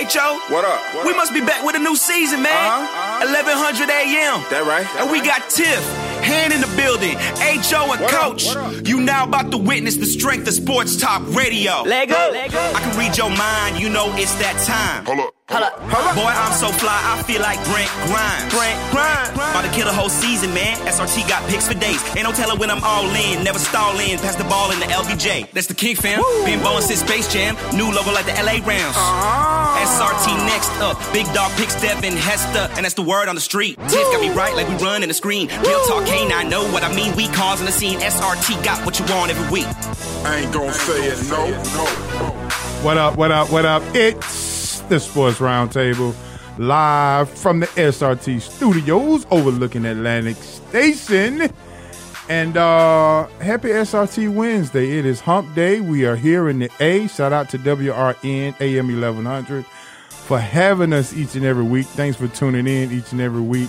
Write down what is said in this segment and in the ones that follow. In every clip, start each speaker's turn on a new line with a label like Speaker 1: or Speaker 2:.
Speaker 1: H.O.
Speaker 2: What up?
Speaker 1: We must be back with a new season, man. 1100 a.m.
Speaker 2: That right?
Speaker 1: And we got Tiff, Hand in the building, H.O. and Coach. You now about to witness the strength of sports talk radio. Lego. I can read your mind, you know it's that time.
Speaker 2: Hold up.
Speaker 1: Boy, I'm so fly, I feel like Brent Grimes. About to kill the whole season, man. SRT got picks for days. Ain't no telling when I'm all in. Never stall in, pass the ball in the LBJ. That's the King fam. Been ballin' since Space Jam. New logo like the LA Rams. SRT next up. Big dog picks Devin Hester. And that's the word on the street. Tiff got me right like we run in the screen. Real talk, K9 know what I mean. We causing the scene. SRT got what you want every week.
Speaker 2: I ain't gonna say it, no.
Speaker 3: What up? It's the Sports Roundtable, live from the SRT studios overlooking Atlantic Station. And happy SRT Wednesday. It is Hump Day. We are here in the A. Shout out to WRN AM 1100 for having us each and every week. Thanks for tuning in each and every week.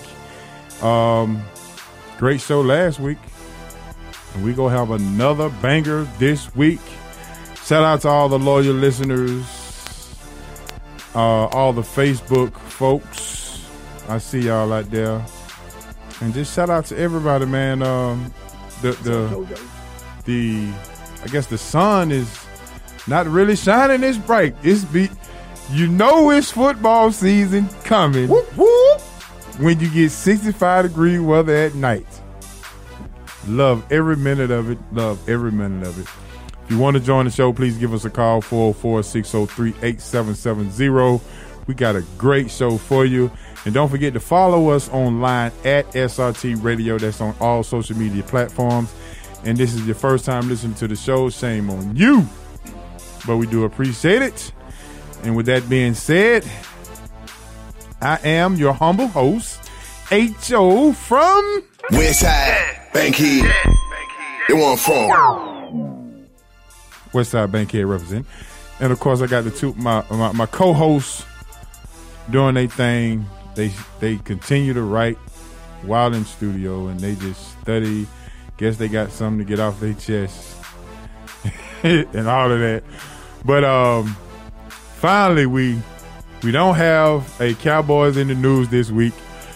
Speaker 3: Great show last week. And we gonna have another banger this week. Shout out to all the loyal listeners, all the Facebook folks. I see y'all out there. And just shout out to everybody, man. I guess the sun is not really shining this bright. It's football season coming. Whoop, whoop. When you get 65-degree weather at night. Love every minute of it. If you want to join the show, please give us a call, 404-603-8770. We got a great show for you. And don't forget to follow us online at SRT Radio. That's on all social media platforms. And this is your first time listening to the show. Shame on you. But we do appreciate it. And with that being said, I am your humble host, H.O. from
Speaker 2: Westside Bankhead. They want from
Speaker 3: Westside Bankhead represent. And of course I got the two my co-hosts doing their thing. They continue to write while in studio and they just study. Guess they got something to get off their chest and all of that. But finally we don't have a Cowboys in the news this week.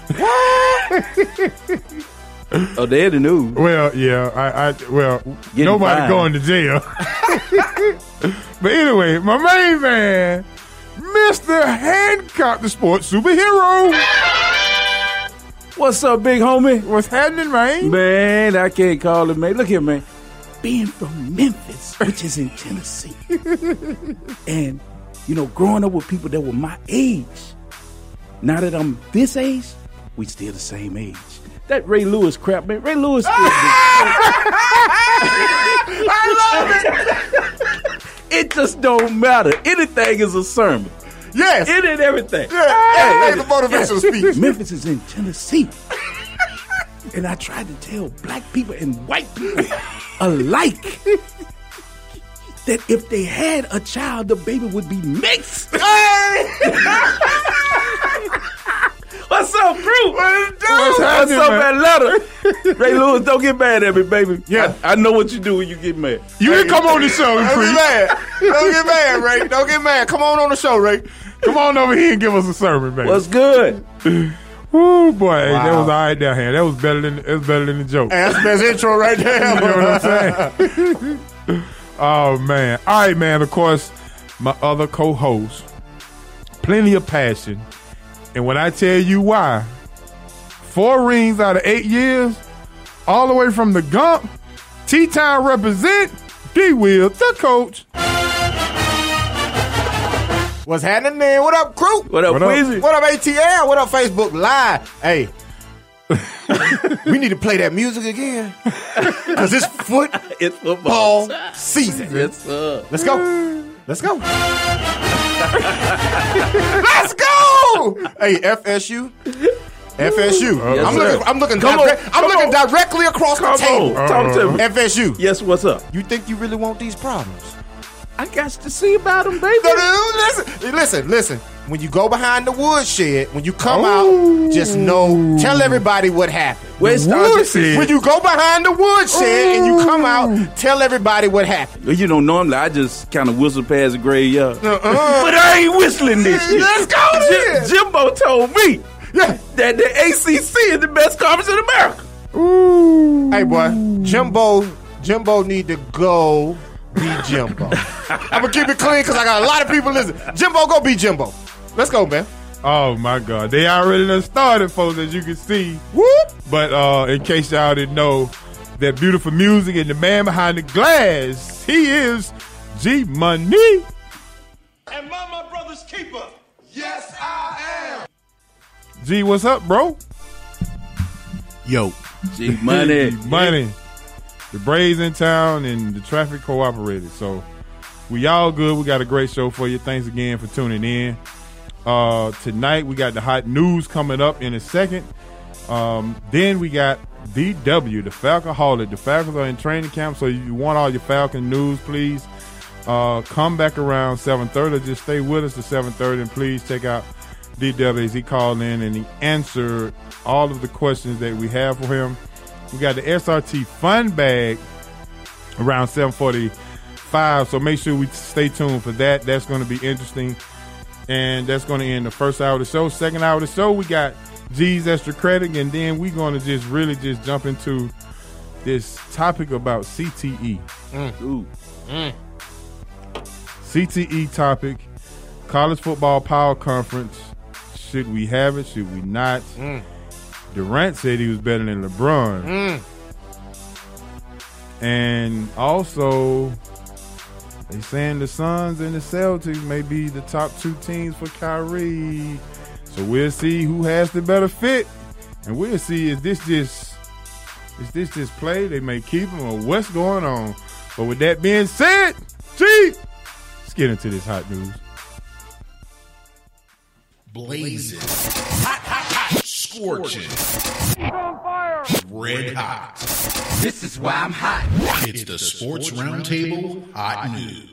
Speaker 4: Oh, they're in the news.
Speaker 3: Well, yeah, nobody going to jail. But anyway, my main man, Mr. Hancock, the sports superhero.
Speaker 4: What's up, big homie?
Speaker 3: What's happening, man?
Speaker 4: Man, I can't call it, man. Look here, man. Being from Memphis, which is in Tennessee, and growing up with people that were my age. Now that I'm this age, we still the same age. That Ray Lewis crap, man. Ray Lewis. I love it. It just don't matter. Anything is a sermon.
Speaker 3: Yes.
Speaker 4: It ain't everything.
Speaker 3: Yeah. The motivational speech.
Speaker 4: Memphis is in Tennessee. And I tried to tell black people and white people alike that if they had a child, the baby would be mixed. What's up, crew? What's up, Atlanta? Ray Lewis, don't get mad at me, baby.
Speaker 3: Yeah.
Speaker 4: I know what you do when you get mad.
Speaker 3: You didn't come on the show and preach.
Speaker 2: Don't get mad, Ray. Don't get mad. Come on the show, Ray.
Speaker 3: Come on over here and give us a sermon, baby.
Speaker 4: What's good?
Speaker 3: Woo, boy. Wow. Hey, that was all right down here. That was better than the joke.
Speaker 2: Hey, that's the best intro right there.
Speaker 3: You know what I'm saying? Oh, man. All right, man. Of course, my other co-host, plenty of passion. And when I tell you why, 4 rings out of 8 years, all the way from the Gump, T-Town represent, D-Will, the coach.
Speaker 2: What's happening, man? What up, crew?
Speaker 4: What up, Weezy?
Speaker 2: What up, ATL? What up, Facebook Live? Hey, we need to play that music again because it's football season.
Speaker 4: Yes, sir.
Speaker 2: Let's go. Let's go. Let's go. Hey, FSU.
Speaker 4: Yes,
Speaker 2: I'm looking directly across the table.
Speaker 4: Talk to me.
Speaker 2: FSU.
Speaker 4: Yes, what's up?
Speaker 2: You think you really want these problems?
Speaker 4: I got to see about them, baby.
Speaker 2: No, listen. when you go behind the woodshed, when you come out, just tell everybody what happened.
Speaker 4: When
Speaker 2: you go behind the woodshed and you come out, tell everybody what happened.
Speaker 4: You know, normally I just kind of whistle past the graveyard. But I ain't whistling this shit.
Speaker 2: Let's go.
Speaker 4: Jimbo told me that the ACC is the best conference in America.
Speaker 2: Ooh. Hey, boy, Jimbo need to go be Jimbo. I'm going to keep it clean because I got a lot of people listening. Jimbo, go be Jimbo. Let's go, man.
Speaker 3: Oh, my God. They already done started, folks, as you can see.
Speaker 2: Whoop.
Speaker 3: But in case y'all didn't know, that beautiful music and the man behind the glass, he is G Money.
Speaker 5: Am I my brother's keeper? Yes, I am.
Speaker 3: G, what's up, bro?
Speaker 2: Yo.
Speaker 4: G Money.
Speaker 3: Money. The Braves in town and the traffic cooperated. So we all good. We got a great show for you. Thanks again for tuning in. Tonight we got the hot news coming up in a second. Then we got DW, the Falcoholic. The Falcons are in training camp, so if you want all your Falcon news, please come back around 7:30. Just stay with us to 7:30, and please check out DW as he called in and he answered all of the questions that we have for him. We got the SRT Fun Bag around 7:45, so make sure we stay tuned for that. That's going to be interesting, and that's going to end the first hour of the show. Second hour of the show, we got G's Extra Credit, and then we're going to just really just jump into this topic about CTE. CTE topic, College Football Power Conference. Should we have it? Should we not? Durant said he was better than LeBron. And also, they saying the Suns and the Celtics may be the top two teams for Kyrie. So we'll see who has the better fit. And we'll see is this just play? They may keep him or what's going on. But with that being said, let's get into this hot news.
Speaker 5: Blazing. Hot. Scorching. On fire. Red hot. This is why I'm hot. It's the Sports Roundtable Hot News.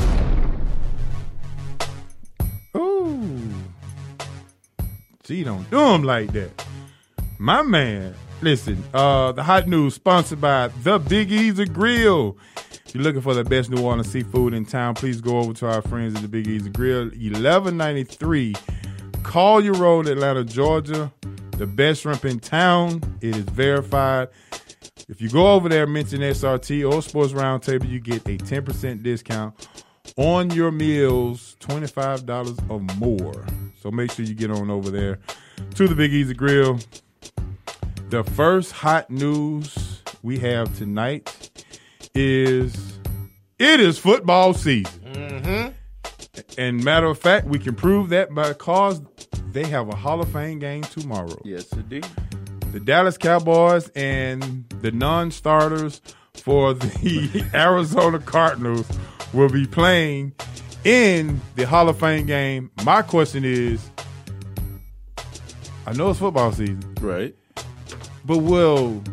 Speaker 3: Ooh. Gee, don't do him like that. My man. Listen, the hot news sponsored by The Big Easy Grill. If you're looking for the best New Orleans seafood in town, please go over to our friends at The Big Easy Grill, 1193 Collier Road, Atlanta, Georgia. The best shrimp in town. It is verified. If you go over there, mention SRT or Sports Roundtable, you get a 10% discount on your meals, $25 or more. So make sure you get on over there to the Big Easy Grill. The first hot news we have tonight is it is football season. And matter of fact, we can prove that because they have a Hall of Fame game tomorrow.
Speaker 4: Yes, indeed.
Speaker 3: The Dallas Cowboys and the non-starters for the Arizona Cardinals will be playing in the Hall of Fame game. My question is, I know it's football season.
Speaker 4: Right.
Speaker 3: But will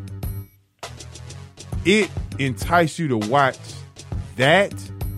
Speaker 3: it entice you to watch that?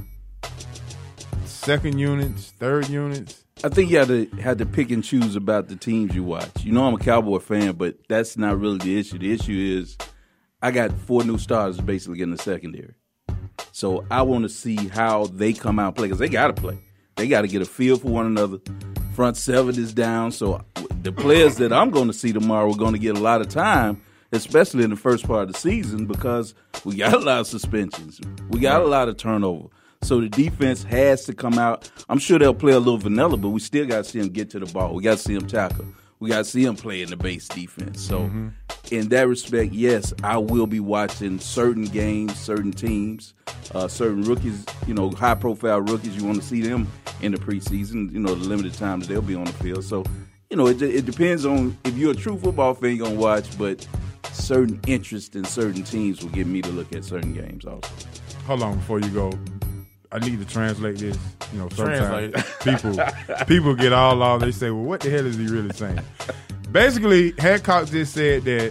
Speaker 3: Second units, third units?
Speaker 4: I think you have to pick and choose about the teams you watch. You know I'm a Cowboy fan, but that's not really the issue. The issue is I got 4 new starters basically in the secondary. So I want to see how they come out and play because they got to play. They got to get a feel for one another. Front 7 is down, so the players that I'm going to see tomorrow are going to get a lot of time, especially in the first part of the season because we got a lot of suspensions. We got a lot of turnover. So the defense has to come out. I'm sure they'll play a little vanilla, but we still got to see them get to the ball. We got to see them tackle. We got to see them play in the base defense. So in that respect, yes, I will be watching certain games, certain teams, certain rookies, high-profile rookies. You want to see them in the preseason, the limited time that they'll be on the field. So, it depends on if you're a true football fan, you're going to watch, but certain interest in certain teams will get me to look at certain games also.
Speaker 3: Hold on before you go. I need to translate this. Sometimes people get all they say, well, what the hell is he really saying? Basically, Hancock just said that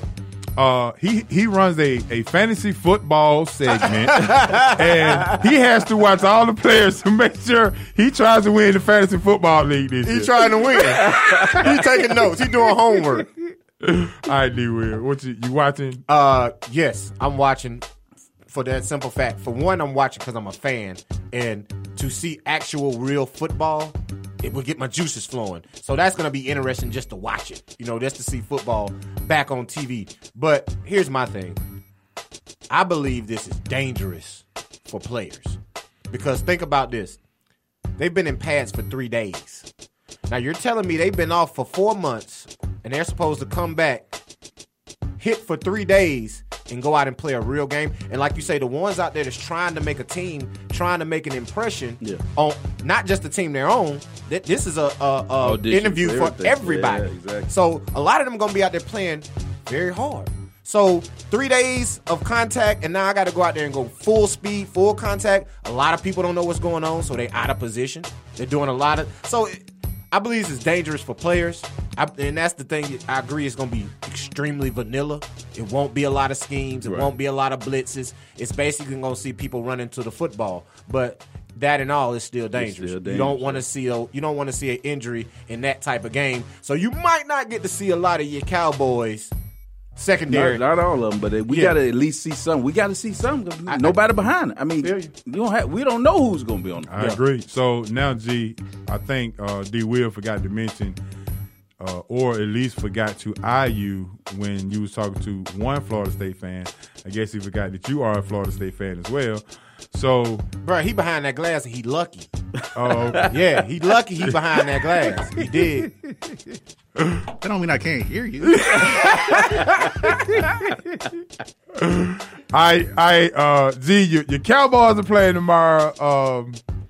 Speaker 3: He runs a fantasy football segment, and he has to watch all the players to make sure he tries to win the fantasy football league this year.
Speaker 2: He's trying to win. He's taking notes. He's doing homework.
Speaker 3: All right, D-Will, what you watching?
Speaker 2: Yes, I'm watching for that simple fact. For one, I'm watching because I'm a fan, and to see actual real football, it will get my juices flowing. So that's going to be interesting just to watch it, just to see football back on TV. But here's my thing. I believe this is dangerous for players because think about this. They've been in pads for 3 days. Now, you're telling me they've been off for 4 months, and they're supposed to come back, hit for 3 days, and go out and play a real game. And like you say, the ones out there that's trying to make a team, trying to make an impression on not just the team they're on, this is a interview for everybody.
Speaker 4: Yeah, exactly.
Speaker 2: So a lot of them going to be out there playing very hard. So 3 days of contact, and now I got to go out there and go full speed, full contact. A lot of people don't know what's going on, so they're out of position. They're doing a lot of... So I believe it's dangerous for players. And that's the thing. I agree it's going to be extremely vanilla. It won't be a lot of schemes. It won't be a lot of blitzes. It's basically going to see people run into the football. But that and all is still dangerous. You don't want to see an injury in that type of game. So you might not get to see a lot of your Cowboys secondary.
Speaker 4: Not all of them, but we got to at least see some. We got to see some. Nobody behind. I mean, we don't know who's going to be on the field.
Speaker 3: I agree. So now, G, I think D. Will forgot to mention, or at least forgot to eye you when you was talking to one Florida State fan. I guess he forgot that you are a Florida State fan as well. So,
Speaker 2: bro, he behind that glass and he lucky.
Speaker 3: Oh,
Speaker 2: yeah, he lucky he behind that glass. He did.
Speaker 5: That don't mean I can't hear you.
Speaker 3: Z, your Cowboys are playing tomorrow.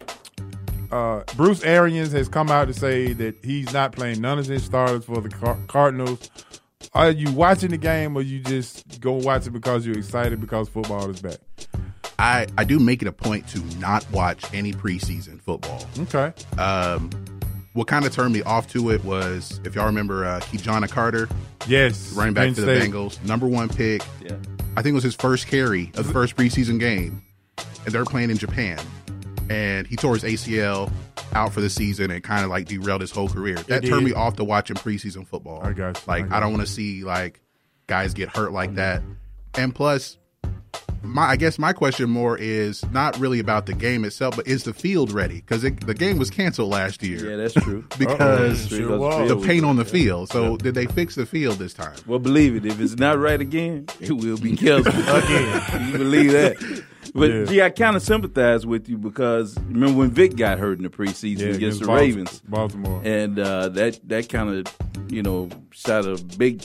Speaker 3: Bruce Arians has come out to say that he's not playing none of his starters for the Cardinals. Are you watching the game, or you just go watch it because you're excited because football is back?
Speaker 5: I do make it a point to not watch any preseason football.
Speaker 3: Okay.
Speaker 5: What kind of turned me off to it was, if y'all remember, Keyjana Carter.
Speaker 3: Yes.
Speaker 5: Running back to the Bengals. #1 pick.
Speaker 4: Yeah.
Speaker 5: I think it was his first carry of the first preseason game. And they're playing in Japan. And he tore his ACL out for the season and kind of like derailed his whole career. That turned me off to watching preseason football.
Speaker 3: I got you.
Speaker 5: I don't want to see like guys get hurt like that. And plus, I guess my question more is not really about the game itself, but is the field ready? Because the game was canceled last year.
Speaker 4: Yeah, that's true.
Speaker 5: Because the paint on the field. So did they fix the field this time?
Speaker 4: Well, believe it. If it's not right again, it will be canceled again. You believe that? But, Gee, I kind of sympathize with you because remember when Vic got hurt in the preseason against the Ravens?
Speaker 3: Baltimore.
Speaker 4: And that kind of, shot a big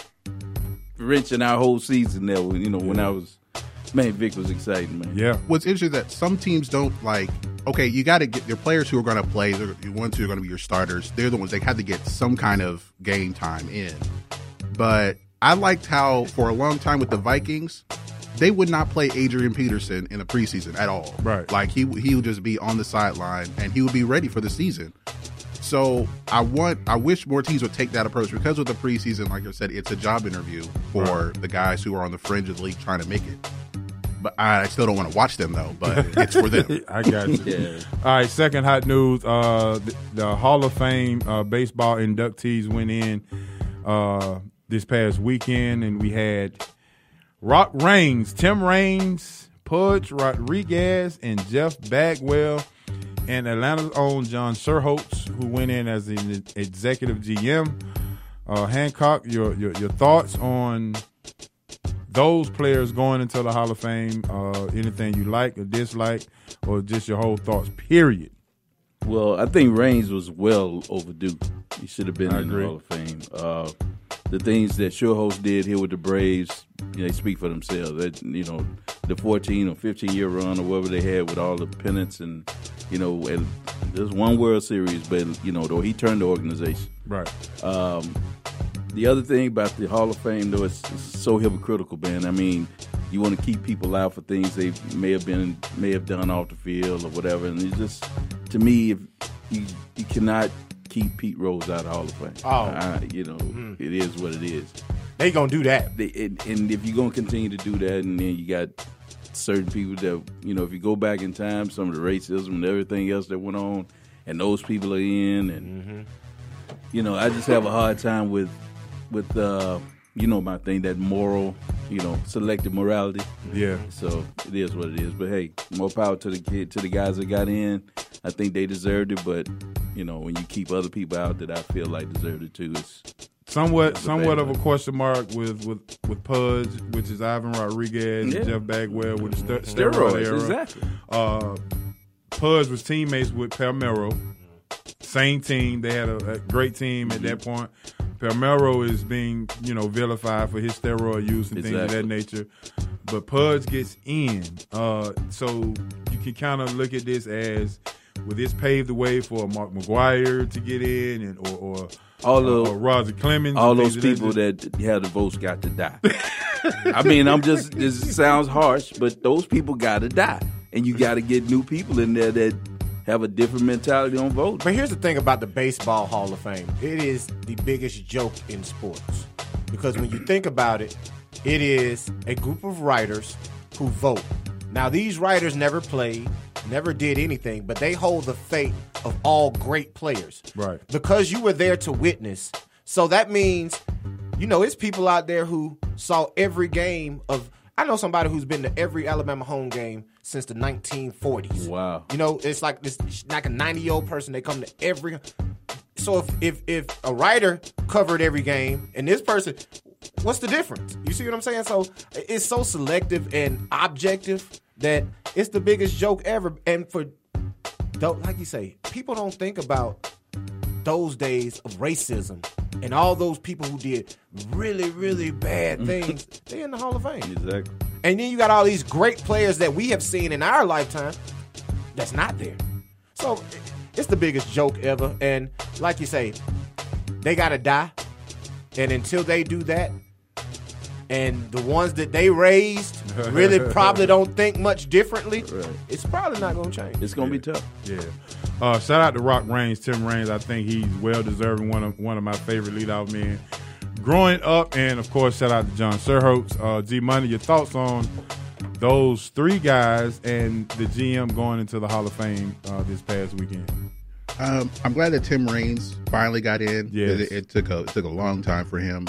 Speaker 4: wrench in our whole season there, when I was... Man, Vic was exciting, man.
Speaker 3: Yeah.
Speaker 5: What's interesting is that some teams don't okay, you got to get your players who are going to play, the ones who are going to be your starters, they're the ones they have to get some kind of game time in. But I liked how, for a long time with the Vikings, they would not play Adrian Peterson in the preseason at all.
Speaker 3: Right.
Speaker 5: Like, he would just be on the sideline, and he would be ready for the season. So I wish more teams would take that approach because with the preseason, like I said, it's a job interview for the guys who are on the fringe of the league trying to make it. But I still don't want to watch them, though. But it's for them.
Speaker 3: I got you.
Speaker 4: Yeah.
Speaker 3: All right, second hot news. The Hall of Fame baseball inductees went in this past weekend, and we had Tim Raines, Pudge Rodriguez, and Jeff Bagwell, and Atlanta's own John Sherholtz, who went in as an executive GM. Hancock, your thoughts on those players going into the Hall of Fame, anything you like or dislike, or just your whole thoughts, period?
Speaker 4: Well, I think Raines was well overdue. He should have been in the Hall of Fame. The things that Sherholtz did here with the Braves, they speak for themselves. That, the 14 or 15-year run or whatever they had with all the pennants and, and there's one World Series, but, though he turned the organization.
Speaker 3: Right.
Speaker 4: The other thing about the Hall of Fame, though, it's so hypocritical, man. I mean, you want to keep people out for things they may have done off the field or whatever, and it's just, to me, if you cannot keep Pete Rose out of the Hall of Fame. It is what it is.
Speaker 2: They gonna do that.
Speaker 4: And if you're gonna continue to do that, and then you got certain people that, you know, if you go back in time, some of the racism and everything else that went on, and those people are in, and you know, I just have a hard time with you know, my thing, that moral, you know, selective morality.
Speaker 3: Yeah.
Speaker 4: So it is what it is. But hey, more power to the guys that got in. I think they deserved it, but you know, when you keep other people out that I feel like deserved it too, it's
Speaker 3: somewhat of a question mark with Pudge, which is Ivan Rodriguez and Jeff Bagwell with the steroid era.
Speaker 4: Exactly.
Speaker 3: Pudge was teammates with Palmeiro. Same team. They had a great team at that point. Palmeiro is being, you know, vilified for his steroid use and things of that nature. But Pudge gets in. So you can kind of look at this as, will this pave the way for Mark McGuire to get in, and or Roger Clemens?
Speaker 4: All those people that had the votes got to die. I mean, this sounds harsh, but those people got to die. And you got to get new people in there that have a different mentality on voting.
Speaker 2: But here's the thing about the Baseball Hall of Fame. It is the biggest joke in sports. Because when you think about it, it is a group of writers who vote. Now, these writers never played, never did anything, but they hold the fate of all great players.
Speaker 3: Right.
Speaker 2: Because you were there to witness. So that means, you know, it's people out there who saw every game of... I know somebody who's been to every Alabama home game since the 1940s.
Speaker 4: Wow.
Speaker 2: You know, it's like a 90-year-old person. They come to every... So if a writer covered every game and this person... What's the difference? You see what I'm saying? So it's so selective and objective that it's the biggest joke ever. And for, like you say, people don't think about those days of racism and all those people who did really, really bad things. They're in the Hall of Fame.
Speaker 4: Exactly.
Speaker 2: And then you got all these great players that we have seen in our lifetime that's not there. So it's the biggest joke ever. And like you say, they got to die. And until they do that, and the ones that they raised really probably don't think much differently, it's probably not going to change.
Speaker 4: It's going to be tough.
Speaker 3: Yeah. Shout out to Rock Raines, Tim Raines. I think he's well-deserving, one of my favorite leadoff men growing up. And, of course, shout out to John Sherholtz. G-Money, your thoughts on those three guys and the GM going into the Hall of Fame this past weekend?
Speaker 6: I'm glad that Tim Raines finally got in.
Speaker 3: Yes.
Speaker 6: It took a long time for him.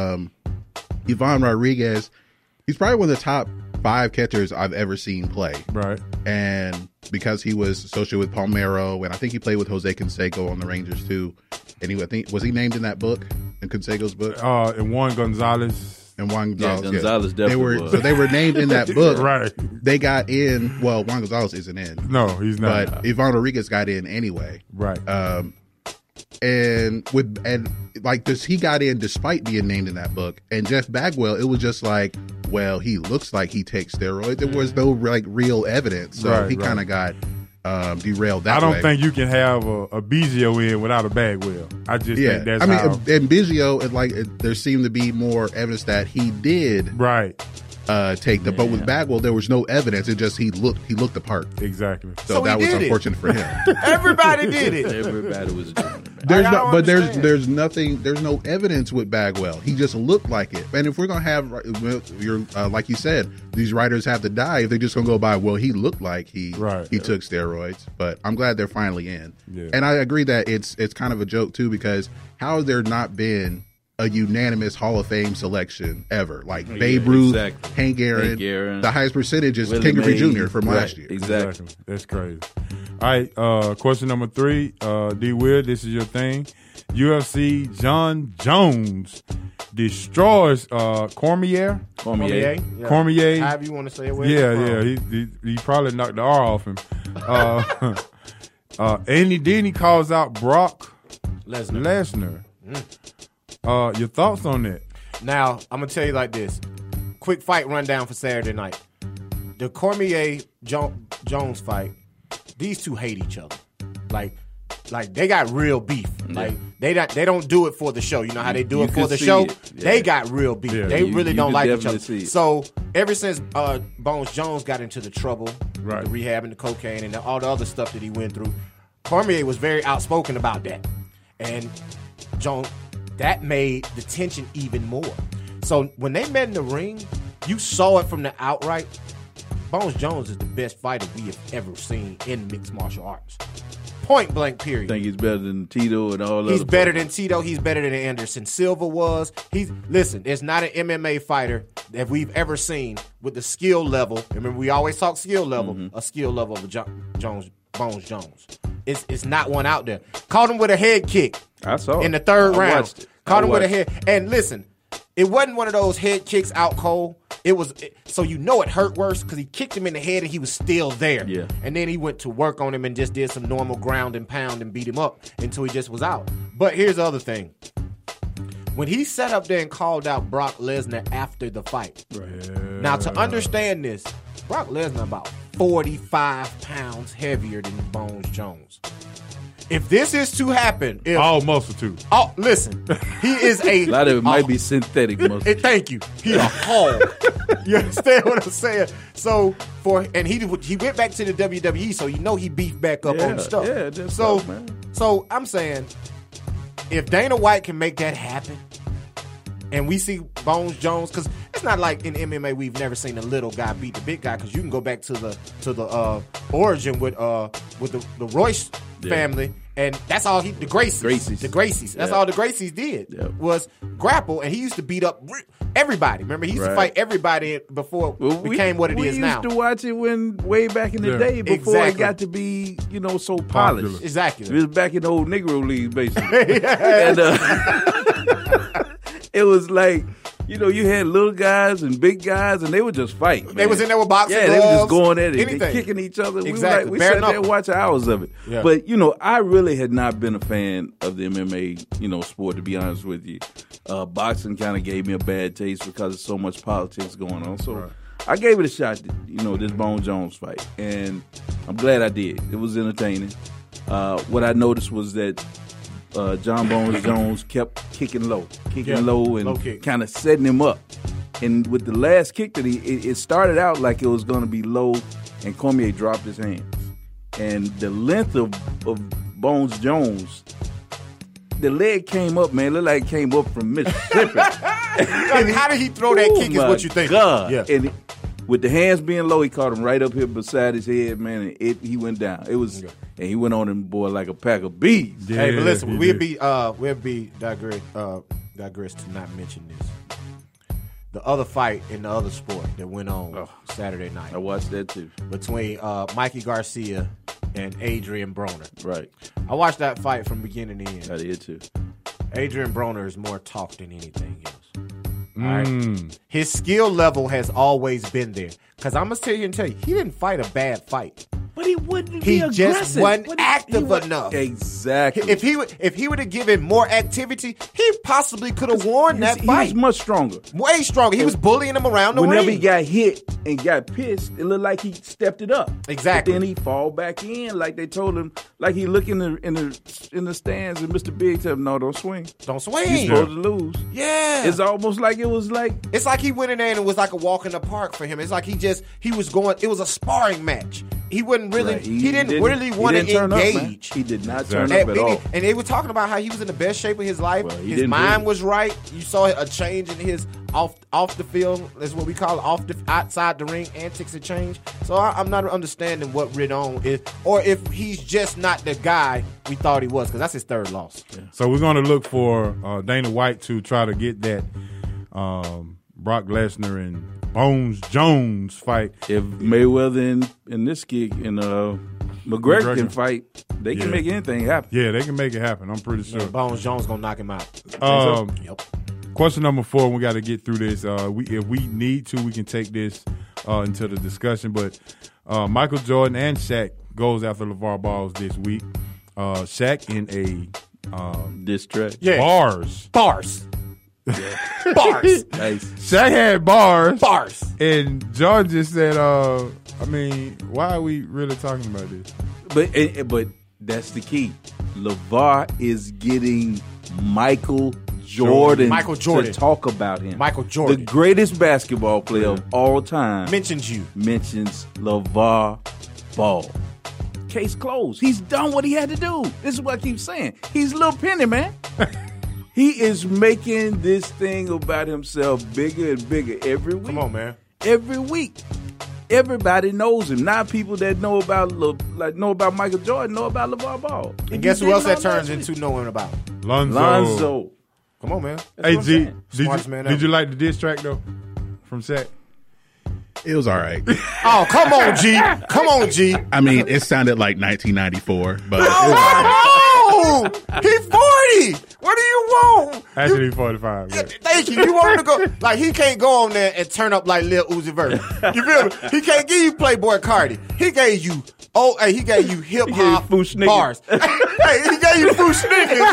Speaker 6: Ivan Rodriguez, he's probably one of the top 5 catchers I've ever seen play.
Speaker 3: Right.
Speaker 6: And because he was associated with Palmeiro, and I think he played with Jose Canseco on the Rangers too. And was he named in that book, in Canseco's book?
Speaker 3: And Juan Gonzalez.
Speaker 6: And Juan Gonzalez.
Speaker 4: Yeah, Gonzalez definitely was.
Speaker 6: So they were named in that book.
Speaker 3: Right.
Speaker 6: They got in. Well, Juan Gonzalez isn't in.
Speaker 3: No, he's not.
Speaker 6: But Ivan Rodriguez got in anyway.
Speaker 3: Right.
Speaker 6: And he got in despite being named in that book. And Jeff Bagwell, it was just like, well, he looks like he takes steroids. There was no real evidence, so he kind of got derailed that way.
Speaker 3: I don't think you can have a Biggio in without a Bagwell. I just think that's how.
Speaker 6: And Biggio, there seemed to be more evidence that he did take the. But with Bagwell, there was no evidence. It just he looked the part.
Speaker 3: Exactly.
Speaker 6: So that was unfortunate for him.
Speaker 2: Everybody did it.
Speaker 4: Everybody was doing it.
Speaker 6: There's no evidence with Bagwell. He just looked like it. And if we're gonna have like you said, these writers have to die if they're just gonna go by, well, he looked like he took steroids. But I'm glad they're finally in. Yeah. And I agree that it's kind of a joke too, because how has there not been a unanimous Hall of Fame selection ever? Like Babe Ruth, Hank Aaron, the highest percentage is Ken Griffey Jr. from last year.
Speaker 4: Exactly.
Speaker 3: That's crazy. All right, question number 3. D. Will, this is your thing. UFC John Jones destroys Cormier.
Speaker 2: Cormier. However you want to say it.
Speaker 3: Yeah. He probably knocked the R off him. And then he calls out Brock Lesnar. Your thoughts on that?
Speaker 2: Now, I'm going to tell you like this. Quick fight rundown for Saturday night. The Cormier-Jones fight, these two hate each other. Like they got real beef. Like they don't do it for the show. You know how they do it for the show? Yeah. They got real beef. Yeah, they really don't like each other. So ever since Bones Jones got into the trouble, the rehab and the cocaine and all the other stuff that he went through, Cormier was very outspoken about that. And Jones, that made the tension even more. So when they met in the ring, you saw it from the outright. Bones Jones is the best fighter we have ever seen in mixed martial arts. Point blank, period.
Speaker 4: Think he's better than Tito and all that.
Speaker 2: He's better than Tito. He's better than Anderson Silva was. Listen, there's not an MMA fighter that we've ever seen with the skill level. Remember, we always talk skill level. A skill level of Bones Jones. It's not one out there. Caught him with a head kick.
Speaker 4: I saw
Speaker 2: in the third round.
Speaker 4: Watched it.
Speaker 2: Caught him with a head. And listen, it wasn't one of those head kicks out cold. So you know it hurt worse because he kicked him in the head and he was still there.
Speaker 4: Yeah.
Speaker 2: And then he went to work on him and just did some normal ground and pound and beat him up until he just was out. But here's the other thing. When he sat up there and called out Brock Lesnar after the fight. Right. Now, to understand this, Brock Lesnar about 45 pounds heavier than Bones Jones. If this is to happen,
Speaker 3: all muscle too.
Speaker 2: Oh, listen, he is a
Speaker 4: lot of it might be synthetic muscle.
Speaker 2: Thank you. He a hog. You understand what I'm saying? So he went back to the WWE, so you know he beefed back up on the stuff.
Speaker 4: Yeah, so
Speaker 2: so I'm saying, if Dana White can make that happen, and we see Bones Jones, because it's not like in MMA we've never seen a little guy beat the big guy, because you can go back to the origin with the Royce family, and that's all the Gracies. That's all the Gracies did was grapple, and he used to beat up everybody. Remember, he used to fight everybody before it became what it is now.
Speaker 4: We used to watch it way back in the day before it got to be so polished.
Speaker 2: Exactly.
Speaker 4: It was back in the old Negro League, basically. And it was like, you had little guys and big guys, and they would just fight. Man.
Speaker 2: They was in there with boxing gloves.
Speaker 4: They were just going at it,
Speaker 2: anything.
Speaker 4: kicking each other.
Speaker 2: Exactly.
Speaker 4: We sat there and watched hours of it.
Speaker 2: Yeah.
Speaker 4: But, I really had not been a fan of the MMA, sport, to be honest with you. Boxing kind of gave me a bad taste because there's so much politics going on. So I gave it a shot, this Bones Jones fight. And I'm glad I did. It was entertaining. What I noticed was that John Bones Jones kept kicking low and kind of setting him up. And with the last kick that it started out like it was going to be low, and Cormier dropped his hands. And the length of Bones Jones, the leg came up, man. Looked like it came up from Mississippi.
Speaker 2: How did he throw that kick is what you think.
Speaker 4: God.
Speaker 2: Yeah.
Speaker 4: And with the hands being low, he caught him right up here beside his head, man, and he went down. It was, and he went on him, boy, like a pack of bees.
Speaker 2: Yeah, hey, but listen, we'll digress to not mention this. The other fight in the other sport that went on Saturday night.
Speaker 4: I watched that too.
Speaker 2: Between Mikey Garcia and Adrian Broner.
Speaker 4: Right.
Speaker 2: I watched that fight from beginning to end.
Speaker 4: I did too.
Speaker 2: Adrian Broner is more talk than anything else. All right. His skill level has always been there. Because I'm going to tell you, he didn't fight a bad fight.
Speaker 4: But he wouldn't
Speaker 2: be
Speaker 4: aggressive.
Speaker 2: He just wasn't active enough.
Speaker 4: Exactly.
Speaker 2: If he would have given more activity, he possibly could have won that fight.
Speaker 4: He was much stronger.
Speaker 2: Way stronger. He was bullying him around the ring.
Speaker 4: Whenever he got hit and got pissed, it looked like he stepped it up.
Speaker 2: Exactly.
Speaker 4: But then he fall back in like they told him. Like he look in the stands and Mr. Big told him, no, don't swing.
Speaker 2: Don't swing.
Speaker 4: You're supposed to lose.
Speaker 2: Yeah.
Speaker 4: It's almost like it was like.
Speaker 2: It's like he went in there and it was like a walk in the park for him. It's like he was going, it was a sparring match. He wasn't really,
Speaker 4: right.
Speaker 2: he didn't really want to engage.
Speaker 4: He did not turn up at all.
Speaker 2: And they were talking about how he was in the best shape of his life.
Speaker 4: Well,
Speaker 2: his mind was right. You saw a change in his off the field. That's what we call it, outside the ring antics had changed. So I'm not understanding what Redon is, or if he's just not the guy we thought he was, because that's his third loss.
Speaker 3: Yeah. So we're going to look for Dana White to try to get that Brock Lesnar and Bones Jones fight.
Speaker 4: If Mayweather and this kid and McGregor can fight, they can make anything happen.
Speaker 3: Yeah, they can make it happen. I'm pretty sure.
Speaker 2: Bones Jones gonna knock him out.
Speaker 3: Yep. Question number 4. We got to get through this. If we need to, we can take this into the discussion. But Michael Jordan and Shaq goes after LeVar Ball this week. Shaq in a
Speaker 4: diss track.
Speaker 2: Yeah. Bars.
Speaker 4: Yeah.
Speaker 2: Bars.
Speaker 4: Nice.
Speaker 3: Shaq had bars.
Speaker 2: And
Speaker 3: Jordan just said, why are we really talking about this?
Speaker 4: But that's the key. LeVar is getting Michael Jordan to talk about him.
Speaker 2: Michael Jordan.
Speaker 4: The greatest basketball player of all time.
Speaker 2: Mentions
Speaker 4: LeVar Ball. Case closed. He's done what he had to do. This is what I keep saying. He's Lil Penny, man. He is making this thing about himself bigger and bigger every week.
Speaker 2: Come on, man.
Speaker 4: Every week. Everybody knows him. Now people that know about Michael Jordan know about LeVar Ball.
Speaker 2: And guess who else that turns into knowing about?
Speaker 4: Lonzo.
Speaker 2: Come on, man.
Speaker 3: Hey, G, did you like the diss track, though, from Shaq?
Speaker 6: It was all right.
Speaker 2: Oh, come on, G. Come on, G.
Speaker 6: I mean, it sounded like 1994, but
Speaker 2: Oh, he's 40. What do you want?
Speaker 3: Actually, he's 45.
Speaker 2: Yeah, thank you. You want him to go like he can't go on there and turn up like Lil Uzi Vert. You feel me? He can't give you Playboy Cardi. He gave you hip hop bars. Hey, he gave you Foo Snickers.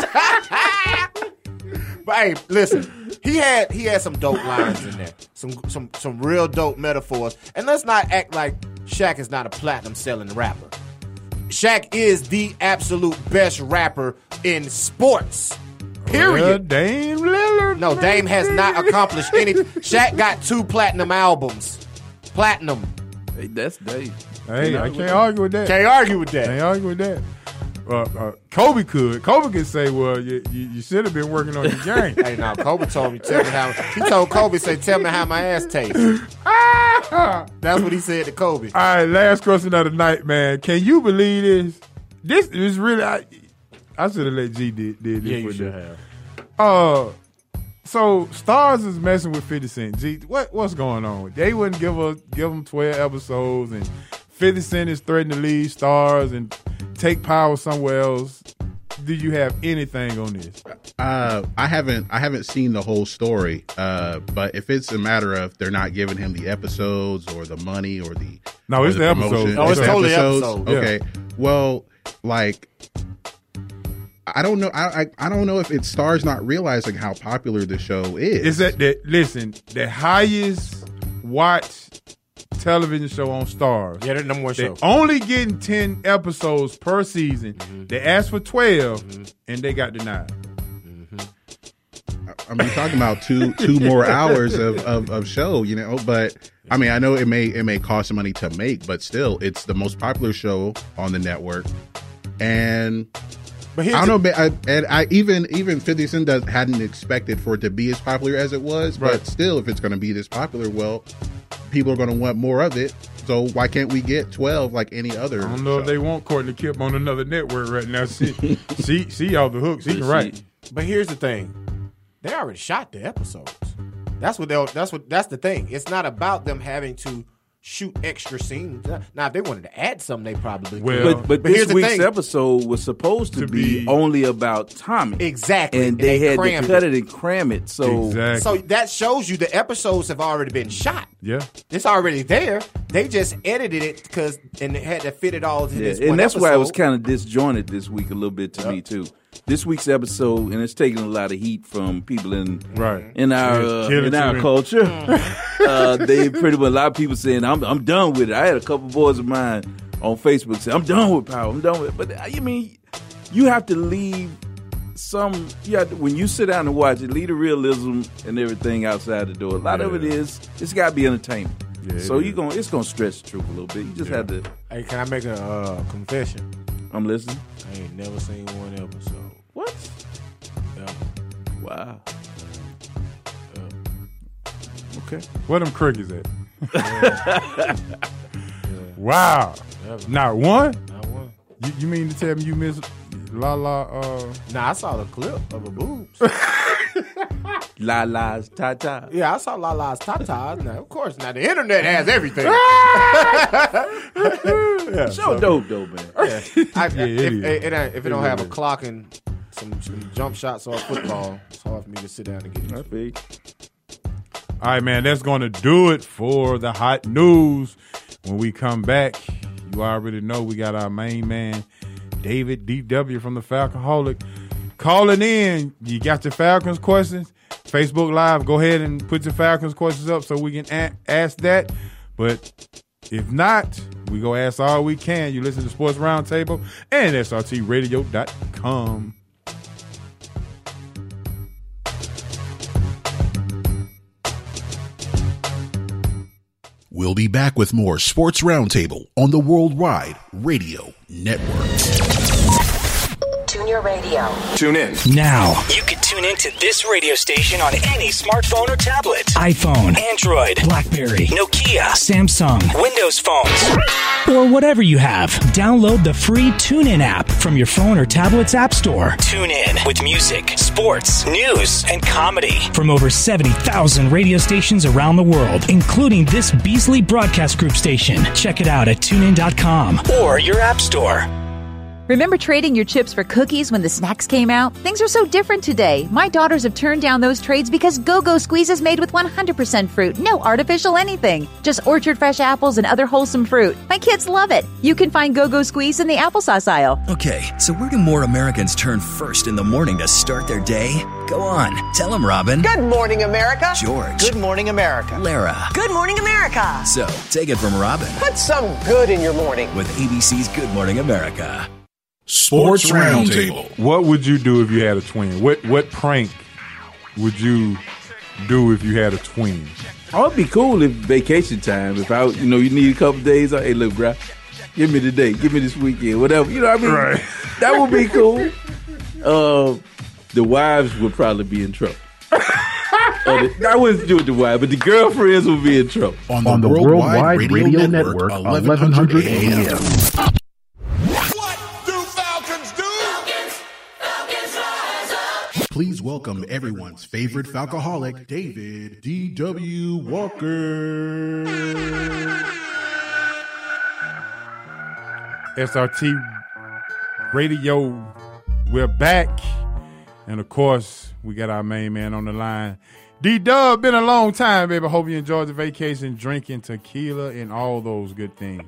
Speaker 2: But hey, listen, he had some dope lines in there, some real dope metaphors, and let's not act like Shaq is not a platinum selling rapper. Shaq is the absolute best rapper in sports. Period.
Speaker 3: Well, Dame Lillard.
Speaker 2: No, Dame has not accomplished anything. Shaq got 2 platinum albums. Platinum.
Speaker 4: Hey, that's Dave.
Speaker 3: Hey, I can't argue with that.
Speaker 2: Can't argue with that.
Speaker 3: Can't argue with that. Kobe could. Kobe could say, "Well, you should have been working on your game."
Speaker 2: Hey, now Kobe told me, tell me how my ass tastes. That's what he said to Kobe.
Speaker 3: All right, last question of the night, man. Can you believe this? This is really. I should have let G did this.
Speaker 2: Yeah, you should have.
Speaker 3: So Stars is messing with 50 Cent. G, what's going on? They wouldn't give them 12 episodes, and 50 Cent is threatening to leave Stars and take power somewhere else. Do you have anything on this?
Speaker 6: I haven't seen the whole story. But if it's a matter of they're not giving him the episodes or the money or the
Speaker 3: it's the episodes.
Speaker 2: No, it's totally episodes.
Speaker 6: Okay.
Speaker 3: Yeah.
Speaker 6: Well, like I don't know. I don't know if it's Stars not realizing how popular the show is.
Speaker 3: Is that listen, the highest watched television show on Stars.
Speaker 2: Yeah, they're the number one show.
Speaker 3: They're only getting 10 episodes per season. Mm-hmm. They asked for 12, and they got denied.
Speaker 6: I mean, talking about two more hours of show, you know. But I mean, I know it may cost money to make, but still, it's the most popular show on the network. And but I don't know. Even 50 Cent hadn't expected for it to be as popular as it was. Right. But still, if it's going to be this popular, well, people are going to want more of it. So why can't we get 12 like any other?
Speaker 3: I don't know
Speaker 6: show?
Speaker 3: If they want Courtney Kip on another network right now. See all the hooks. He can write.
Speaker 2: But here's the thing: they already shot the episodes. That's the thing. It's not about them having to shoot extra scenes. Now, if they wanted to add something, they probably could.
Speaker 4: But this week's episode was supposed to be only about Tommy.
Speaker 2: Exactly.
Speaker 4: And they had to cut it and cram it. So
Speaker 2: that shows you the episodes have already been shot.
Speaker 3: Yeah.
Speaker 2: It's already there. They just edited it and they had to fit it all into this one
Speaker 4: and that's
Speaker 2: episode.
Speaker 4: why it was kind of disjointed this week a little bit to me, too. This week's episode, and it's taking a lot of heat from people in our culture. They pretty much, a lot of people saying, I'm done with it. I had a couple boys of mine on Facebook say, I'm done with Power. I'm done with it. But I mean, you have to leave when you sit down and watch it, leave the realism and everything outside the door. A lot of it it's got to be entertainment. Yeah, so it's gonna stretch the truth a little bit. You just have to.
Speaker 2: Hey, can I make a confession?
Speaker 4: I'm listening.
Speaker 2: I ain't never seen one episode.
Speaker 4: What?
Speaker 2: Ever.
Speaker 4: Wow. Okay.
Speaker 3: Where them crickets at? Wow.
Speaker 2: Ever.
Speaker 3: Not one?
Speaker 2: Not one.
Speaker 3: You mean to tell me you missed Lala?
Speaker 2: Nah, I saw the clip of her boobs.
Speaker 4: Lala's Tata.
Speaker 2: Yeah, I saw Lala's Tata. Now, of course, now the internet has everything.
Speaker 4: So dope, though, man.
Speaker 2: If it don't have a clock and some jump shots or football, it's hard for me to sit down and get into it.
Speaker 3: All right, man, that's going to do it for the hot news. When we come back, you already know we got our main man, David D.W. from the Falconholic, calling in. You got your Falcons questions? Facebook Live, go ahead and put your Falcons questions up so we can ask that. But if not, we go ask all we can. You listen to Sports Roundtable and SRTRadio.com.
Speaker 5: We'll be back with more Sports Roundtable on the Worldwide Radio Network.
Speaker 7: Tune your radio.
Speaker 8: Tune in.
Speaker 9: Now. You can tune in to this radio station on any smartphone or tablet. iPhone, Android, BlackBerry, Nokia, Samsung, Windows phones, or whatever you have. Download the free TuneIn app from your phone or tablet's app store. Tune in with music, sports, news, and comedy from over 70,000 radio stations around the world, including this Beasley Broadcast Group station. Check it out at TuneIn.com or your app store.
Speaker 10: Remember trading your chips for cookies when the snacks came out? Things are so different today. My daughters have turned down those trades because Go-Go Squeeze is made with 100% fruit. No artificial anything. Just orchard fresh apples and other wholesome fruit. My kids love it. You can find Go-Go Squeeze in the applesauce aisle.
Speaker 11: Okay, so where do more Americans turn first in the morning to start their day? Go on. Tell them, Robin.
Speaker 12: Good morning, America.
Speaker 11: George.
Speaker 12: Good morning, America.
Speaker 11: Lara.
Speaker 12: Good morning, America.
Speaker 11: So, take it from Robin.
Speaker 12: Put some good in your morning.
Speaker 11: With ABC's Good Morning America.
Speaker 5: Sports Roundtable.
Speaker 3: What would you do if you had a twin? What prank would you do if you had a twin?
Speaker 4: Oh, it'd be cool if vacation time. If you need a couple days. Hey, look, bro, give me the day, give me this weekend, whatever. You know what I mean?
Speaker 3: Right.
Speaker 4: That would be cool. The wives would probably be in trouble. I wouldn't do it the wives, but the girlfriends would be in trouble.
Speaker 5: On the Worldwide Radio Network, 1100 AM. Please welcome everyone's favorite Falcoholic, David D.W. Walker.
Speaker 3: SRT Radio, we're back. And, of course, we got our main man on the line. D-Dub, been a long time, baby. Hope you enjoyed the vacation, drinking tequila and all those good things.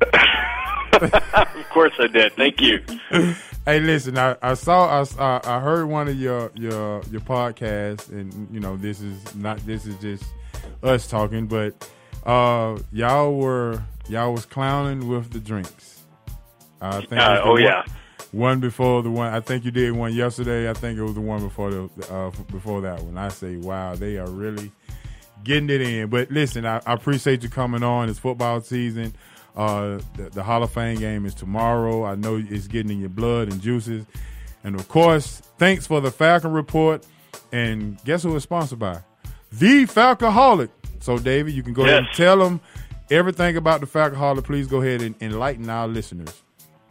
Speaker 13: Of course I did. Thank you.
Speaker 3: Hey, listen, I heard one of your podcasts, and this is just us talking, but y'all was clowning with the drinks. I think one before the one. I think you did one yesterday. I think it was the one before that one. I say, wow, they are really getting it in. But listen, I appreciate you coming on. It's football season. The Hall of Fame game is tomorrow. I know it's getting in your blood and juices. And, of course, thanks for the Falcon Report. And guess who it's sponsored by? The Falcoholic. So, David, you can go ahead and tell them everything about the Falcoholic. Please go ahead and enlighten our listeners.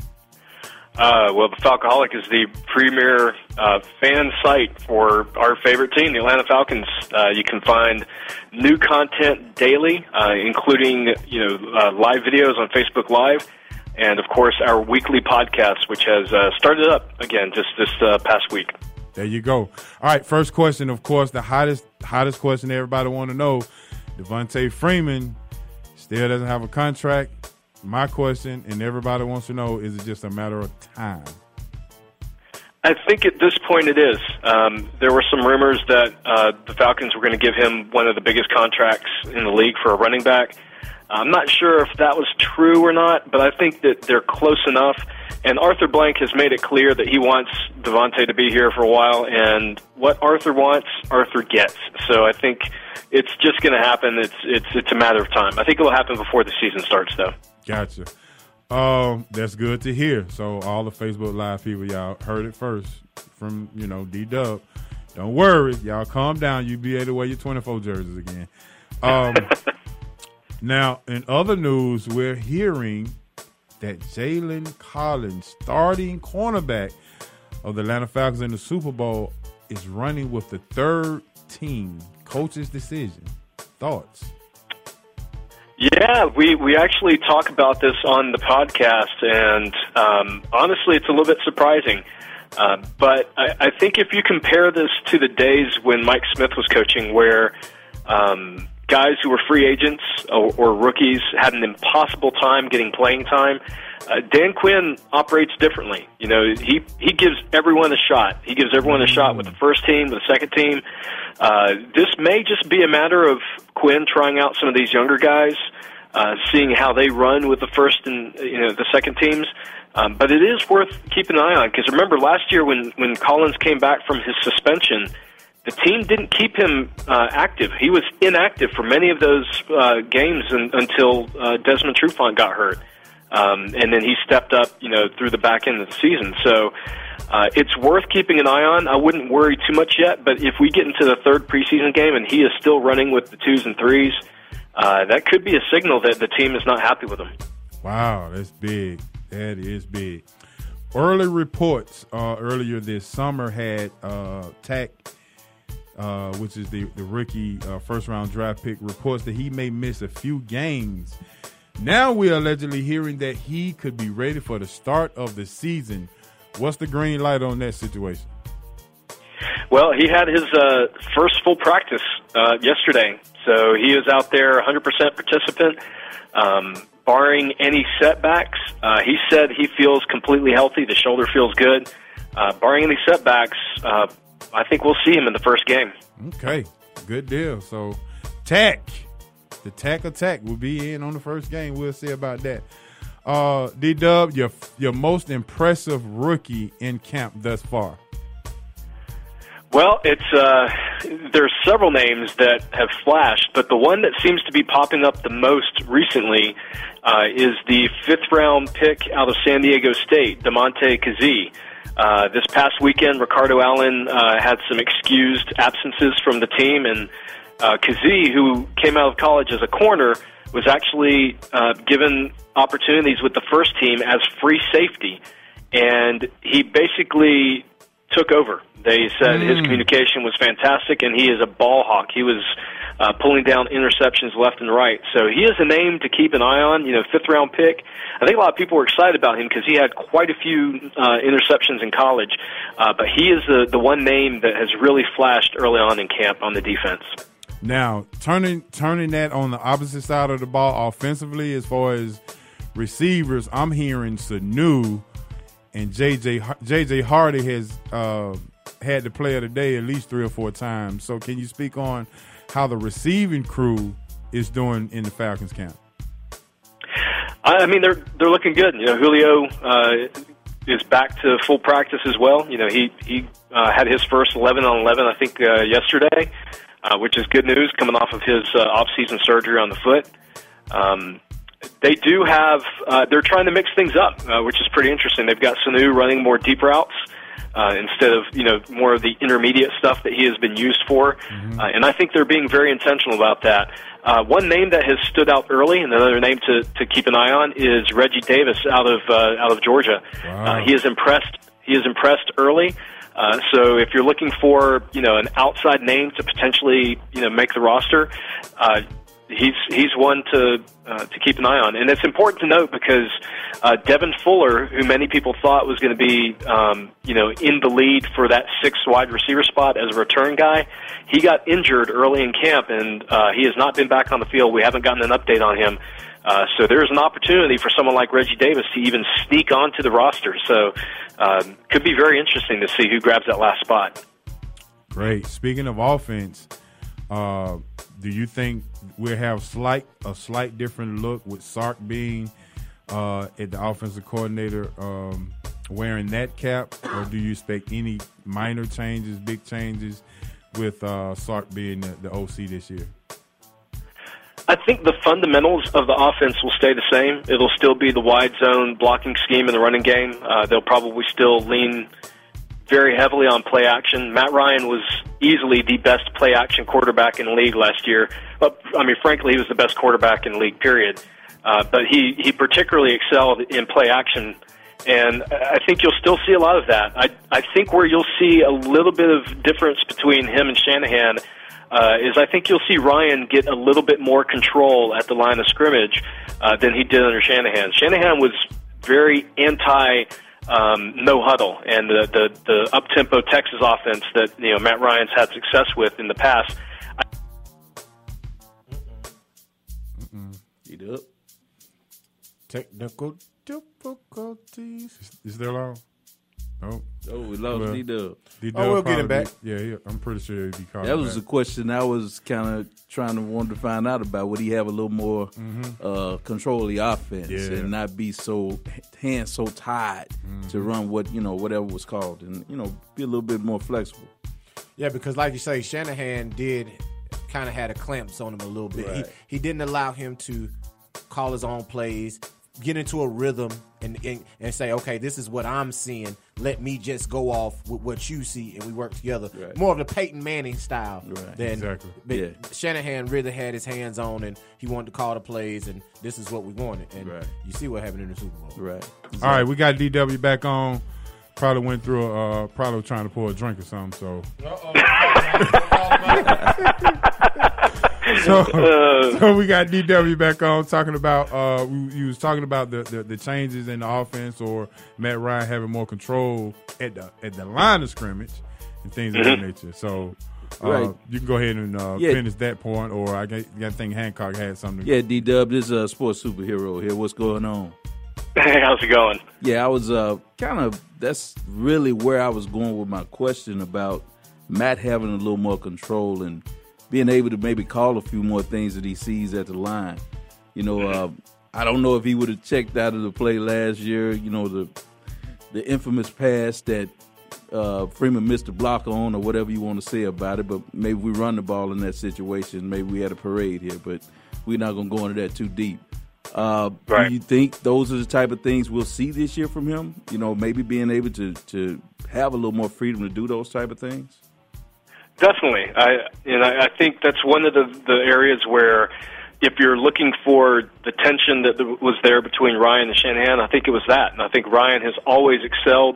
Speaker 13: Well, the Falcoholic is the premier fan site for our favorite team, the Atlanta Falcons. You can find new content daily, including live videos on Facebook Live, and of course our weekly podcast, which has started up again just this past week.
Speaker 3: There you go. All right, first question, of course, the hottest question everybody want to know: Devontae Freeman still doesn't have a contract. My question, and everybody wants to know, is it just a matter of time?
Speaker 13: I think at this point it is. There were some rumors that the Falcons were going to give him one of the biggest contracts in the league for a running back. I'm not sure if that was true or not, but I think that they're close enough. And Arthur Blank has made it clear that he wants Devontae to be here for a while, and what Arthur wants, Arthur gets. So I think it's just going to happen. It's a matter of time. I think it'll happen before the season starts, though.
Speaker 3: Gotcha. That's good to hear. So all the Facebook Live people, y'all heard it first from, D-Dub. Don't worry. Y'all calm down. You'll be able to wear your 24 jerseys again. Now, in other news, we're hearing that Jalen Collins, starting cornerback of the Atlanta Falcons in the Super Bowl, is running with the third team. Coach's decision. Thoughts?
Speaker 13: Yeah, we actually talk about this on the podcast, and honestly, it's a little bit surprising. But I think if you compare this to the days when Mike Smith was coaching, where guys who were free agents or rookies had an impossible time getting playing time, Dan Quinn operates differently. He gives everyone a shot. He gives everyone a shot with the first team, with the second team. This may just be a matter of Quinn trying out some of these younger guys, seeing how they run with the first and the second teams. But it is worth keeping an eye on, because remember last year when Collins came back from his suspension, the team didn't keep him active. He was inactive for many of those games until Desmond Trufant got hurt. and then he stepped up, through the back end of the season. So it's worth keeping an eye on. I wouldn't worry too much yet, but if we get into the third preseason game and he is still running with the 2s and 3s, that could be a signal that the team is not happy with him.
Speaker 3: Wow, that's big. That is big. Early reports earlier this summer had Takk, which is the rookie first-round draft pick, reports that he may miss a few games. Now we are allegedly hearing that he could be ready for the start of the season. What's the green light on that situation?
Speaker 13: Well, he had his first full practice yesterday, so he is out there 100% participant. Barring any setbacks, he said he feels completely healthy. The shoulder feels good. Barring any setbacks, I think we'll see him in the first game.
Speaker 3: Okay, good deal. So, Takk, the Takk attack will be in on the first game. We'll see about that. D-Dub, your most impressive rookie in camp thus far?
Speaker 13: Well, there's several names that have flashed, but the one that seems to be popping up the most recently is the 5th-round pick out of San Diego State, Damontae Kazee. This past weekend, Ricardo Allen had some excused absences from the team, and Kazee, who came out of college as a corner, was actually given opportunities with the first team as free safety, and he basically took over. They said his communication was fantastic, and he is a ball hawk. He was pulling down interceptions left and right. So he is a name to keep an eye on, 5th-round pick. I think a lot of people were excited about him because he had quite a few interceptions in college, but he is the one name that has really flashed early on in camp on the defense.
Speaker 3: Now, turning that on the opposite side of the ball offensively, as far as receivers, I'm hearing Sanu and J.J. Hardy has had the player of the day at least 3 or 4 times. So can you speak on how the receiving crew is doing in the Falcons camp?
Speaker 13: I mean, they're looking good. Julio is back to full practice as well. He had his first 11 on 11, I think, yesterday, which is good news coming off of his off-season surgery on the foot. They do have they're trying to mix things up, which is pretty interesting. They've got Sanu running more deep routes instead of more of the intermediate stuff that he has been used for, and I think they're being very intentional about that. One name that has stood out early, and another name to keep an eye on, is Reggie Davis out of Georgia. Wow. He is impressed early. So if you're looking for an outside name to potentially make the roster, he's one to keep an eye on. And it's important to note because Devin Fuller, who many people thought was going to be in the lead for that 6th wide receiver spot as a return guy, he got injured early in camp, and he has not been back on the field. We haven't gotten an update on him. So there's an opportunity for someone like Reggie Davis to even sneak onto the roster. So could be very interesting to see who grabs that last spot.
Speaker 3: Great. Speaking of offense, do you think we'll have a slight different look with Sark being at the offensive coordinator wearing that cap, or do you expect any minor changes, big changes with Sark being the OC this year?
Speaker 13: I think the fundamentals of the offense will stay the same. It'll still be the wide zone blocking scheme in the running game. They'll probably still lean very heavily on play action. Matt Ryan was easily the best play action quarterback in the league last year. Frankly, he was the best quarterback in the league, period. But he particularly excelled in play action, and I think you'll still see a lot of that. I think where you'll see a little bit of difference between him and Shanahan is I think you'll see Ryan get a little bit more control at the line of scrimmage than he did under Shanahan. Shanahan was very anti no huddle, and the up-tempo Texas offense that Matt Ryan's had success with in the past.
Speaker 2: Technical difficulties.
Speaker 3: Is there long?
Speaker 4: Oh, we lost D-Dub.
Speaker 2: We'll get him back.
Speaker 3: Yeah, I'm pretty sure he'd be called.
Speaker 4: That was a question I was kind of wanted to find out about. Would he have a little more control of the offense and not be so hands so tied to run whatever was called, and be a little bit more flexible.
Speaker 2: Yeah, because like you say, Shanahan did kind of had a clamps on him a little bit. Right. He didn't allow him to call his own plays. get into a rhythm and say, okay, this is what I'm seeing. Let me just go off with what you see, and we work together. Right. More of the Peyton Manning style than Shanahan really had his hands on, and he wanted to call the plays, and this is what we wanted. And you see what happened in the Super Bowl.
Speaker 3: Right. Exactly. All right, we got DW back on. Probably went through probably trying to pour a drink or something. So, so we got DW back on talking about. You was talking about the changes in the offense, or Matt Ryan having more control at the line of scrimmage and things of that nature. So. You can go ahead and finish that point, or I think Hancock had something.
Speaker 4: Yeah, D-Dub, this is a sports superhero here. What's going on?
Speaker 13: Hey, how's it going?
Speaker 4: Yeah, I was that's really where I was going with my question about Matt having a little more control and being able to maybe call a few more things that he sees at the line. You know, I don't know if he would have checked out of the play last year, you know, the infamous pass that Freeman missed the block on, or whatever you want to say about it, but maybe we run the ball in that situation. Maybe we had a parade here, but we're not going to go into that too deep. Do you think those are the type of things we'll see this year from him? You know, maybe being able to have a little more freedom to do those type of things?
Speaker 13: Definitely. I think that's one of the areas where if you're looking for the tension that was there between Ryan and Shanahan, I think it was that. And I think Ryan has always excelled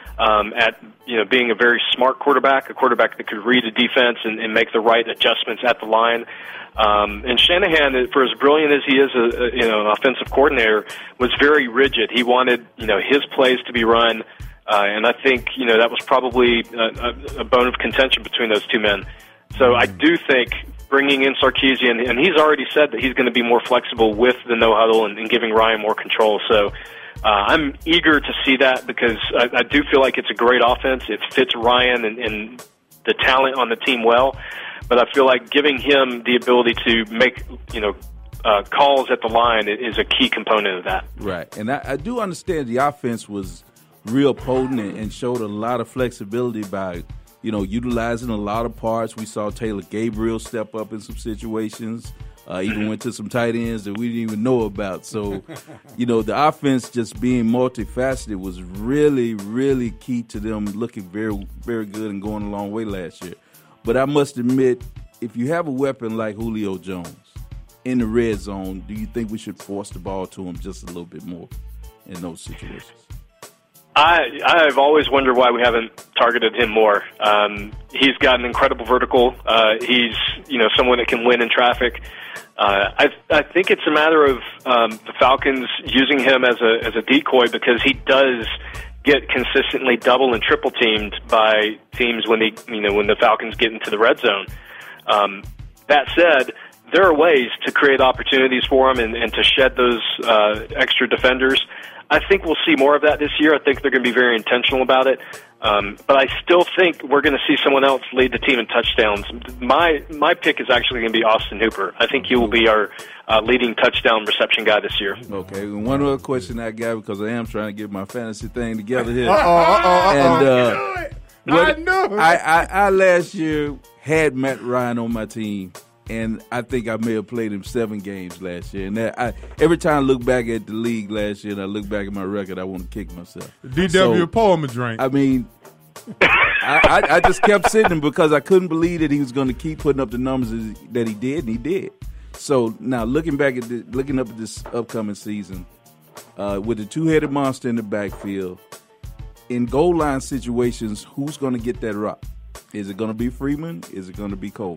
Speaker 13: at being a very smart quarterback, a quarterback that could read a defense and make the right adjustments at the line. And Shanahan, for as brilliant as he is, an offensive coordinator, was very rigid. He wanted his plays to be run, and I think that was probably a bone of contention between those two men. So I do think bringing in Sarkisian, and he's already said that he's going to be more flexible with the no huddle and giving Ryan more control. So. I'm eager to see that because I do feel like it's a great offense. It fits Ryan and the talent on the team well, but I feel like giving him the ability to make calls at the line is a key component of that.
Speaker 4: Right, and I do understand the offense was real potent and showed a lot of flexibility by utilizing a lot of parts. We saw Taylor Gabriel step up in some situations. Even went to some tight ends that we didn't even know about. So, the offense just being multifaceted was really, really key to them looking very, very good and going a long way last year. But I must admit, if you have a weapon like Julio Jones in the red zone, do you think we should force the ball to him just a little bit more in those situations?
Speaker 13: I've always wondered why we haven't targeted him more. He's got an incredible vertical. He's someone that can win in traffic. I think it's a matter of the Falcons using him as a decoy because he does get consistently double and triple teamed by teams when the Falcons get into the red zone. That said, there are ways to create opportunities for him and to shed those extra defenders. I think we'll see more of that this year. I think they're going to be very intentional about it. But I still think we're going to see someone else lead the team in touchdowns. My pick is actually going to be Austin Hooper. I think he will be our leading touchdown reception guy this year.
Speaker 4: Okay, and one other question I got, because I am trying to get my fantasy thing together here.
Speaker 2: I know it.
Speaker 4: I last year had Matt Ryan on my team. And I think I may have played him 7 games last year. And every time I look back at the league last year and I look back at my record, I want to kick myself.
Speaker 3: DW, pour him a drink.
Speaker 4: I mean, I just kept sitting because I couldn't believe that he was going to keep putting up the numbers that he did, and he did. So now looking up at this upcoming season, with the two-headed monster in the backfield, in goal line situations, who's going to get that rock? Is it going to be Freeman? Is it going to be Cole?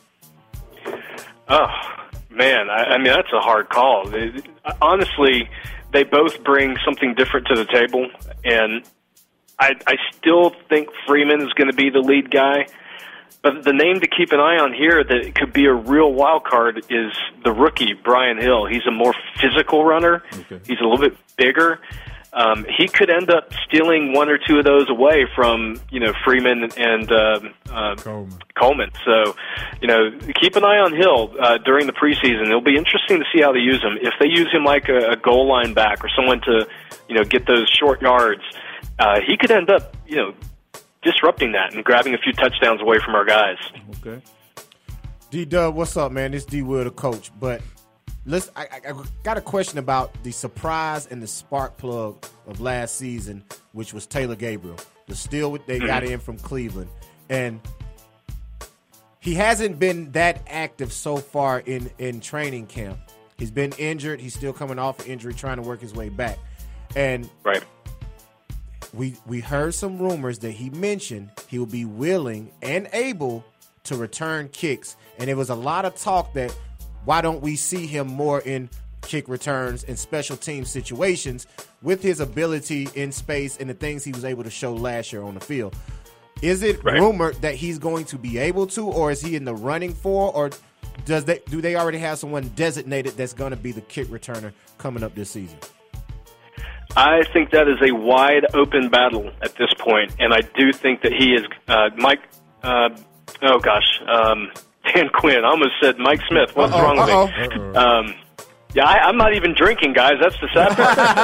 Speaker 13: Oh, man, I mean, that's a hard call. Honestly, they both bring something different to the table, and I still think Freeman is going to be the lead guy. But the name to keep an eye on here that could be a real wild card is the rookie, Brian Hill. He's a more physical runner. Okay. He's a little bit bigger. He could end up stealing 1 or 2 of those away from, Freeman and Coleman. So, keep an eye on Hill during the preseason. It'll be interesting to see how they use him. If they use him like a goal line back or someone to, get those short yards, he could end up, disrupting that and grabbing a few touchdowns away from our guys.
Speaker 4: Okay.
Speaker 2: D-Dub, what's up, man? This D-Will, the coach. But I got a question about the surprise and the spark plug of last season, which was Taylor Gabriel. The steal they got in from Cleveland. And he hasn't been that active so far in training camp. He's been injured. He's still coming off an injury, trying to work his way back. And we heard some rumors that he mentioned he will be willing and able to return kicks. And there was a lot of talk that why don't we see him more in kick returns and special team situations with his ability in space and the things he was able to show last year on the field. Is it rumored that he's going to be able to, or is he in the running for, or do they already have someone designated that's going to be the kick returner coming up this season?
Speaker 13: I think that is a wide open battle at this point, and I do think that he is Dan Quinn. I almost said Mike Smith. What's wrong with me? I'm not even drinking, guys. That's the sad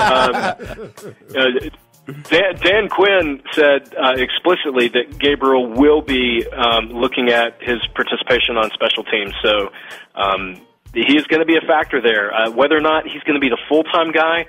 Speaker 13: part. Dan Quinn said explicitly that Gabriel will be looking at his participation on special teams. So he is going to be a factor there. Whether or not he's going to be the full-time guy,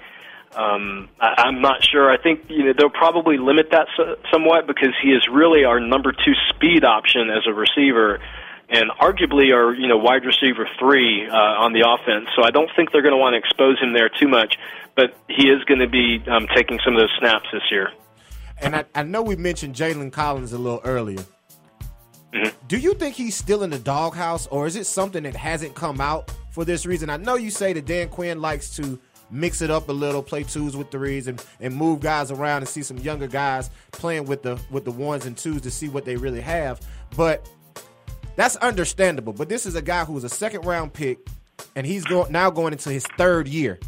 Speaker 13: I'm not sure. I think they'll probably limit that somewhat because he is really our number 2 speed option as a receiver, and arguably our wide receiver 3 on the offense. So I don't think they're going to want to expose him there too much, but he is going to be taking some of those snaps this year.
Speaker 2: And I know we mentioned Jalen Collins a little earlier. Mm-hmm. Do you think he's still in the doghouse, or is it something that hasn't come out for this reason? I know you say that Dan Quinn likes to mix it up a little, play 2s with 3s, and move guys around and see some younger guys playing with the 1s and 2s to see what they really have. But that's understandable. But this is a guy who was a second-round pick, and he's now going into his 3rd year.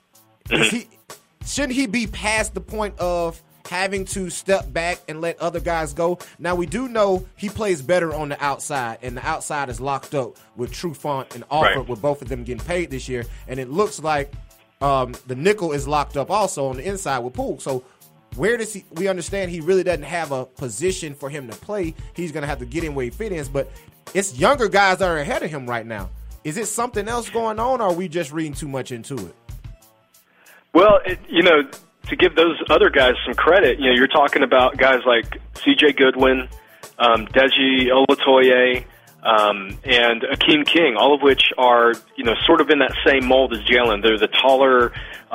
Speaker 2: Shouldn't he be past the point of having to step back and let other guys go? Now, we do know he plays better on the outside, and the outside is locked up with Trufant and Alford, with both of them getting paid this year. And it looks like the nickel is locked up also on the inside with Poole. So where does he? We understand he really doesn't have a position for him to play. He's going to have to get in where he fit in. But it's younger guys that are ahead of him right now. Is it something else going on, or are we just reading too much into it?
Speaker 13: Well, to give those other guys some credit, you're talking about guys like C.J. Goodwin, Deji Olatoye, and Akeem King, all of which are, sort of in that same mold as Jalen. They're the taller,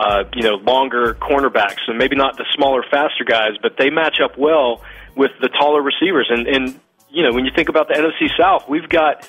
Speaker 13: longer cornerbacks, and maybe not the smaller, faster guys, but they match up well with the taller receivers. And when you think about the NFC South, we've got,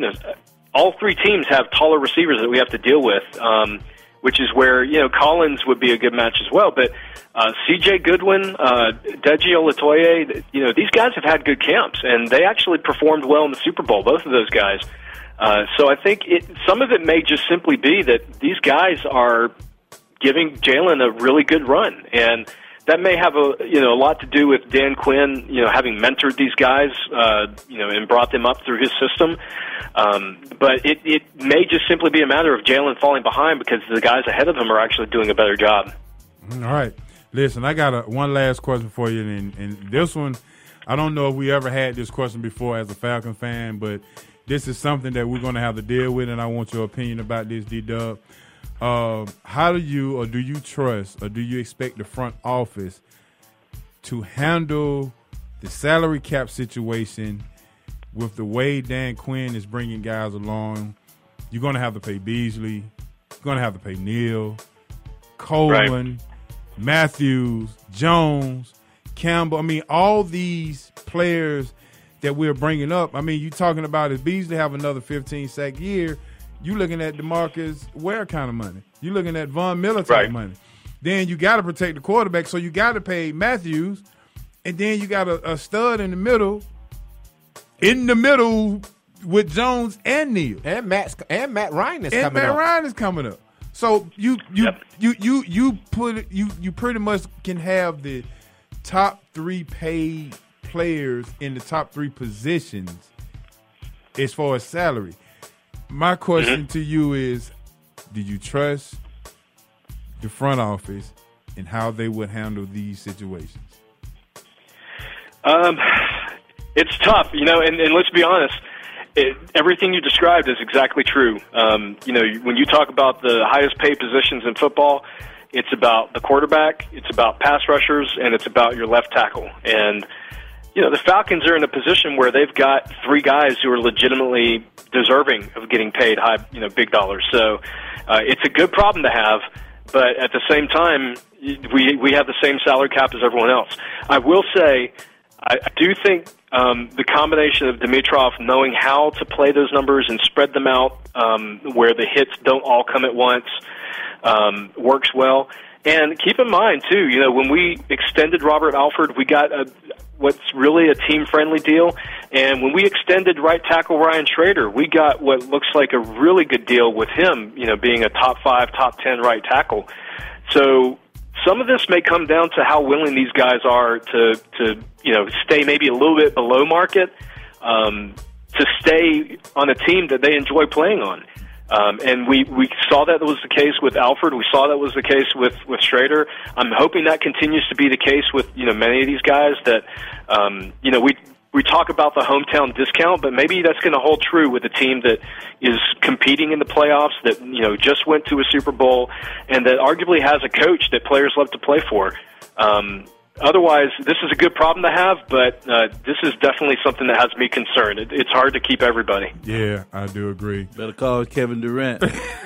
Speaker 13: all 3 teams have taller receivers that we have to deal with, which is where, Collins would be a good match as well. But C.J. Goodwin, Deji Olatoye, these guys have had good camps, and they actually performed well in the Super Bowl, both of those guys. So I think some of it may just simply be that these guys are giving Jalen a really good run, and that may have a lot to do with Dan Quinn, having mentored these guys, and brought them up through his system. But it may just simply be a matter of Jalen falling behind because the guys ahead of him are actually doing a better job.
Speaker 3: All right. Listen, I got one last question for you, and this one, I don't know if we ever had this question before as a Falcon fan, but this is something that we're going to have to deal with, and I want your opinion about this, D-Dub. How do you trust, or do you expect the front office to handle the salary cap situation with the way Dan Quinn is bringing guys along? You're going to have to pay Beasley. You're going to have to pay Neal, Coleman, Matthews, Jones, Campbell. I mean, all these players that we're bringing up. I mean, you're talking about if Beasley have another 15-sack year, you're looking at DeMarcus Ware kind of money. You're looking at Von Miller type of money. Then you got to protect the quarterback, so you got to pay Matthews, and then you got a stud in the middle with Jones and Neal,
Speaker 2: and Matt Ryan is coming up.
Speaker 3: Matt Ryan is coming up. So you pretty much can have the top 3 paid players in the top 3 positions as far as salary. My question to you is, do you trust the front office and how they would handle these situations?
Speaker 13: It's tough, and let's be honest. everything you described is exactly true. When you talk about the highest paid positions in football, it's about the quarterback, it's about pass rushers, and it's about your left tackle. And, the Falcons are in a position where they've got 3 guys who are legitimately deserving of getting paid high, big dollars. So it's a good problem to have, but at the same time, we have the same salary cap as everyone else. I will say, I do think the combination of Dimitroff knowing how to play those numbers and spread them out where the hits don't all come at once works well. And keep in mind, too, when we extended Robert Alford, we got what's really a team-friendly deal. And when we extended right tackle Ryan Schrader, we got what looks like a really good deal with him, being a top 5, top 10 right tackle. So some of this may come down to how willing these guys are to stay maybe a little bit below market, to stay on a team that they enjoy playing on. And we saw that was the case with Alford. We saw that was the case with Schrader. I'm hoping that continues to be the case with, many of these guys that, we talk about the hometown discount, but maybe that's going to hold true with a team that is competing in the playoffs, that, just went to a Super Bowl, and that arguably has a coach that players love to play for. Otherwise, this is a good problem to have, but this is definitely something that has me concerned. It's hard to keep everybody.
Speaker 3: Yeah, I do agree.
Speaker 4: Better call Kevin Durant.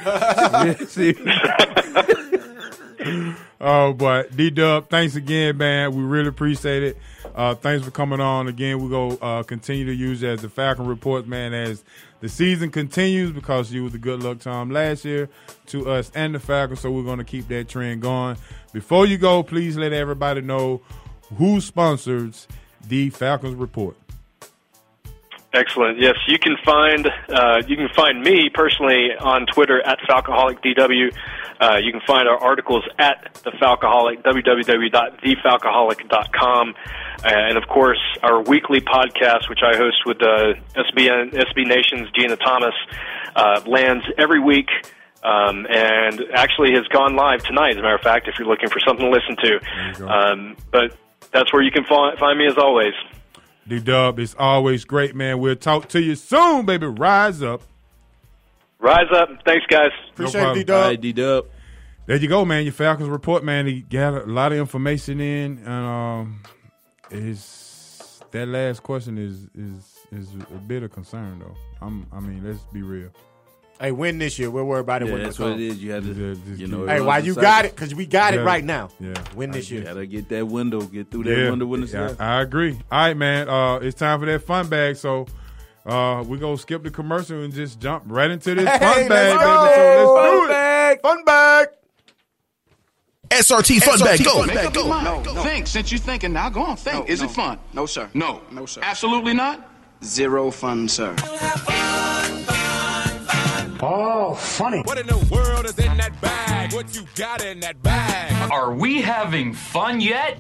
Speaker 3: Oh, but D-Dub, thanks again, man. We really appreciate it. Thanks for coming on again. We're going to continue to use it as the Falcon Report, man, as the season continues, because you was the good luck Tom last year to us and the Falcons, so we're going to keep that trend going. Before you go, please let everybody know who sponsors the Falcons Report.
Speaker 13: Excellent. Yes, you can find me personally on Twitter at FalcoholicDW. You can find our articles at The Falcoholic, www.thefalcoholic.com. And, of course, our weekly podcast, which I host with SB Nation's Gina Thomas, lands every week and actually has gone live tonight, as a matter of fact, if you're looking for something to listen to. But that's where you can find me as always.
Speaker 3: D-Dub, it's always great, man. We'll talk to you soon, baby. Rise up.
Speaker 13: Rise up. Thanks, guys.
Speaker 2: Appreciate it, D-Dub.
Speaker 4: All right, D-Dub.
Speaker 3: There you go, man. Your Falcons Report, man. He got a lot of information in, and that last question is a bit of concern, though. Let's be real.
Speaker 2: Hey, win this year. We'll worry about it when
Speaker 4: that's
Speaker 2: it comes.
Speaker 4: what it is. You have to,
Speaker 2: Hey, while you got it, because we got it right now.
Speaker 3: Yeah.
Speaker 2: Win this year.
Speaker 4: You got to get that window, get through that window when it's there.
Speaker 3: I agree. All right, man. It's time for that fun bag, so we're going to skip the commercial and just jump right into this fun bag, baby. So let's do it.
Speaker 2: Fun bag.
Speaker 5: SRT Fun Bag, go.
Speaker 7: No. Think. Since you're thinking now, go on, think. Is it fun? No, sir. No, sir. Absolutely not? Zero fun, sir.
Speaker 8: Oh, funny.
Speaker 14: What in the world is in that bag? What you got in that bag?
Speaker 15: Are we having fun yet?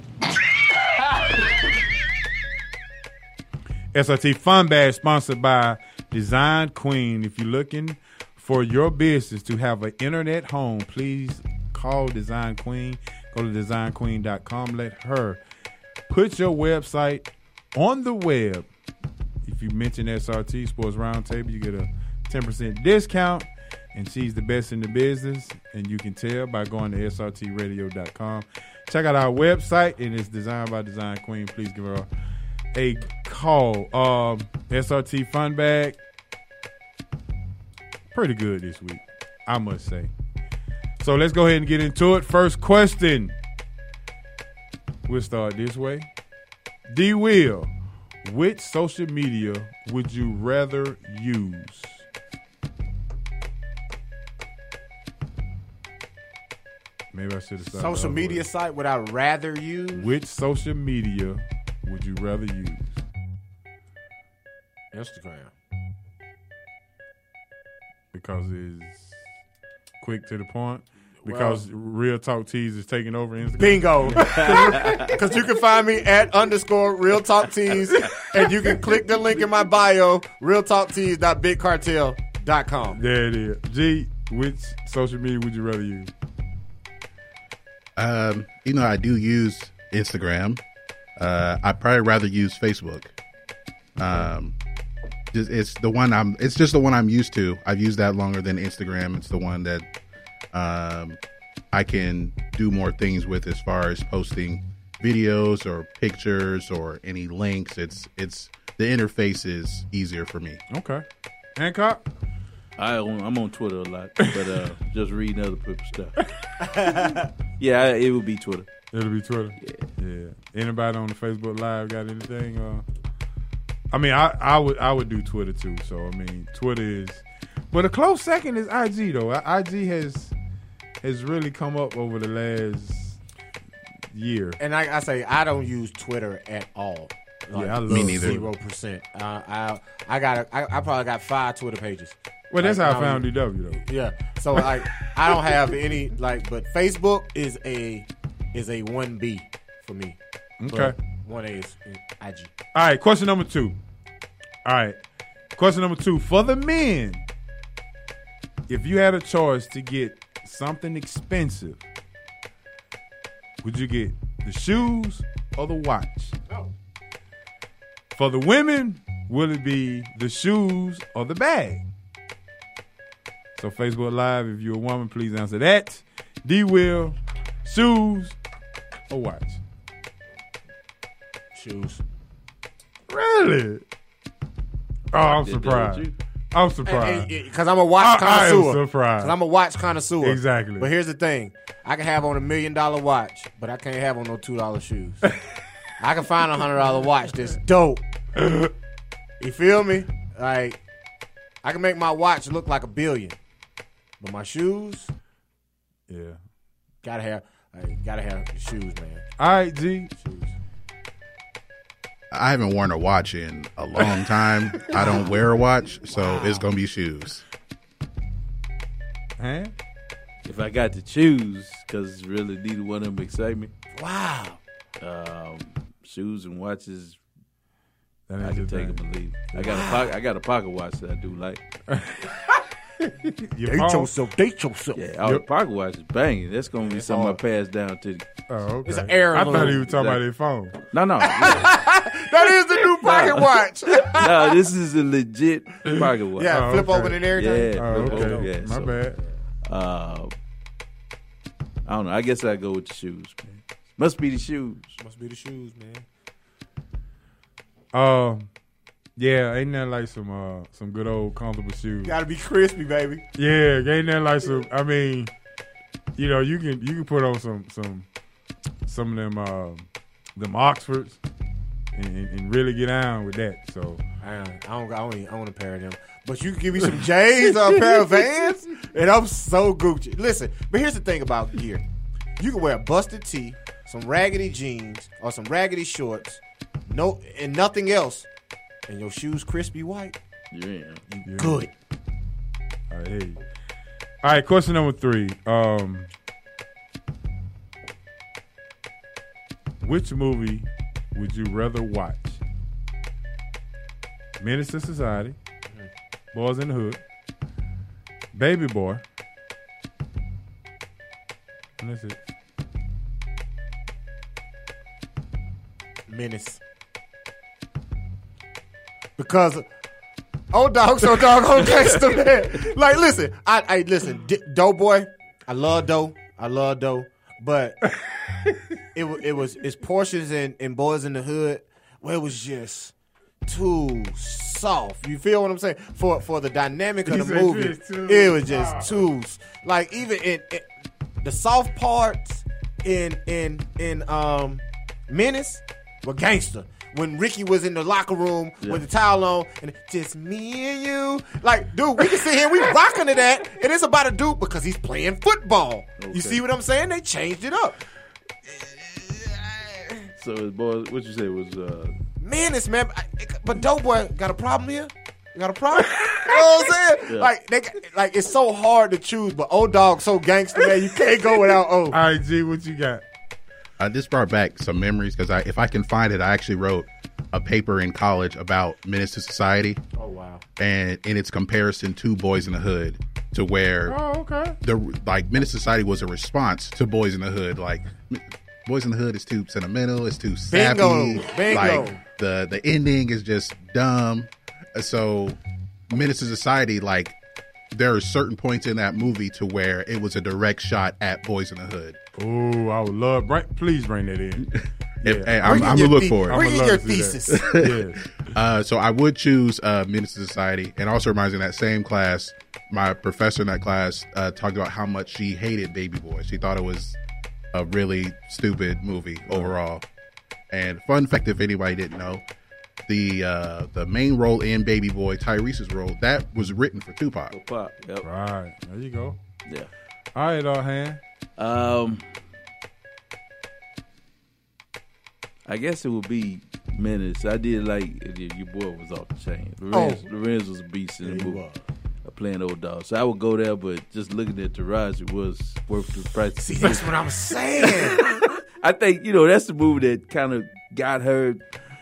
Speaker 3: SRT Fun Bag sponsored by Design Queen. If you're looking for your business to have an internet home, please call Design Queen. Go to designqueen.com. Let her put your website on the web. If you mention SRT Sports Roundtable, you get a 10% discount, and she's the best in the business, and you can tell by going to srtradio.com. Check out our website, and it's designed by Design Queen. Please give her a call. SRT Fun Bag, pretty good this week, I must say. So let's go ahead and get into it. First question. We'll start this way. D. Will, which social media would you rather use? Maybe I should have started.
Speaker 2: Social media site would I rather use?
Speaker 3: Which social media would you rather use?
Speaker 2: Instagram.
Speaker 3: Because it's quick to the point? Because Real Talk Tees is taking over Instagram?
Speaker 2: Bingo. Because you can find me at _Real Talk Tees, and you can click the link in my bio, realtalktees.bigcartel.com.
Speaker 3: There it is. G, which social media would you rather use?
Speaker 6: I do use Instagram. I'd probably rather use Facebook. it's the one it's just the one I'm used to. I've used that longer than Instagram. It's the one that I can do more things with as far as posting videos or pictures or any links. It's the interface is easier for me.
Speaker 3: Okay. Hancock?
Speaker 4: I'm on Twitter a lot, but just reading other people's stuff. Yeah, it would be Twitter.
Speaker 3: It'll be Twitter? Yeah. Anybody on the Facebook Live got anything? I mean, I would do Twitter too. So, I mean, Twitter is... But a close second is IG, though. IG has really come up over the last year.
Speaker 2: And I say I don't use Twitter at all. Like,
Speaker 3: I love
Speaker 6: me neither.
Speaker 2: 0%. I probably got 5 Twitter pages.
Speaker 3: Well, that's how I found DW though.
Speaker 2: Yeah. So like I don't have any but Facebook is a 1B for me.
Speaker 3: Okay.
Speaker 2: But 1A is IG.
Speaker 3: All right, question number 2. All right. Question number 2. For the men, if you had a choice to get something expensive, would you get the shoes or the watch?
Speaker 2: Oh.
Speaker 3: For the women, will it be the shoes or the bag? So Facebook Live, if you're a woman, please answer that. D-Will, shoes or watch?
Speaker 2: Shoes.
Speaker 3: Really? Oh, I'm surprised. I'm surprised.
Speaker 2: Because I'm a watch connoisseur.
Speaker 3: I am surprised.
Speaker 2: Because I'm a watch connoisseur.
Speaker 3: Exactly.
Speaker 2: But here's the thing. I can have on $1 million watch, but I can't have on no $2 shoes. I can find a $100 watch that's dope. You feel me? Like, I can make my watch look like $1 billion. But my shoes,
Speaker 3: yeah,
Speaker 2: gotta have shoes, man.
Speaker 3: All right, G.
Speaker 2: Shoes.
Speaker 6: I haven't worn a watch in a long time. I don't wear a watch, so it's gonna be shoes.
Speaker 3: Huh?
Speaker 4: If I got to choose, because really neither one of them excite me.
Speaker 2: Wow.
Speaker 4: Shoes and watches,
Speaker 3: that
Speaker 4: I can take them and leave. I got a pocket watch that I do like.
Speaker 2: Date yourself.
Speaker 4: Yeah, the pocket watch is banging. That's gonna be something I pass down to.
Speaker 3: Oh, okay.
Speaker 2: It's an heirloom.
Speaker 3: I thought he was talking about his phone.
Speaker 4: No.
Speaker 2: That is the new pocket watch.
Speaker 4: No, this is a legit pocket watch.
Speaker 2: Yeah, flip open and everything.
Speaker 4: Yeah,
Speaker 3: okay. My bad.
Speaker 4: I don't know. I guess I go with the shoes, man. Must be the shoes.
Speaker 2: Must be the shoes, man.
Speaker 3: Yeah, ain't that like some good old comfortable shoes?
Speaker 2: Gotta be crispy, baby.
Speaker 3: Yeah, ain't that like some? I mean, you know, you can put on some of them Oxfords and really get down with that. So
Speaker 2: I don't own a pair of them, but you can give me some J's or a pair of Vans, and I'm so Gucci. Listen, but here's the thing about gear: you can wear a busted tee, some raggedy jeans, or some raggedy shorts, and nothing else. And your shoes crispy white,
Speaker 4: yeah.
Speaker 2: Good.
Speaker 3: All right, hey. All right, question number 3. Which movie would you rather watch? Menace to Society, Boys in the Hood, Baby Boy, and that's it.
Speaker 2: Menace. Because old dog so doggone gangster, man. Like, listen, I listen, Doughboy, I love Doe, but it's portions in Boys in the Hood where it was just too soft. You feel what I'm saying? For the dynamic of the movie, it was just too, like, even in the soft parts in Menace were gangster. When Ricky was in the locker room with the towel on, and just me and you. Like, dude, we can sit here, we rocking to that, and it's about a dude because he's playing football. Okay. You see what I'm saying? They changed it up.
Speaker 4: So, boy, what you say was...
Speaker 2: Menace, man. But Doughboy got a problem here? You got a problem? You know what I'm saying? Yeah. Like, it's so hard to choose, but old dog so gangster, man, you can't go without O.
Speaker 3: All right, G, what you got?
Speaker 6: This brought back some memories because if I can find it, I actually wrote a paper in college about Menace to Society.
Speaker 2: Oh, wow.
Speaker 6: And in its comparison to Boys in the Hood, to where Menace to Society was a response to Boys in the Hood. Like, Boys in the Hood is too sentimental, it's too sappy.
Speaker 2: Bingo.
Speaker 6: Like, the ending is just dumb. So, Menace to Society, like, there are certain points in that movie to where it was a direct shot at Boys in the Hood.
Speaker 3: Ooh, I would love. Please bring that in.
Speaker 6: Hey, I'm gonna look for it.
Speaker 2: Bring in your thesis.
Speaker 6: So I would choose Menace to Society, and also reminds me in that same class, my professor in that class talked about how much she hated Baby Boy. She thought it was a really stupid movie overall. And fun fact, if anybody didn't know, the main role in Baby Boy, Tyrese's role, that was written for Tupac.
Speaker 4: Tupac, yep.
Speaker 3: Right, there you go.
Speaker 4: Yeah.
Speaker 3: All right, Han.
Speaker 4: I guess it would be Menace. I did like your boy was off the chain. Lorenz was a beast in the movie. Playing old dog. So I would go there, but just looking at Taraji was worth the price.
Speaker 2: See, that's what I'm saying.
Speaker 4: I think, that's the movie that kind of got her,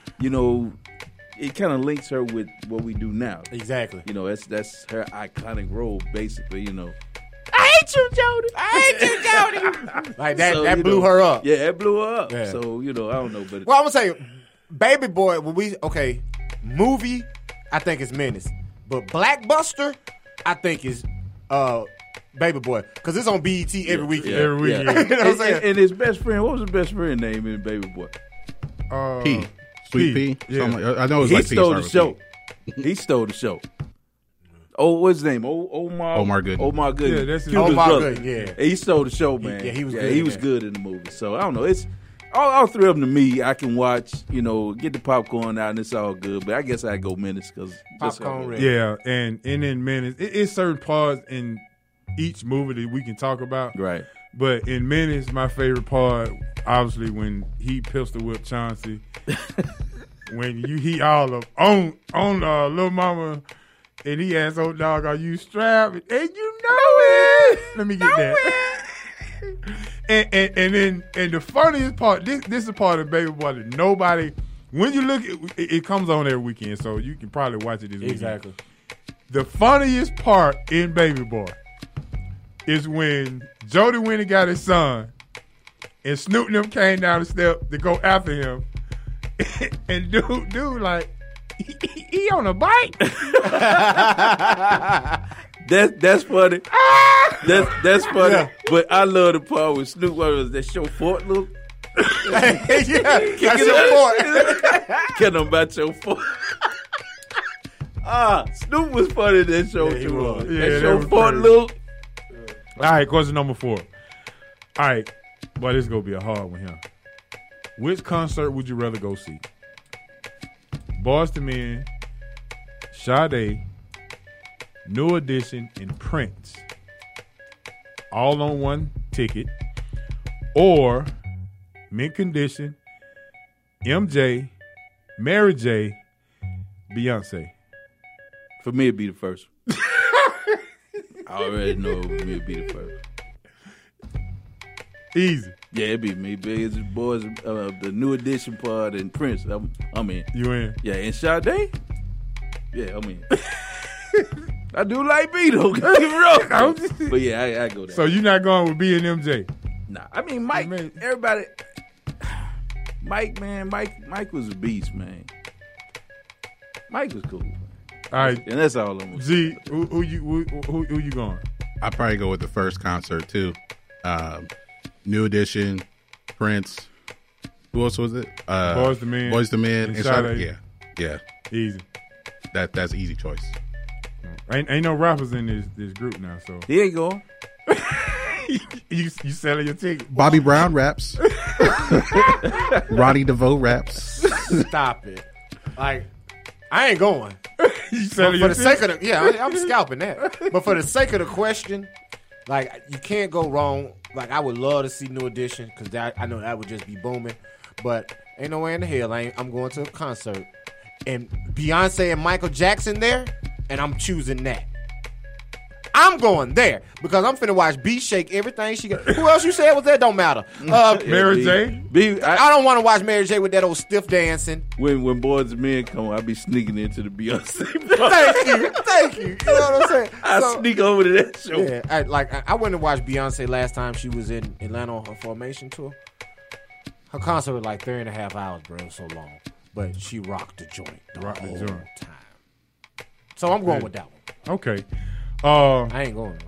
Speaker 4: it kind of links her with what we do now.
Speaker 2: Exactly.
Speaker 4: That's her iconic role, basically,
Speaker 2: I hate you, Jody. I hate you, Jody. Like that, so, that blew her up.
Speaker 4: Yeah, it blew her up.
Speaker 2: Yeah.
Speaker 4: So, I don't know. But
Speaker 2: well, I'm going to tell you, Baby Boy, movie, I think it's Menace. But Blackbuster, I think is Baby Boy. Because it's on BET every weekend.
Speaker 3: Every weekend.
Speaker 2: You know what I'm saying?
Speaker 4: And his best friend, what was his best friend name in Baby Boy?
Speaker 6: P. Sweet P.
Speaker 3: Yeah.
Speaker 6: I know it was like P.
Speaker 4: He stole the show. He stole the show. Oh, what's his name? Omar Gooding. Omar Gooding.
Speaker 3: Yeah, that's his
Speaker 2: Omar Gooding, yeah.
Speaker 4: He stole the show, man.
Speaker 2: He was good.
Speaker 4: He was good in the movie. So, I don't know. It's all three of them to me. I can watch, get the popcorn out, and it's all good. But I guess I go Menace because
Speaker 2: popcorn ready.
Speaker 3: Yeah, and in Menace, it's certain parts in each movie that we can talk about.
Speaker 4: Right.
Speaker 3: But in Menace, my favorite part, obviously, when he pistol whipped Chauncey, when he all up on Lil Mama, and he asked old dog, "Are you strapped?" And you know it. Let me get that. And the funniest part, this is the part of Baby Boy that nobody, when you look at it comes on every weekend, so you can probably watch it this weekend.
Speaker 2: Exactly.
Speaker 3: The funniest part in Baby Boy is when Jody went and got his son, and Snoop and them came down the step to go after him, and dude like, he on a bike.
Speaker 4: That's funny. That's funny. Yeah. But I love the part with Snoop. What was that show Fort look?
Speaker 2: That's your Fort.
Speaker 4: Get them about your Fort. Snoop was funny in that show too. That show Fort look.
Speaker 3: All right, question number 4. All right, boy, this is gonna be a hard one here. Which concert would you rather go see? Boyz II Men, Sade, New Edition, and Prince, all on one ticket, or Mint Condition, MJ, Mary J, Beyonce?
Speaker 4: For me, it'd be the first. I already know it'd be the first.
Speaker 3: Easy.
Speaker 4: Yeah, it'd be me. It's Boys, the New Edition part, and Prince. I'm in.
Speaker 3: You in?
Speaker 4: Yeah, and Sade? Yeah, I'm in. I do like B though. Get me wrong. But yeah, I go there.
Speaker 3: So you're not going with B and MJ?
Speaker 4: Nah, I mean Mike. Everybody, Mike was a beast, man. Mike was cool, man.
Speaker 3: All right,
Speaker 4: and that's all I'm.
Speaker 3: G, who you going?
Speaker 6: I'd probably go with the first concert too. New Edition, Prince. Who else was it?
Speaker 3: Boyz II Men.
Speaker 6: Boyz II Men.
Speaker 3: And Sade.
Speaker 6: Yeah.
Speaker 3: Easy.
Speaker 6: That's an easy choice.
Speaker 3: Ain't no rappers in this group now, so
Speaker 4: here you go.
Speaker 3: you selling your ticket.
Speaker 6: Bobby Brown raps. Ronnie DeVoe raps.
Speaker 2: Stop it. Like, I ain't going.
Speaker 3: You selling
Speaker 2: for
Speaker 3: your
Speaker 2: the
Speaker 3: ticket?
Speaker 2: sake of the I'm scalping that. But for the sake of the question, like, you can't go wrong. Like, I would love to see New Edition because I know that would just be booming. But ain't no way in the hell I'm going to a concert and Beyonce and Michael Jackson there, and I'm choosing that. I'm going there because I'm finna watch B shake everything she got. Who else you said was there? Don't matter.
Speaker 3: Mary J.
Speaker 2: I don't want to watch Mary J with that old stiff dancing.
Speaker 4: When Boyz II Men come, I be sneaking into the Beyonce.
Speaker 2: Thank you. You know what I'm saying?
Speaker 4: I sneak over to that show.
Speaker 2: Yeah, I went and watched Beyonce last time she was in Atlanta on her Formation tour. Her concert was like 3.5 hours, bro. It was so long, but she rocked the joint the whole time. So I'm going with that one.
Speaker 3: Okay.
Speaker 2: I ain't going.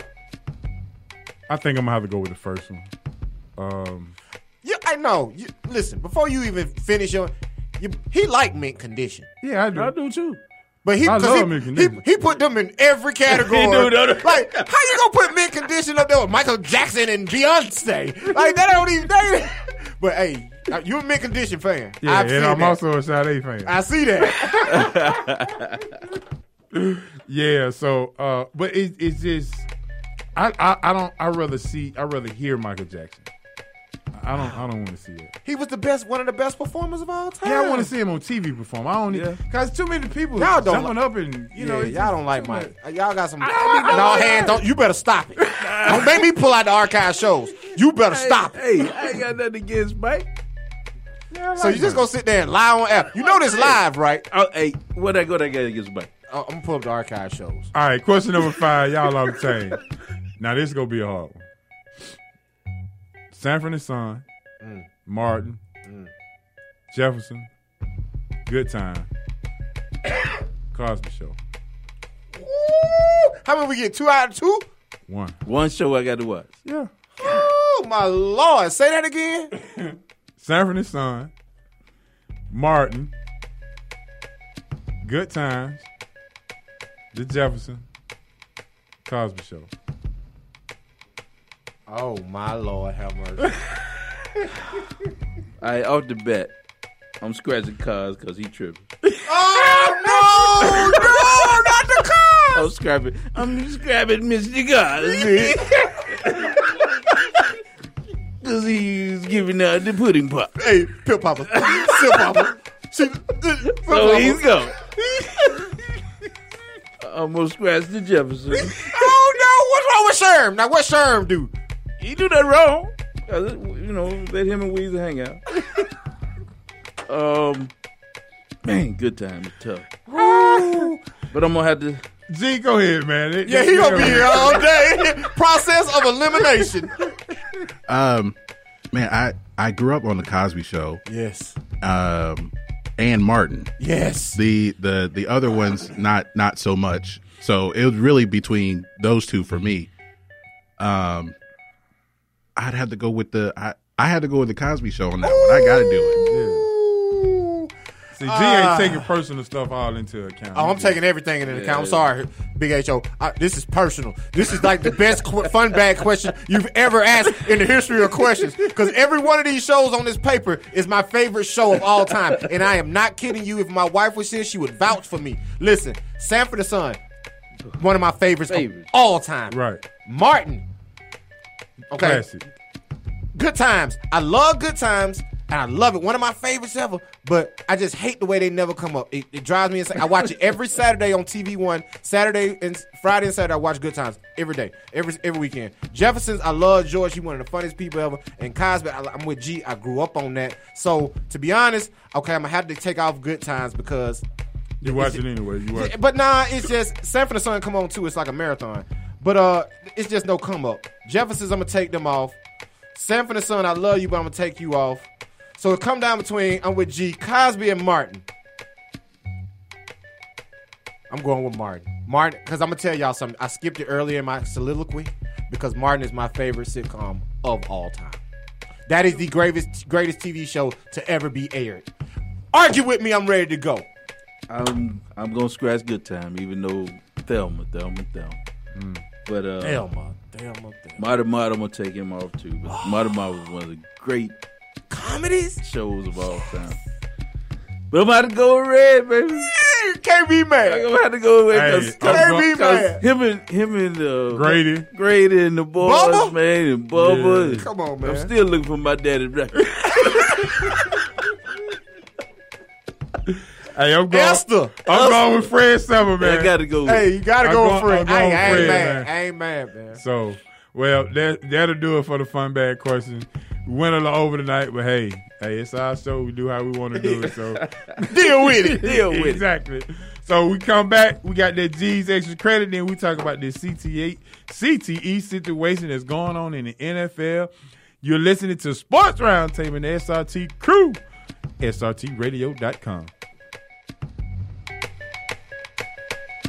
Speaker 3: I think I'm gonna have to go with the first one.
Speaker 2: Yeah, I know. Listen, before you even finish he like mint condition.
Speaker 3: Yeah, I do.
Speaker 4: I do too.
Speaker 2: But he put them in every category.
Speaker 4: He do, don't he?
Speaker 2: Like, how you gonna put mint condition up there with Michael Jackson and Beyonce? Like, that don't even. But hey, you a mint condition fan.
Speaker 3: Yeah, and I'm also a Sade fan.
Speaker 2: I see that.
Speaker 3: Yeah. So, but it's just I rather hear Michael Jackson. I don't want to see it.
Speaker 2: He was one of the best performers of all time.
Speaker 3: Yeah, I want to see him on TV perform. I don't because too many people
Speaker 2: y'all don't
Speaker 3: jumping up and
Speaker 2: y'all don't like Mike. Y'all got some hands. You better stop it. Don't make me pull out the archive shows. You better stop it.
Speaker 4: Hey, I ain't got nothing against Mike.
Speaker 2: Yeah, so you just gonna sit there and lie on air? You know this live, right?
Speaker 4: Oh, hey, what I got against Mike?
Speaker 2: I'm gonna pull up the archive shows.
Speaker 3: All right, question number 5. Y'all on the chain. Now this is gonna be a hard one. Sanford and Son, Martin, Jefferson, Good Time, Cosby Show.
Speaker 2: Ooh, how many we get? 2 out of 2?
Speaker 4: One show I got to watch.
Speaker 3: Yeah.
Speaker 2: Oh my Lord! Say that again.
Speaker 3: Sanford and Son, Martin, Good Times, The Jefferson, Cosby Show.
Speaker 2: Oh my Lord, have mercy.
Speaker 4: All right, off the bat, I'm scratching Cos because he tripping.
Speaker 2: Oh no, not the Cos.
Speaker 4: I'm scrapping Mr. Cos because he's giving out the pudding pop.
Speaker 2: Hey, Pip Papa, Sip Papa.
Speaker 4: So he's going. I'm gonna scratch the Jefferson.
Speaker 2: Oh no, what's wrong with Sherm? Now what Sherm do?
Speaker 4: He do that wrong. You know, let him and Weezer hang out. Man, Good Time is tough. But I'm gonna have to.
Speaker 3: G, go ahead, man.
Speaker 2: He gonna be here all day. Process of elimination.
Speaker 6: Man, I grew up on the Cosby Show.
Speaker 2: Yes.
Speaker 6: And Martin.
Speaker 2: Yes.
Speaker 6: The other ones not so much. So it was really between those two for me. I'd have to go with I had to go with the Cosby Show on that one. I got to do it.
Speaker 3: Yeah. See, G ain't taking personal stuff all into account.
Speaker 2: Oh, I'm taking everything into account. I'm sorry, Big H.O. This is personal. This is like the best fun bag question you've ever asked in the history of questions. Because every one of these shows on this paper is my favorite show of all time. And I am not kidding you. If my wife was here, she would vouch for me. Listen, Sanford and Son, one of my favorites of all time.
Speaker 3: Right.
Speaker 2: Martin. Okay.
Speaker 3: Classic.
Speaker 2: Good Times. I love Good Times, and I love it. One of my favorites ever, but I just hate the way they never come up. It drives me insane. I watch it every Saturday on TV One. Saturday and Friday and Saturday, I watch Good Times every day, every weekend. Jefferson's, I love George. He's one of the funniest people ever. And Cosby, I'm with G. I grew up on that. So, to be honest, okay, I'm going to have to take off Good Times because...
Speaker 3: You watch it anyway.
Speaker 2: But nah, it's just, Sanford and Son come on too. It's like a marathon. But it's just no come up. Jefferson's, I'm going to take them off. Sanford and Son, I love you, but I'm going to take you off. So it come down between, I'm with G, Cosby and Martin. I'm going with Martin. Martin, because I'm going to tell y'all something. I skipped it earlier in my soliloquy because Martin is my favorite sitcom of all time. That is the greatest TV show to ever be aired. Argue with me, I'm ready to go.
Speaker 4: I'm going to scratch Good Time, even though Thelma. But
Speaker 2: Thelma.
Speaker 4: Marty I'm going to take him off too. But Marty was one of the great
Speaker 2: comedies
Speaker 4: shows of all time. But I'm about to go with Red, baby.
Speaker 2: Yeah, can't be mad.
Speaker 4: I'm going to have to go with Red.
Speaker 2: Can't be mad.
Speaker 4: Him and
Speaker 3: Grady
Speaker 4: and the boys,
Speaker 2: Bubba?
Speaker 4: man, and Bubba.
Speaker 2: Yeah. Come on, man.
Speaker 4: I'm still looking for my daddy's record.
Speaker 3: Hey, I'm going.
Speaker 2: Esther.
Speaker 3: I'm going with Fred Summer, man.
Speaker 4: I got to go.
Speaker 2: Hey, you got to go with Fred. I ain't
Speaker 3: mad.
Speaker 2: I ain't mad, man.
Speaker 3: So, well, that'll do it for the fun bag question. We went over tonight, but hey, it's our show. We do how we want to do it. So
Speaker 2: deal with it.
Speaker 3: Exactly. So we come back. We got that G's extra credit. Then we talk about this CTE situation that's going on in the NFL. You're listening to Sports Roundtable in the SRT crew. SRTradio.com.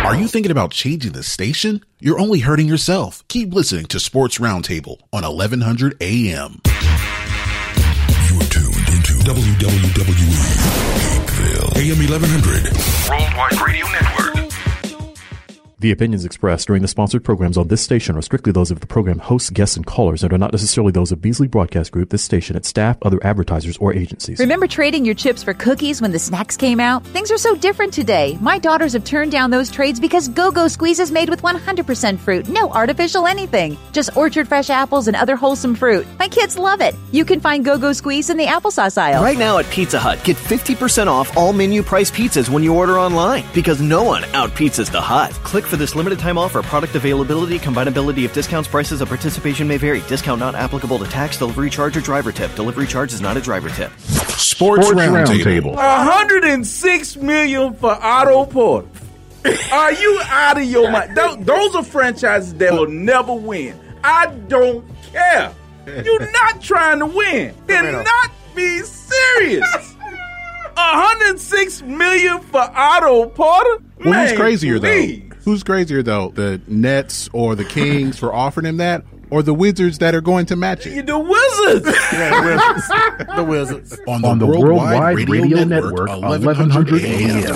Speaker 5: Are you thinking about changing the station? You're only hurting yourself. Keep listening to Sports Roundtable on 1100 AM.
Speaker 16: You're tuned into WWE AM 1100 Worldwide Radio Network.
Speaker 17: The opinions expressed during the sponsored programs on this station are strictly those of the program hosts, guests, and callers and are not necessarily those of Beasley Broadcast Group, this station, its staff, other advertisers, or agencies.
Speaker 10: Remember trading your chips for cookies when the snacks came out? Things are so different today. My daughters have turned down those trades because Go-Go Squeeze is made with 100% fruit, no artificial anything. Just orchard fresh apples and other wholesome fruit. My kids love it. You can find Go-Go Squeeze in the applesauce aisle.
Speaker 18: Right now at Pizza Hut, get 50% off all menu price pizzas when you order online because no one out-pizzas the Hut. Click for this limited time offer. Product availability, combinability of discounts, prices of participation may vary. Discount not applicable to tax, delivery charge, or driver tip. Delivery charge is not a driver tip.
Speaker 5: Sports Roundtable.
Speaker 4: 106 million for Otto Porter. Are you out of your mind? Those are franchises that will never win. I don't care. You're not trying to win. Then not be serious. 106 million for Otto Porter?
Speaker 6: Well,
Speaker 4: Man,
Speaker 6: who's crazier
Speaker 4: please.
Speaker 6: though? Who's crazier though? The Nets or the Kings for offering him that, or the Wizards that are going to match it?
Speaker 4: The Wizards.
Speaker 2: Yeah, the Wizards. The Wizards.
Speaker 5: On the Worldwide Radio Network, 1100 AM.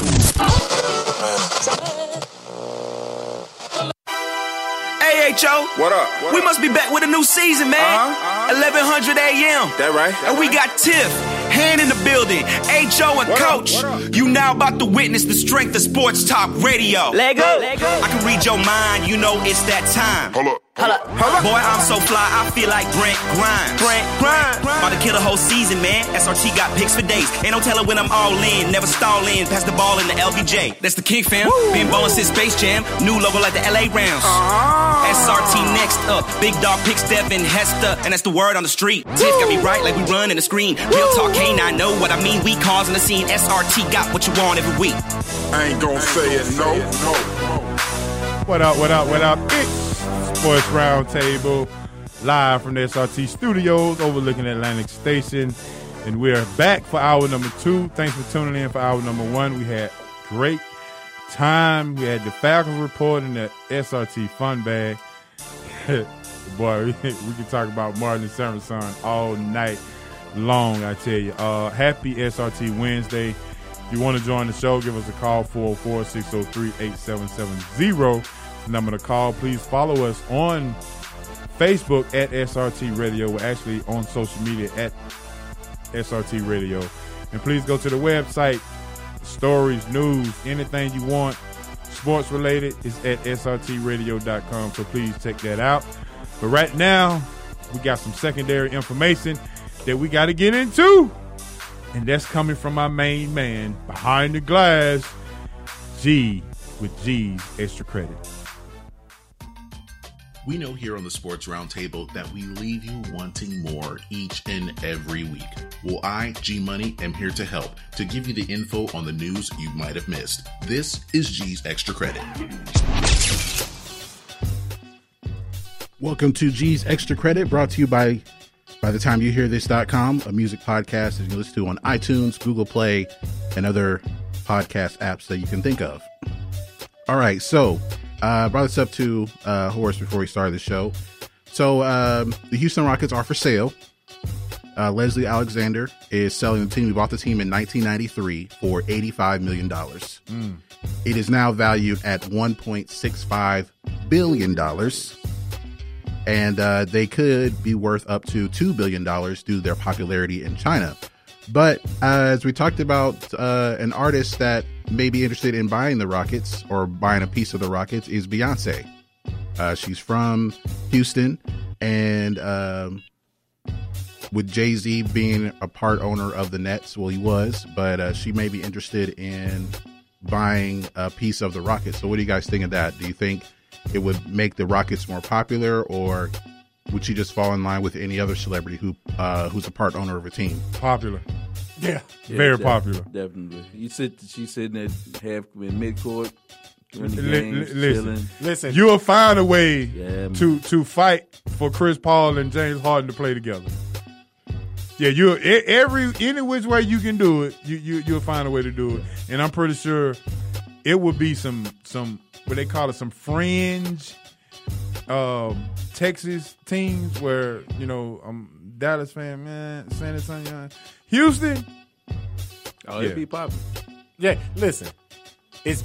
Speaker 1: AHO.
Speaker 7: What up?
Speaker 1: We must be back with a new season, man. 1100 AM.
Speaker 7: That right?
Speaker 1: And we got Tiff, Hand in the building, HO and Coach. You now about to witness the strength of sports talk radio.
Speaker 12: Lego.
Speaker 1: I can read your mind, you know it's that time.
Speaker 16: Hold up.
Speaker 1: Boy, I'm so fly, I feel like Brent Grimes. About to kill the whole season, man. SRT got picks for days. Ain't no telling when I'm all in. Never stall in. Pass the ball in the LBJ. That's the King fam. Been ballin' since Space Jam. New logo like the LA Rams. SRT next up. Big dog picks Devin Hester. And that's the word on the street. Tiff got me right like we run in the screen. Real talk, I know what I mean. We causing the scene. SRT got what you want every week.
Speaker 16: I ain't gonna say it, no.
Speaker 3: What up? It's Sports Roundtable, live from the SRT studios overlooking Atlantic Station. And we're back for hour number 2. Thanks for tuning in for hour number 1. We had great time. We had the Falcons report and the SRT fun bag. Boy, we can talk about Martin and Samuelson all night long, I tell you. Happy SRT Wednesday. If you want to join the show, give us a call, 404-603-8770. Number to call. Please follow us on Facebook at SRT Radio. We're actually on social media at SRT Radio. And please go to the website, stories, news, anything you want, sports related is at srtradio.com. So please check that out. But right now, we got some secondary information that we got to get into. And that's coming from my main man behind the glass, G with G's Extra Credit.
Speaker 5: We know here on the Sports Roundtable that we leave you wanting more each and every week. Well, I, G Money, am here to help, to give you the info on the news you might have missed. This is G's Extra Credit.
Speaker 6: Welcome to G's Extra Credit, brought to you by the time you hear this.com, a music podcast that you can listen to on iTunes, Google Play, and other podcast apps that you can think of. All right, so I brought this up to Horace before we started the show. So the Houston Rockets are for sale. Leslie Alexander is selling the team. We bought the team in 1993 for $85 million. It is now valued at $1.65 billion. And they could be worth up to $2 billion due to their popularity in China. But as we talked about, an artist that may be interested in buying the Rockets or buying a piece of the Rockets is Beyonce. She's from Houston, and with Jay-Z being a part owner of the Nets, well, he was, but she may be interested in buying a piece of the Rockets. So what do you guys think of that? Do you think it would make the Rockets more popular, or would she just fall in line with any other celebrity who's a part owner of a team?
Speaker 3: Popular. Yeah, very popular.
Speaker 4: Definitely. She's sitting at half in midcourt. Listen,
Speaker 3: you'll find a way to fight for Chris Paul and James Harden to play together. Yeah, any which way you can do it, you'll find a way to do it. And I'm pretty sure it would be some what they call it, some fringe Texas teams where, I'm Dallas fan, man, San Antonio, Houston.
Speaker 4: Oh, it'd be popular.
Speaker 2: Yeah, listen. It's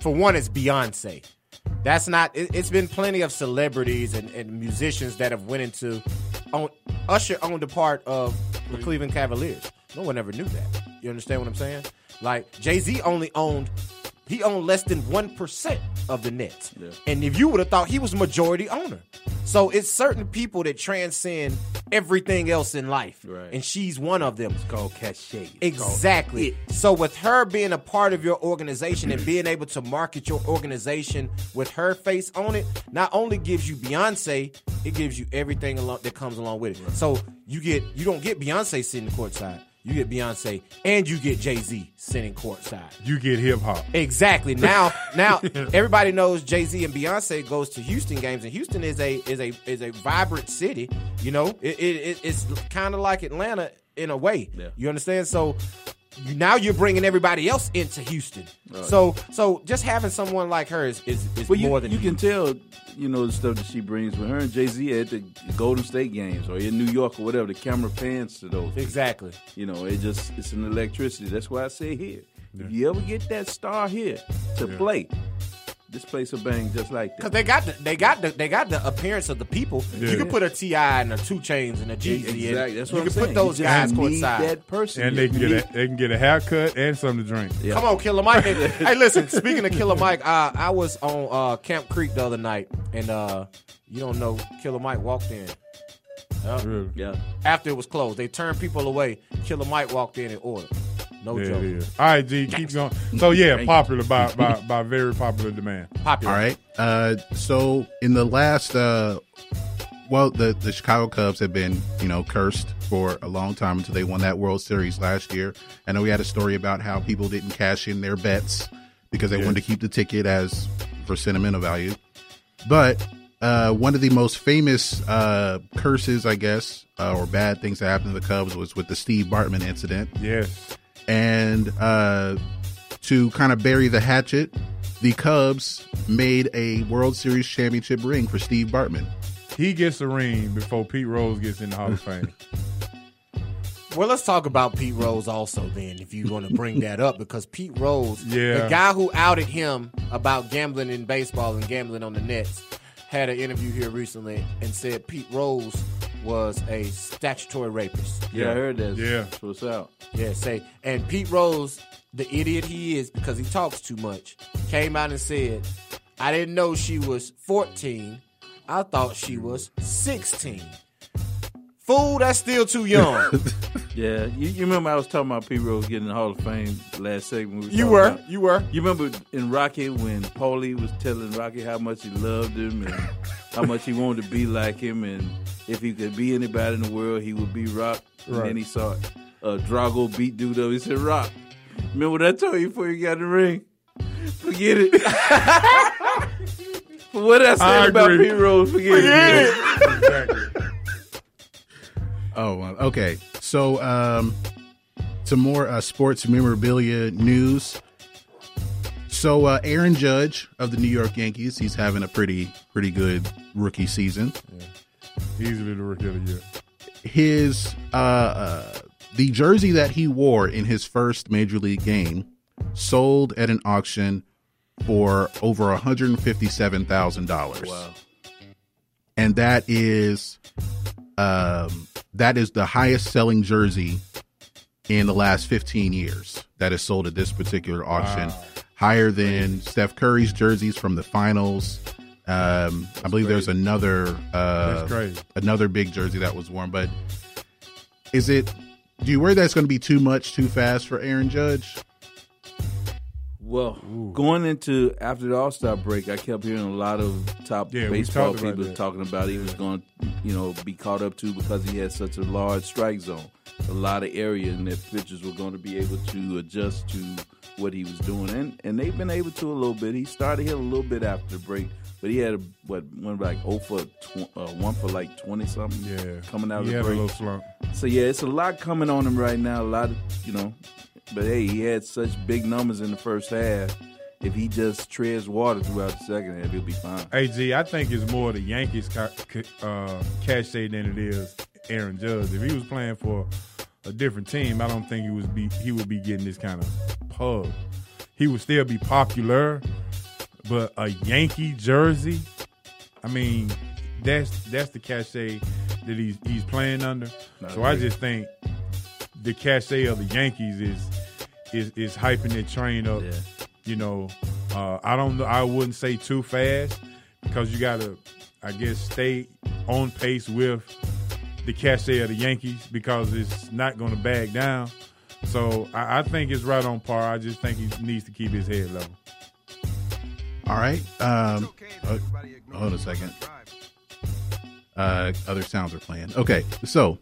Speaker 2: Beyonce. That's not. It's been plenty of celebrities and musicians that have went into. Usher owned a part of the Cleveland Cavaliers. No one ever knew that. You understand what I'm saying? Like Jay-Z owned less than 1% of the Nets. Yeah. And if you would have thought he was majority owner. So it's certain people that transcend everything else in life. Right. And she's one of them.
Speaker 4: It's called cachet.
Speaker 2: Exactly. So with her being a part of your organization and being able to market your organization with her face on it, not only gives you Beyonce, it gives you everything that comes along with it. Right. So you don't get Beyonce sitting courtside. You get Beyonce and you get Jay-Z sitting courtside.
Speaker 3: You get hip-hop.
Speaker 2: Exactly. Now everybody knows Jay-Z and Beyonce goes to Houston games, and Houston is a vibrant city. It's kind of like Atlanta in a way. Yeah. You understand? So now you're bringing everybody else into Houston. Right. So just having someone like her is more than
Speaker 4: you can tell. The stuff that she brings with her and Jay-Z at the Golden State games or in New York or whatever. The camera pans to those.
Speaker 2: Exactly.
Speaker 4: It's an electricity. That's why I say here. Yeah. If you ever get that star here to play, this place will bang just like that.
Speaker 2: Because they got the appearance of the people. Yeah. You can put a T.I. and a 2 Chainz and a Jeezy in.
Speaker 4: Exactly. That's what
Speaker 2: you
Speaker 4: I'm
Speaker 2: can
Speaker 4: saying.
Speaker 2: Put those guys courtside.
Speaker 4: That person.
Speaker 3: And they can get a haircut and something to drink.
Speaker 2: Yeah. Come on, Killer Mike. Hey, listen. Speaking of Killer Mike, I was on Camp Creek the other night, and you don't know, Killer Mike walked in.
Speaker 3: Really?
Speaker 4: Yeah.
Speaker 2: After it was closed, they turned people away. Killer Mike walked in and ordered. No joke.
Speaker 3: Yeah. All right, G, keep going. So popular by very popular demand.
Speaker 2: Popular.
Speaker 6: All right. So in the last, the Chicago Cubs have been, cursed for a long time until they won that World Series last year. I know we had a story about how people didn't cash in their bets because they wanted to keep the ticket as for sentimental value. But one of the most famous curses, I guess, or bad things that happened to the Cubs was with the Steve Bartman incident.
Speaker 3: Yes.
Speaker 6: And to kind of bury the hatchet, the Cubs made a World Series championship ring for Steve Bartman.
Speaker 3: He gets a ring before Pete Rose gets in the Hall of Fame.
Speaker 2: Well, let's talk about Pete Rose also then, if you want to bring that up, because Pete Rose, the guy who outed him about gambling in baseball and gambling on the Nets, had an interview here recently and said Pete Rose was a statutory rapist.
Speaker 4: Yeah, I heard that.
Speaker 3: Yeah.
Speaker 4: That's what's out.
Speaker 2: Yeah, and Pete Rose, the idiot he is because he talks too much, came out and said, I didn't know she was 14. I thought she was 16. Fool, that's still too young.
Speaker 4: Yeah, you remember I was talking about Pete Rose getting in the Hall of Fame last segment.
Speaker 2: You were.
Speaker 4: You remember in Rocky when Paulie was telling Rocky how much he loved him and how much he wanted to be like him, and if he could be anybody in the world, he would be Rock. And then he saw Drago beat dude up. He said, Rock, remember what I told you before you got the ring? Forget it. For what I said about Pete Rose, forget it.
Speaker 3: Exactly.
Speaker 6: Oh, okay. So, some more sports memorabilia news. So, Aaron Judge of the New York Yankees, he's having a pretty good rookie season.
Speaker 3: Yeah. Easily the rookie of the year.
Speaker 6: His the jersey that he wore in his first major league game sold at an auction for over $157,000.
Speaker 4: Wow.
Speaker 6: And that is the highest selling jersey in the last 15 years that is sold at this particular auction. Wow. Higher than Steph Curry's jerseys from the finals. I believe there's another big jersey that was worn. But do you worry that's going to be too much too fast for Aaron Judge?
Speaker 4: Well, going into after the All-Star break, I kept hearing a lot of top baseball people talking about he was going to, be caught up to because he had such a large strike zone, a lot of area, and that pitchers were going to be able to adjust to what he was doing, and they've been able to a little bit. He started hitting a little bit after the break, but he had one for like 20 something.
Speaker 3: Yeah,
Speaker 4: coming out of
Speaker 3: the
Speaker 4: break.
Speaker 3: He had a little slump.
Speaker 4: So it's a lot coming on him right now. A lot of But hey, he had such big numbers in the first half, if he just treads water throughout the second half, he'll be fine.
Speaker 3: Hey, G, I think it's more the Yankees cachet than it is Aaron Judge. If he was playing for a different team, I don't think he would be getting this kind of pub. He would still be popular, but a Yankee jersey, I mean, that's the cachet that he's playing under. So I just think the cachet of the Yankees is hyping that train up. Yeah. You know, I don't know. I wouldn't say too fast because you gotta, I guess, stay on pace with the cachet of the Yankees because it's not going to back down. So I think it's right on par. I just think he needs to keep his head level.
Speaker 6: All right. Hold a second. Other sounds are playing. Okay, so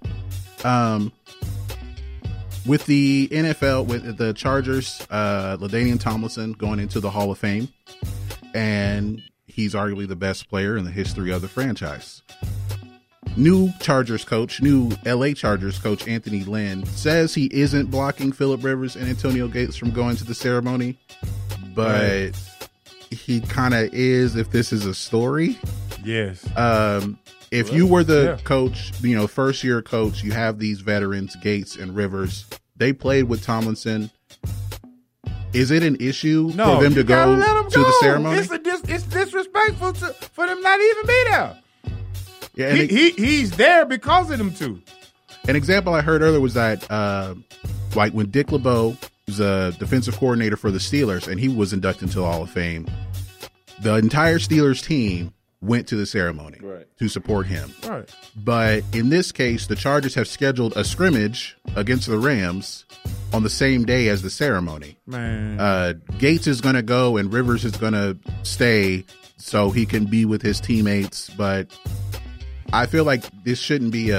Speaker 6: with the NFL, with the Chargers, LaDainian Tomlinson going into the Hall of Fame, and he's arguably the best player in the history of the franchise. New LA Chargers coach Anthony Lynn says he isn't blocking Phillip Rivers and Antonio Gates from going to the ceremony, but he kind of is if this is a story.
Speaker 3: Yes.
Speaker 6: If you were the coach, first year coach, you have these veterans, Gates and Rivers. They played with Tomlinson. Is it an issue for them to go to the ceremony?
Speaker 3: It's disrespectful for them not even be there.
Speaker 6: Yeah,
Speaker 3: he's there because of them two.
Speaker 6: An example I heard earlier was that, like when Dick LeBeau was a defensive coordinator for the Steelers and he was inducted into the Hall of Fame, the entire Steelers team went to the ceremony to support him.
Speaker 3: Right.
Speaker 6: But in this case, the Chargers have scheduled a scrimmage against the Rams on the same day as the ceremony.
Speaker 3: Man.
Speaker 6: Gates is going to go and Rivers is going to stay so he can be with his teammates. But I feel like this shouldn't be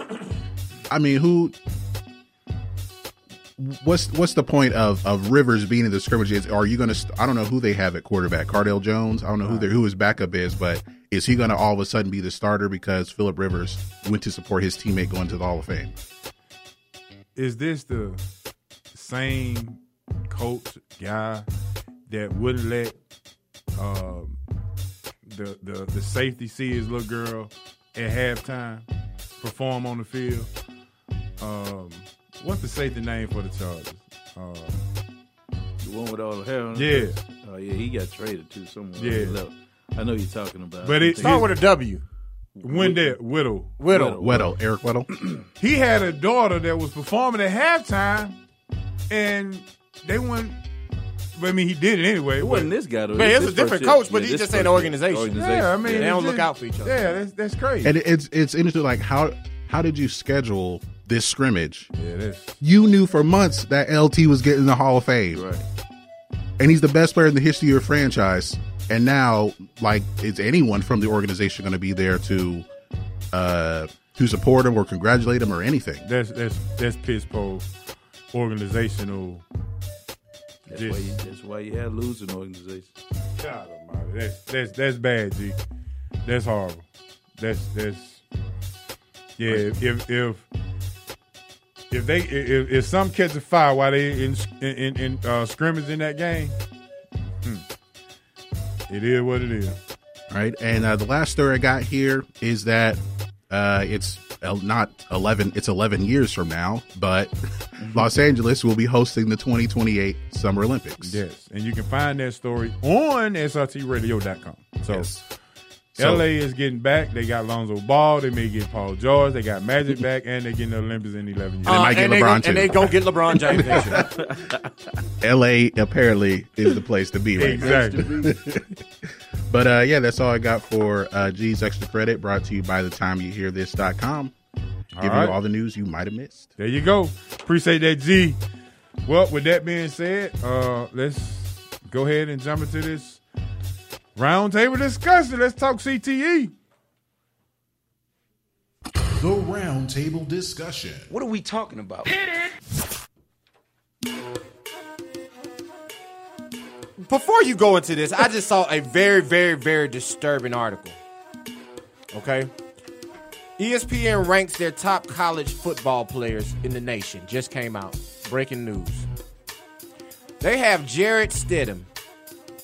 Speaker 6: what's the point of Rivers being in the scrimmages? Are you going to? I don't know who they have at quarterback. Cardale Jones. I don't know who his backup is, but is he going to all of a sudden be the starter because Phillip Rivers went to support his teammate going to the Hall of Fame?
Speaker 3: Is this the same coach guy that wouldn't let the safety see his little girl at halftime perform on the field? What's the safety name for the Chargers?
Speaker 4: The one with all the hair on
Speaker 3: Yeah.
Speaker 4: his face? Oh, yeah, he got traded too somewhere.
Speaker 3: Yeah.
Speaker 4: I know you're talking about.
Speaker 2: But it start with a W.
Speaker 3: Whittle.
Speaker 6: Eric Weddle.
Speaker 3: He had a daughter that was performing at halftime, and they went. I mean, he did it anyway.
Speaker 4: It wasn't this guy, though.
Speaker 2: Man, it's a different coach, but he's just an organization.
Speaker 3: Yeah, I mean,
Speaker 2: they don't look out for each other.
Speaker 3: Yeah, that's crazy.
Speaker 6: And it's interesting. Like how did you schedule this scrimmage?
Speaker 3: Yeah, it is.
Speaker 6: You knew for months that LT was getting the Hall of Fame,
Speaker 4: right?
Speaker 6: And he's the best player in the history of your franchise. And now, like, is anyone from the organization going to be there to support him or congratulate him or anything?
Speaker 3: That's piss poor organizational.
Speaker 4: That's why you have losing organizations.
Speaker 3: God almighty, that's bad, G. That's horrible. That's yeah. If some catch a fire while they in scrimmage in that game, it is what it is.
Speaker 6: All right, and the last story I got here is that it's not 11. It's 11 years from now, but Los Angeles will be hosting the 2028 Summer Olympics.
Speaker 3: Yes, and you can find that story on srtradio.com. So, yes. LA is getting back. They got Lonzo Ball. They may get Paul George. They got Magic back, and they're getting the Olympics in 11 years.
Speaker 6: They might get LeBron too.
Speaker 2: And they go get LeBron James.
Speaker 6: LA apparently is the place to be right
Speaker 3: exactly.
Speaker 6: now. But yeah, that's all I got for G's Extra Credit, brought to you by thetimeyouhearthis.com. Giving you all the news you might have missed.
Speaker 3: There you go. Appreciate that, G. Well, with that being said, let's go ahead and jump into this roundtable discussion. Let's talk CTE.
Speaker 5: The roundtable discussion.
Speaker 1: What are we talking about? Hit it!
Speaker 2: Before you go into this, I just saw a very, very, very disturbing article. Okay? ESPN ranks their top college football players in the nation. Just came out. Breaking news. They have Jarrett Stidham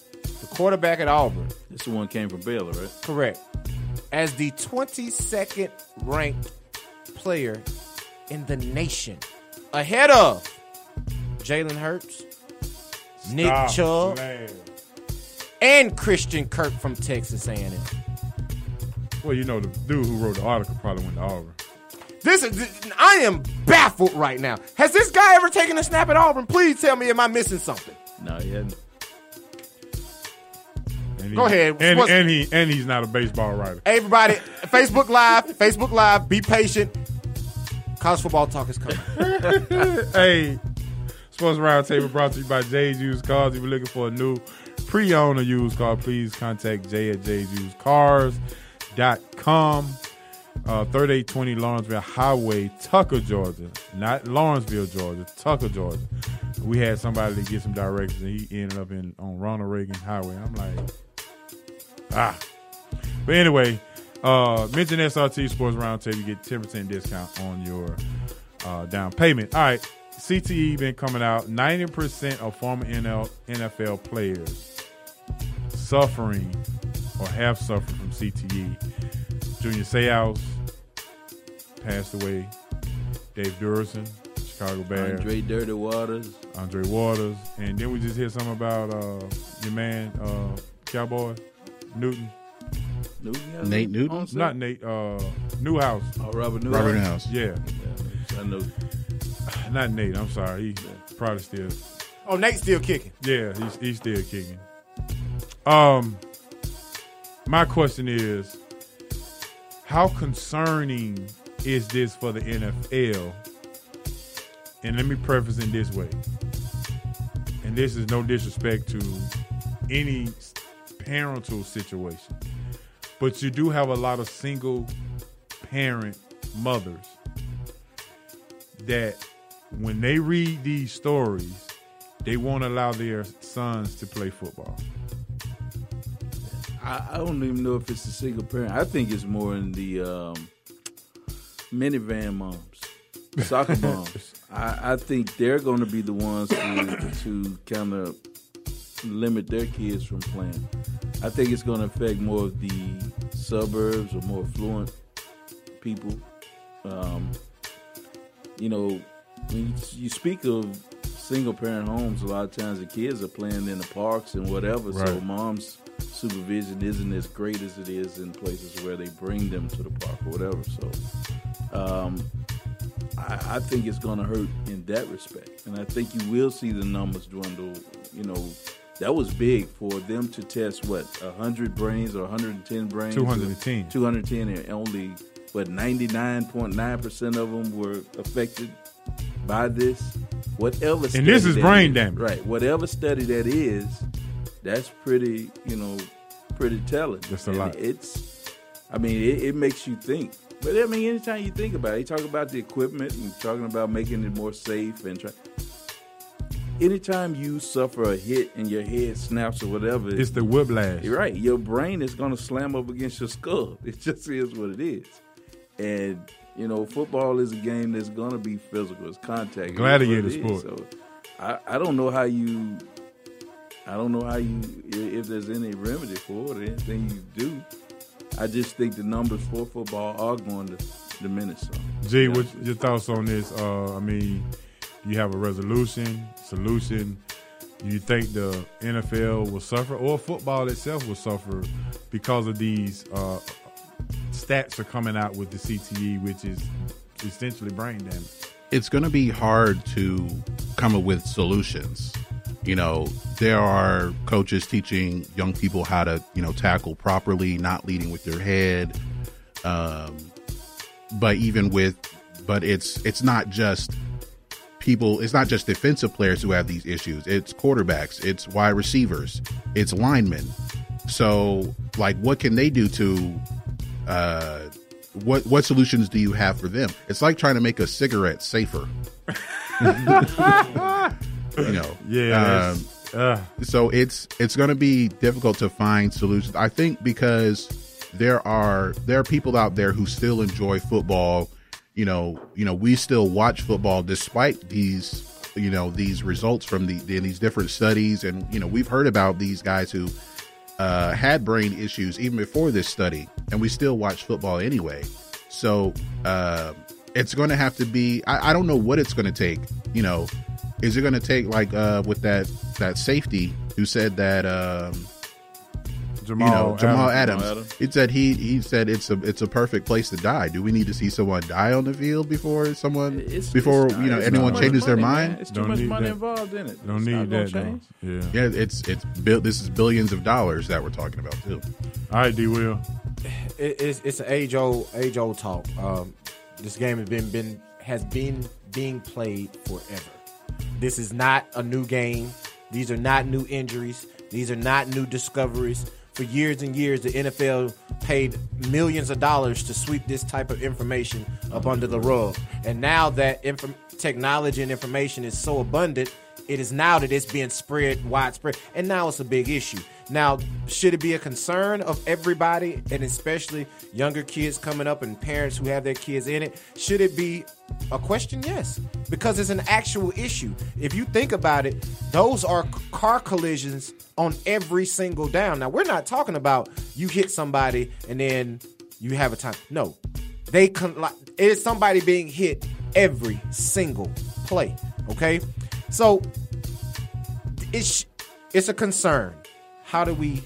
Speaker 2: quarterback at Auburn.
Speaker 4: This one came from Baylor, right?
Speaker 2: Correct. As the 22nd ranked player in the nation, ahead of Jalen Hurts, Nick Chubb, and Christian Kirk from Texas A&M.
Speaker 3: Well, you know, the dude who wrote the article probably went to Auburn.
Speaker 2: I am baffled right now. Has this guy ever taken a snap at Auburn? Please tell me, am I missing something?
Speaker 4: No, he hadn't.
Speaker 2: Go ahead.
Speaker 3: And he's not a baseball writer.
Speaker 2: Hey, everybody, Facebook Live, be patient. College football talk is coming.
Speaker 3: Hey, Sports Roundtable brought to you by Jay's Used Cars. If you're looking for a new pre-owned or used car, please contact Jay at jaysusedcars.com. 3820 Lawrenceville Highway, Tucker, Georgia. Not Lawrenceville, Georgia. Tucker, Georgia. We had somebody to get some directions, and he ended up on Ronald Reagan Highway. I'm like, But anyway, mention SRT Sports Roundtable. You get 10% discount on your down payment. All right, CTE been coming out. 90% of former NFL players suffering or have suffered from CTE. Junior Seau passed away. Dave Durson, Chicago Bears.
Speaker 4: Andre Dirty Waters.
Speaker 3: And then we just hear something about your man, Cowboy Newton.
Speaker 6: Nate Newton?
Speaker 3: Not Nate. Newhouse.
Speaker 4: Oh, Robert Newhouse.
Speaker 6: Robert Newhouse.
Speaker 3: Yeah.
Speaker 4: I know.
Speaker 3: Not Nate. I'm sorry. He probably still.
Speaker 2: Oh, Nate's still kicking.
Speaker 3: Yeah, he's still kicking. My question is, how concerning is this for the NFL? And let me preface in this way. And this is no disrespect to any parental situation. But you do have a lot of single parent mothers that when they read these stories, they won't allow their sons to play football.
Speaker 4: I don't even know if it's a single parent. I think it's more in the minivan moms, soccer moms. I think they're going to be the ones to kind of limit their kids from playing. I think it's going to affect more of the suburbs or more affluent people. When you speak of single-parent homes, a lot of times the kids are playing in the parks and whatever, right. So mom's supervision isn't as great as it is in places where they bring them to the park or whatever. So I think it's going to hurt in that respect. And I think you will see the numbers dwindle. That was big for them to test, 100 brains or 110 brains?
Speaker 3: 210.
Speaker 4: 210, and only, 99.9% of them were affected by this. Whatever study
Speaker 3: and this is brain damage.
Speaker 4: Right. Whatever study that is, that's pretty telling.
Speaker 3: That's a lot.
Speaker 4: It makes you think. But, anytime you think about it, you talk about the equipment and talking about making it more safe and anytime you suffer a hit and your head snaps or whatever,
Speaker 3: it's the whiplash.
Speaker 4: You're right. Your brain is going to slam up against your skull. It just is what it is. And, football is a game that's going to be physical. It's contact.
Speaker 3: Gladiator sport.
Speaker 4: So I don't know how you, if there's any remedy for it or anything you do. I just think the numbers for football are going to diminish some.
Speaker 3: G, what's your thoughts on this? You have a solution. Do you think the NFL will suffer or football itself will suffer because of these stats are coming out with the CTE, which is essentially brain damage?
Speaker 6: It's going to be hard to come up with solutions. There are coaches teaching young people how to, tackle properly, not leading with their head. But it's not just people. It's not just defensive players who have these issues. It's quarterbacks. It's wide receivers. It's linemen. So, what can they do to? What solutions do you have for them? It's like trying to make a cigarette safer. So it's going to be difficult to find solutions. I think because there are people out there who still enjoy football. We still watch football despite these results from these different studies, and we've heard about these guys who had brain issues even before this study, and we still watch football anyway. So it's going to have to be. I don't know what it's going to take. Is it going to take like with that safety who said that Jamal Adams. He said it's a perfect place to die. Do we need to see someone die on the field before anyone changes their mind?
Speaker 4: It's too much money involved in it.
Speaker 3: Don't need that.
Speaker 6: Yeah, it's built. This is billions of dollars that we're talking about too.
Speaker 3: All right, D. Will.
Speaker 2: It's an age old talk. This game has been being played forever. This is not a new game. These are not new injuries. These are not new discoveries. For years and years, the NFL paid millions of dollars to sweep this type of information up under the rug. And now that technology and information is so abundant, it is now that it's being spread widespread. And now it's a big issue. Now, should it be a concern of everybody, and especially younger kids coming up and parents who have their kids in it? Should it be a question? Yes, because it's an actual issue. If you think about it, those are car collisions on every single down. Now, we're not talking about you hit somebody and then you have a time. No, it is somebody being hit every single play. Okay, so it's a concern. How do we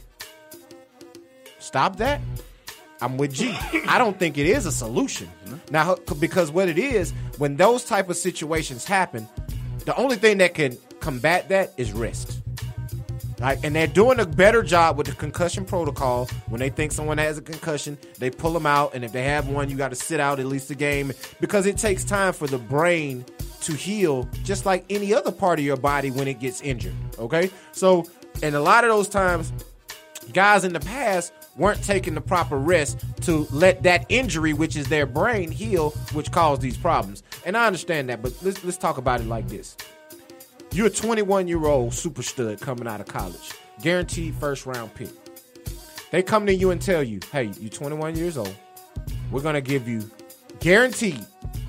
Speaker 2: stop that? I'm with G. I don't think it is a solution. Now, because what it is, when those type of situations happen, the only thing that can combat that is rest. Right? And they're doing a better job with the concussion protocol. When they think someone has a concussion, they pull them out. And if they have one, you got to sit out at least a game, because it takes time for the brain to heal, just like any other part of your body when it gets injured. Okay? So, and a lot of those times, guys in the past weren't taking the proper rest to let that injury, which is their brain, heal, which caused these problems. And I understand that, but let's talk about it like this. You're a 21-year-old super stud coming out of college, guaranteed first-round pick. They come to you and tell you, hey, you're 21 years old. We're going to give you guaranteed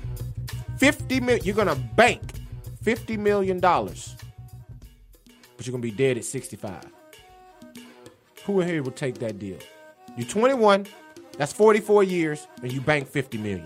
Speaker 2: $50 million. You're going to bank $50 million. But you're going to be dead at 65. Who in here will take that deal? You're 21, that's 44 years, and you bank $50 million.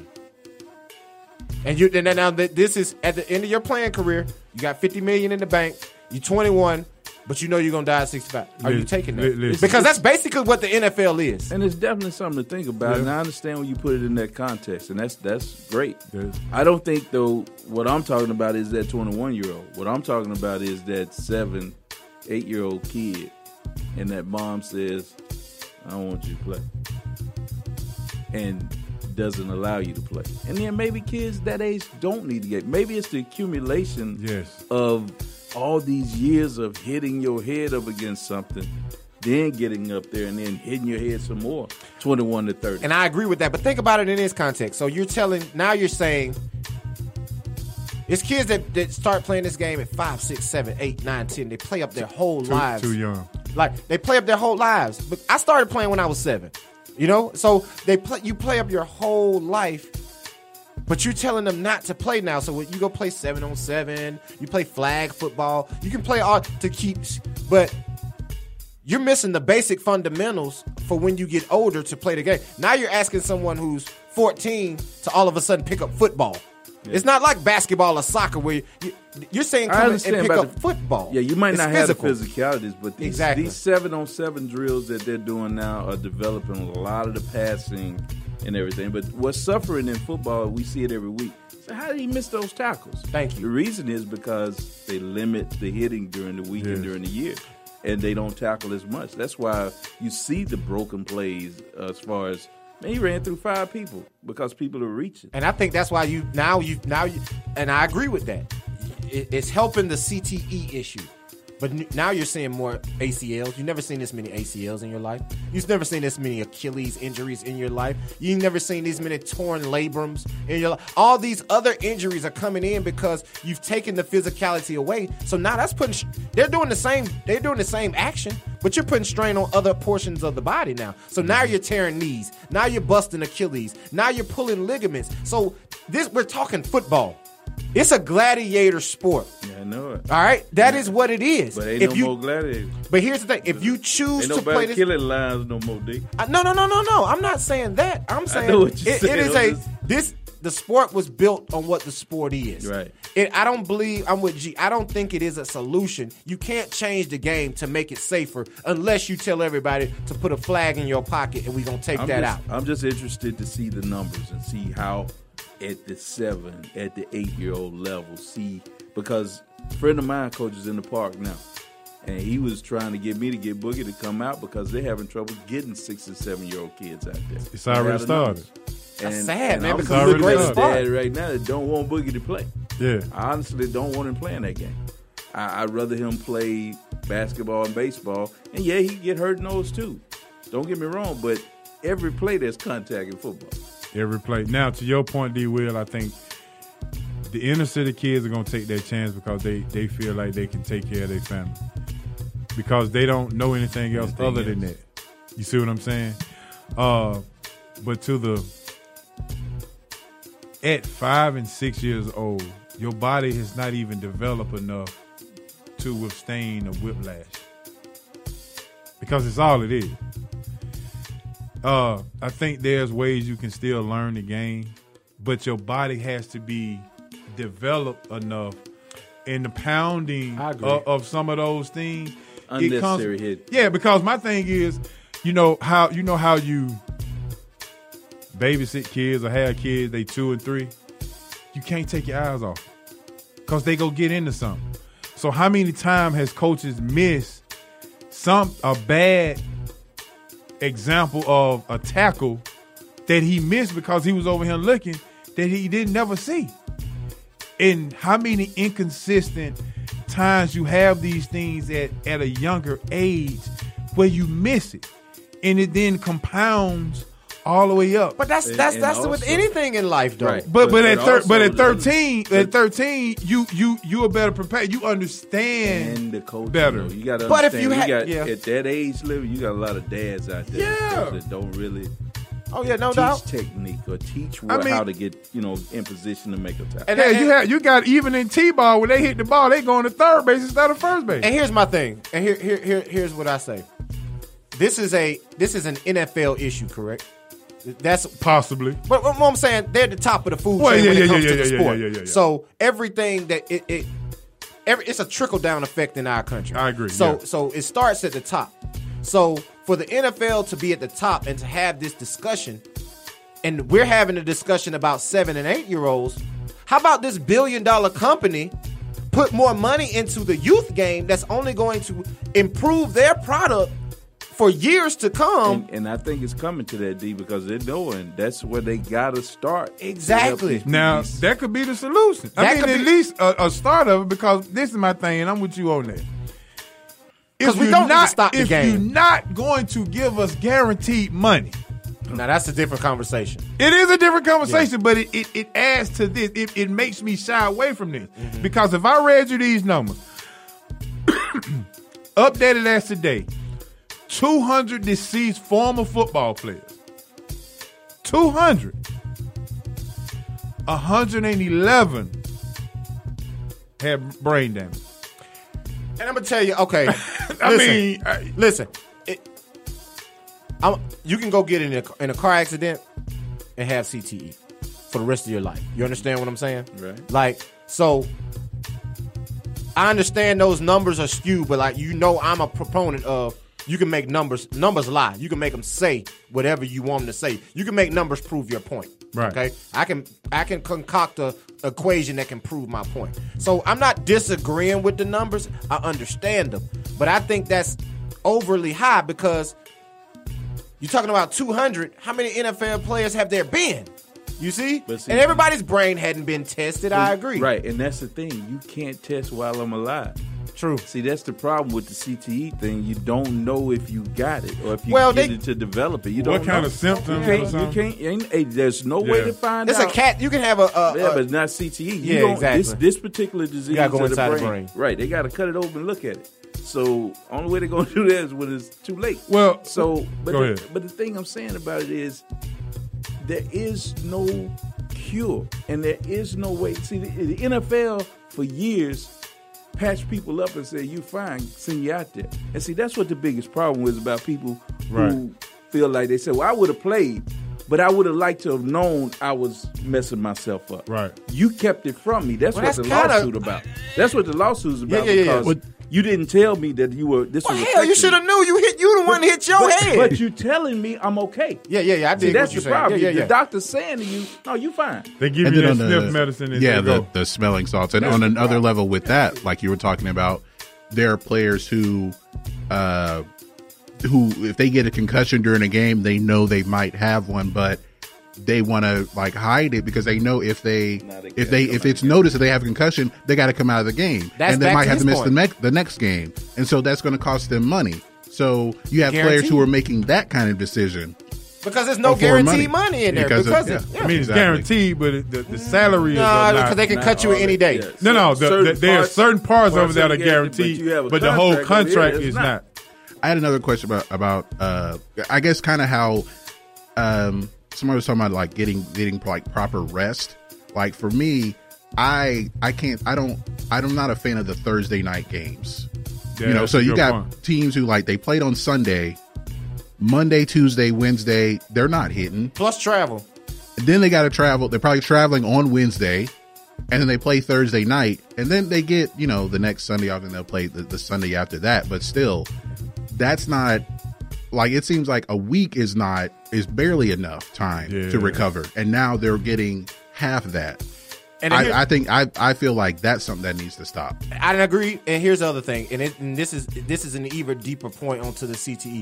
Speaker 2: And now this is at the end of your playing career. You got $50 million in the bank. You're 21, but you know you're going to die at 65. Are you taking that? Because that's basically what the NFL is.
Speaker 4: And it's definitely something to think about, and I understand when you put it in that context, and that's great. I don't think, though, what I'm talking about is that 21-year-old. What I'm talking about is that 7, 8-year-old kid, and that mom says, I don't want you to play, and doesn't allow you to play. And then maybe kids that age don't need to get. Maybe it's the accumulation of all these years of hitting your head up against something, then getting up there and then hitting your head some more, 21 to 30.
Speaker 2: And I agree with that, but think about it in this context. So you're saying it's kids that start playing this game at 5, 6, 7, 8, 9, 10. They play up their whole lives.
Speaker 3: Too young.
Speaker 2: Like, they play up their whole lives. But I started playing when I was 7. So you play up your whole life, but you're telling them not to play now. So you go play 7-on-7, you play flag football, you can play all to keep, but you're missing the basic fundamentals for when you get older to play the game. Now you're asking someone who's 14 to all of a sudden pick up football. Yeah. It's not like basketball or soccer where you're saying come and pick up football.
Speaker 4: Yeah, you might not have the physicalities, but these 7-on-7 drills that they're doing now are developing a lot of the passing and everything. But what's suffering in football, we see it every week. So how did he miss those tackles?
Speaker 2: Thank you.
Speaker 4: The reason is because they limit the hitting during the week and during the year, and they don't tackle as much. That's why you see the broken plays as far as, man, he ran through 5 people because people are reaching.
Speaker 2: And I think that's why you and I agree with that. It's helping the CTE issue. But now you're seeing more ACLs. You've never seen this many ACLs in your life. You've never seen this many Achilles injuries in your life. You've never seen these many torn labrums in your life. All these other injuries are coming in because you've taken the physicality away. So now they're doing the same action, but you're putting strain on other portions of the body now. So now you're tearing knees. Now you're busting Achilles. Now you're pulling ligaments. So we're talking football. It's a gladiator sport.
Speaker 4: Yeah, I know it.
Speaker 2: All right? That is what it is.
Speaker 4: But ain't more gladiators.
Speaker 2: But here's the thing. If you choose
Speaker 4: ain't
Speaker 2: to play this...
Speaker 4: killing lions no more, D.
Speaker 2: No. I'm not saying that. I'm saying
Speaker 4: I know what you're saying.
Speaker 2: It is the sport was built on what the sport is.
Speaker 4: Right.
Speaker 2: I don't believe, I'm with G, I don't think it is a solution. You can't change the game to make it safer unless you tell everybody to put a flag in your pocket and we're going to take out.
Speaker 4: I'm just interested to see the numbers and see how at the 7, at the 8-year-old level, because a friend of mine coaches in the park now, and he was trying to get me to get Boogie to come out because they're having trouble getting 6 and 7-year-old kids out there.
Speaker 3: It's already started.
Speaker 2: That's sad, man,
Speaker 3: because
Speaker 2: it's a great sport.
Speaker 4: Dad right now that don't want Boogie to play.
Speaker 3: Yeah.
Speaker 4: I honestly don't want him playing that game. I'd rather him play basketball and baseball. And yeah, he get hurt in those too. Don't get me wrong, but every play there's contact in football.
Speaker 3: Every play. Now, to your point, D. Will, I think the inner city kids are going to take their chance because they feel like they can take care of their family. Because they don't know anything else other than that. You see what I'm saying? But at 5 and 6 years old, your body has not even developed enough to withstand a whiplash. Because it's all it is. I think there's ways you can still learn the game, but your body has to be developed enough in the pounding of some of those things.
Speaker 4: Unnecessary hit.
Speaker 3: Yeah, because my thing is, you know how you babysit kids or have kids, they 2 and 3, you can't take your eyes off because they go get into something. So how many times has coaches missed a bad example of a tackle that he missed because he was over here looking that he didn't never see? And how many inconsistent times you have these things at a younger age where you miss it and it then compounds all the way up.
Speaker 2: But that's also, with anything in life, though.
Speaker 3: Right. But at 13, you are better prepared. You understand
Speaker 4: and the coach
Speaker 3: better.
Speaker 4: You got to
Speaker 2: understand.
Speaker 4: But if you at that age level, you got a lot of dads out there that don't really teach technique or teach how to get in position to make a tackle.
Speaker 2: And
Speaker 3: you got even in T-ball when they hit the ball, they going to third base instead of first base.
Speaker 2: And here's my thing. And here's what I say. This is an NFL issue, correct? That's
Speaker 3: possibly.
Speaker 2: But what I'm saying, they're at the top of the food chain when it comes to the sport. Yeah. So everything that it's a trickle down effect in our country.
Speaker 3: I agree.
Speaker 2: So it starts at the top. So for the NFL to be at the top and to have this discussion, and we're having a discussion about 7 and 8-year-olds, how about this $1 billion company put more money into the youth game that's only going to improve their product for years to come?
Speaker 4: And I think it's coming to that, D, because they're knowing that's where they got to start.
Speaker 2: Exactly.
Speaker 3: Now, that could be the solution. At least a start of it, because this is my thing, and I'm with you on that.
Speaker 2: Because we don't need to stop the game.
Speaker 3: If you're not going to give us guaranteed money.
Speaker 2: Now, that's a different conversation.
Speaker 3: It is a different conversation, but it adds to this. It makes me shy away from this. Mm-hmm. Because if I read you these numbers, updated as today, 200 deceased former football players. 200. 111 had brain damage.
Speaker 2: And I'm going to tell you, okay. Listen. You can go get in a car accident and have CTE for the rest of your life. You understand what I'm saying?
Speaker 4: Right.
Speaker 2: So I understand those numbers are skewed, but I'm a proponent of you can make numbers lie. You can make them say whatever you want them to say. You can make numbers prove your point.
Speaker 3: Right.
Speaker 2: Okay. I can concoct a equation that can prove my point. So I'm not disagreeing with the numbers. I understand them, but I think that's overly high because you're talking about 200. How many NFL players have there been? You see? And everybody's brain hadn't been tested. I agree.
Speaker 4: Right, and that's the thing. You can't test while I'm alive.
Speaker 2: True.
Speaker 4: See, that's the problem with the CTE thing. You don't know if you got it or if you get it to develop it. You don't know.
Speaker 3: What kind of symptoms?
Speaker 4: You can't. There's no way to find out.
Speaker 2: It's a cat. You can have a
Speaker 4: but it's not CTE.
Speaker 2: Yeah, exactly.
Speaker 4: This particular disease. You
Speaker 2: got to go inside the brain.
Speaker 4: Right. They got to cut it open and look at it. So only way they're going to do that is when it's too late.
Speaker 3: Well,
Speaker 4: but the thing I'm saying about it is there is no cure, and there is no way. See, the NFL for years patched people up and said, "You fine, send you out there." And see, that's what the biggest problem is about people who feel like they say, "Well, I would have played, but I would have liked to have known I was messing myself up."
Speaker 3: Right.
Speaker 4: You kept it from me. That's what the lawsuit about. That's what the lawsuit's about. Because you didn't tell me that you were. This was
Speaker 2: hell, you should have knew. You the one that hit your head.
Speaker 4: But you telling me I'm okay.
Speaker 2: Yeah. I did.
Speaker 4: See, that's
Speaker 2: what you
Speaker 4: the problem.
Speaker 2: Yeah.
Speaker 4: The doctor's saying to you, "No, you fine."
Speaker 3: They give you that sniff medicine. And
Speaker 6: the smelling salts. And on another level with that, like you were talking about, there are players who, if they get a concussion during a game, they know they might have one, but they want to like hide it because they know if it's noticed that they have a concussion, they got to come out of the game, and they might have to miss the next game, and so that's going to cost them money. So you have players who are making that kind of decision
Speaker 2: because there's no guaranteed money in there.
Speaker 3: I mean, it's guaranteed, but the salary is not.
Speaker 2: Because they can cut you any day.
Speaker 3: No, there are certain parts of that are guaranteed, but the whole contract is not.
Speaker 6: I had another question about I guess kind of how somebody was talking about like getting like proper rest. Like for me, I'm not a fan of the Thursday night games. Yeah, so you got teams who like they played on Sunday, Monday, Tuesday, Wednesday, they're not hitting.
Speaker 2: Plus travel.
Speaker 6: And then they got to travel. They're probably traveling on Wednesday, and then they play Thursday night, and then they get the next Sunday off, and they'll play the Sunday after that. But still, that's not like it seems like a week is barely enough time to recover, and now they're getting half that. And I feel like that's something that needs to stop.
Speaker 2: I agree. And here's the other thing, and this is an even deeper point onto the CTE.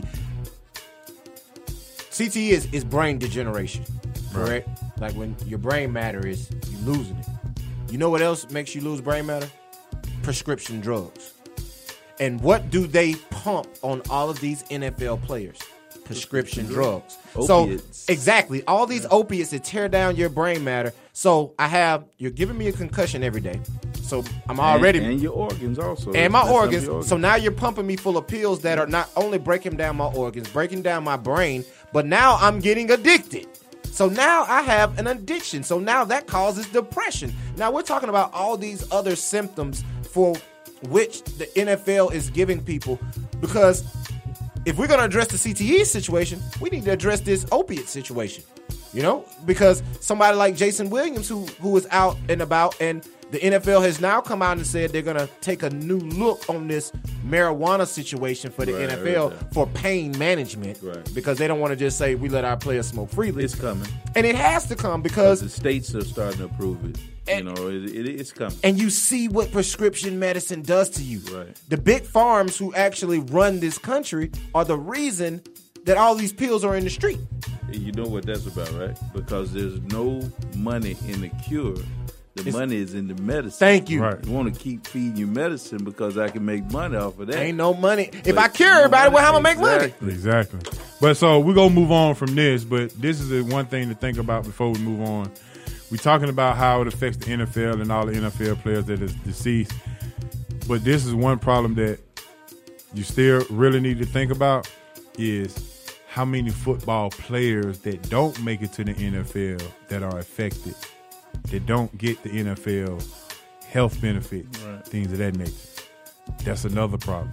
Speaker 2: CTE is brain degeneration, correct? Like when your brain matter is you losing it. You know what else makes you lose brain matter? Prescription drugs. And what do they pump on all of these NFL players? Prescription drugs. Opiates. So exactly, all these opiates that tear down your brain matter. So you're giving me a concussion every day. So I'm already
Speaker 4: and your organs also.
Speaker 2: And my organs. So now you're pumping me full of pills that are not only breaking down my organs, breaking down my brain, but now I'm getting addicted. So now I have an addiction. So now that causes depression. Now we're talking about all these other symptoms for which the NFL is giving people, because if we're going to address the CTE situation, we need to address this opiate situation, because somebody like Jason Williams, who was out and about, and the NFL has now come out and said they're going to take a new look on this marijuana situation for the NFL for pain management, because they don't want to just say we let our players smoke freely.
Speaker 4: It's coming.
Speaker 2: And it has to come because
Speaker 4: the states are starting to approve it. It's coming.
Speaker 2: And you see what prescription medicine does to you.
Speaker 4: Right.
Speaker 2: The big farms who actually run this country are the reason that all these pills are in the street.
Speaker 4: You know what that's about, right? Because there's no money in the cure. The money is in the medicine.
Speaker 2: Thank you.
Speaker 4: Right. You want to keep feeding you medicine because I can make money off of that.
Speaker 2: Ain't no money. If I cure everybody, well, how am I going to make money?
Speaker 3: Exactly. But so we're going to move on from this, but this is the one thing to think about before we move on. We're talking about how it affects the NFL and all the NFL players that is deceased. But this is one problem that you still really need to think about is how many football players that don't make it to the NFL that are affected, that don't get the NFL health benefits, things of that nature. That's another problem.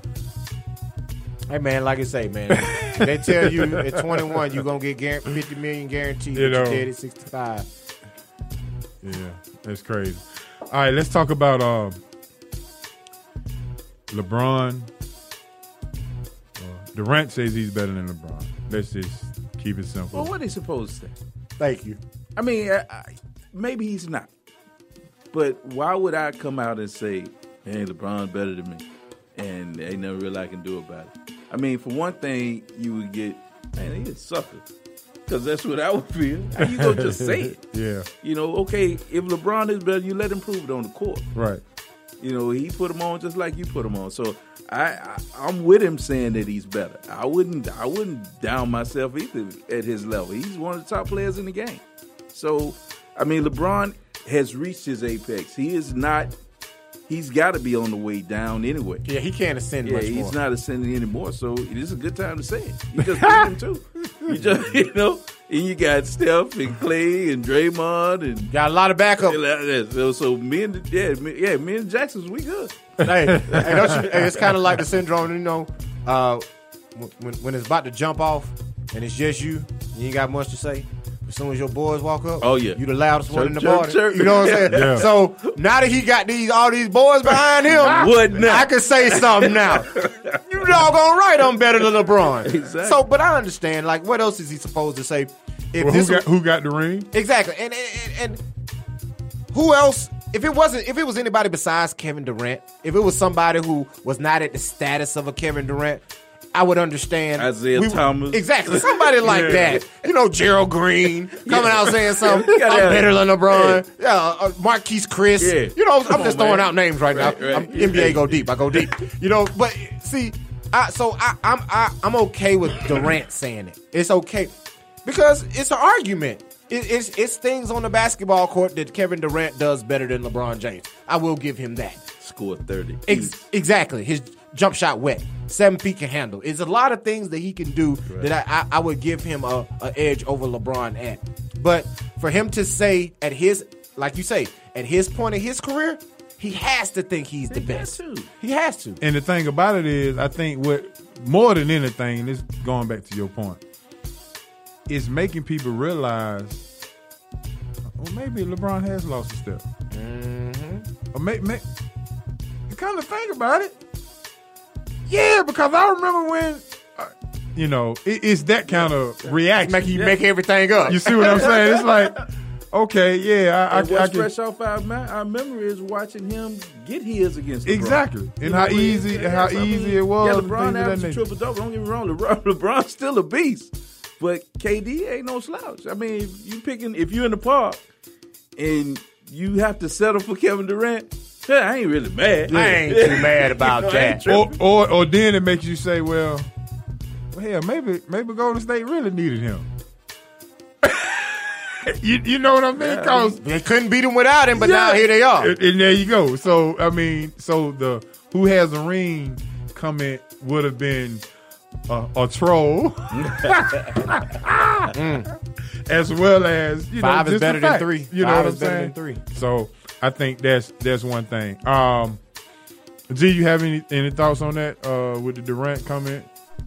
Speaker 2: Hey, man, like I say, man, they tell you at 21 you're going to get $50 million guaranteed, but you're dead at 65.
Speaker 3: Yeah, that's crazy. All right, let's talk about LeBron. Durant says he's better than LeBron. Let's just keep it simple.
Speaker 4: Well, what are they supposed to say?
Speaker 2: Thank you.
Speaker 4: I mean, maybe he's not. But why would I come out and say, hey, LeBron's better than me, and ain't nothing really I can do about it? I mean, for one thing, you would get, man, he's a sucker. Because that's what I would feel. How you going to just say it?
Speaker 3: Yeah.
Speaker 4: Okay, if LeBron is better, you let him prove it on the court.
Speaker 3: Right.
Speaker 4: He put him on just like you put him on. So I'm with him saying that he's better. I wouldn't down myself either at his level. He's one of the top players in the game. So, I mean, LeBron has reached his apex. He's got to be on the way down anyway.
Speaker 2: Yeah, he can't ascend much more.
Speaker 4: He's not ascending anymore, so it is a good time to say it. You just beat him too. And you got Steph and Clay and Draymond and
Speaker 2: got a lot of backup.
Speaker 4: So me and Jackson's we good.
Speaker 2: Hey, it's kind of like the syndrome, you know, when it's about to jump off and it's just you ain't got much to say. As soon as your boys walk up, you the loudest one in the party. You know what I'm saying? Yeah. So now that he got all these boys behind him, I can say something now. You doggone right, I'm better than LeBron.
Speaker 4: Exactly.
Speaker 2: So, but I understand. Like, what else is he supposed to say?
Speaker 3: Who got the ring?
Speaker 2: Exactly, and who else? If it was anybody besides Kevin Durant, if it was somebody who was not at the status of a Kevin Durant, I would understand.
Speaker 4: Isaiah Thomas.
Speaker 2: Exactly. Somebody like that. You know, Gerald Green coming out saying something. I'm better than LeBron. Yeah, Marquise Chris. Yeah. You know, I'm just throwing out names right now. NBA go deep. I go deep. You know, but see, I'm okay with Durant saying it. It's okay. Because it's an argument. It's things on the basketball court that Kevin Durant does better than LeBron James. I will give him that.
Speaker 4: Scored 30.
Speaker 2: Exactly. His jump shot wet. 7 feet can handle. It's a lot of things that he can do that I would give him a edge over LeBron at. But for him to say at his, like you say, at his point in his career, he has to think he's the best. He has to.
Speaker 3: And the thing about it is, I think what more than anything, and this going back to your point, is making people realize, well, maybe LeBron has lost a step. Mm-hmm. Or you kind of think about it. Yeah, because I remember when, it's that kind of reaction.
Speaker 2: You make everything up.
Speaker 3: You see what I'm saying? It's like, okay, yeah, I
Speaker 4: can. Fresh off our memory is watching him get his against LeBron.
Speaker 3: Exactly, and how easy it was.
Speaker 4: Yeah, LeBron averaged a triple-double. Don't get me wrong, LeBron's still a beast, but KD ain't no slouch. I mean, if you're in the park and you have to settle for Kevin Durant, I ain't really mad.
Speaker 2: I ain't too mad about that.
Speaker 3: Or then it makes you say, well, hell, maybe Golden State really needed him. you know what I mean? Because
Speaker 2: they couldn't beat him without him, but now here they are.
Speaker 3: And there you go. So I mean, the who has a ring comment would have been a troll, as well as
Speaker 2: 5 is better than 3.
Speaker 3: You know what I'm saying?
Speaker 2: 3.
Speaker 3: So I think that's one thing. G, you have any thoughts on that with the Durant comment?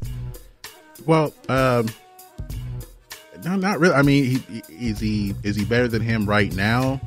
Speaker 6: Well, no, not really. I mean, is he better than him right now?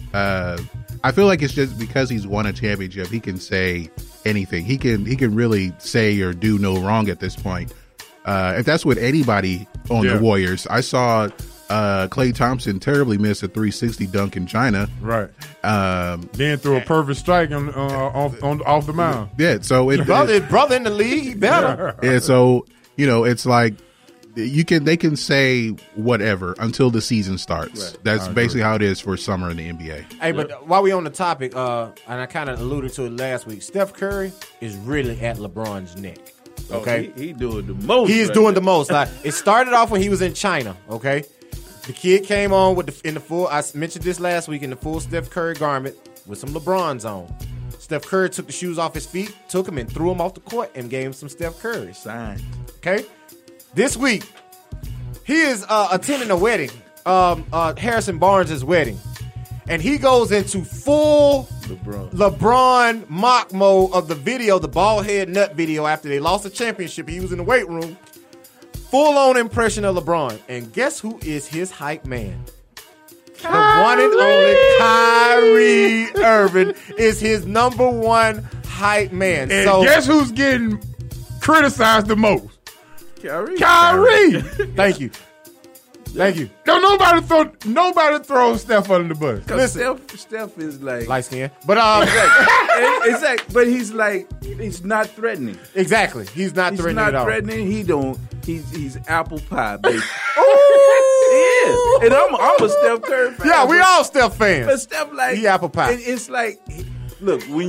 Speaker 6: I feel like it's just because he's won a championship, he can say anything. He can really say or do no wrong at this point. If that's what anybody on the Warriors, I saw Klay Thompson terribly miss a 360 dunk in China.
Speaker 3: Right. Then threw a perfect strike off the mound.
Speaker 6: Yeah. So
Speaker 2: his brother in the league, he better.
Speaker 6: Yeah. So it's like they can say whatever until the season starts. Right. That's basically how it is for summer in the NBA.
Speaker 2: Hey, but while we on the topic, and I kind of alluded to it last week, Steph Curry is really at LeBron's neck. Okay,
Speaker 4: he doing the most.
Speaker 2: He is doing the most. Like, it started off when he was in China. Okay, the kid came on in the full. I mentioned this last week in the full Steph Curry garment with some LeBrons on. Steph Curry took the shoes off his feet, took him and threw him off the court, and gave him some Steph Curry.
Speaker 4: Signed.
Speaker 2: Okay. This week, he is attending a wedding, Harrison Barnes' wedding, and he goes into full LeBron mock mode of the video, the bald head nut video after they lost the championship. He was in the weight room, full on impression of LeBron, and guess who is his hype man? Kyrie. The one and only Kyrie Irving is his number one hype man.
Speaker 3: And so guess who's getting criticized the most?
Speaker 4: Kyrie.
Speaker 2: Thank you.
Speaker 3: Don't nobody throw Steph under the bus.
Speaker 4: Listen, Steph is like
Speaker 2: light skin, but
Speaker 4: exactly. But he's not threatening.
Speaker 2: Exactly, he's not threatening at all.
Speaker 4: He's apple pie, baby. He is, and I'm a Steph Curry fan.
Speaker 2: Yeah, we all Steph fans.
Speaker 4: But Steph
Speaker 2: he apple pie.
Speaker 4: It's like, look, when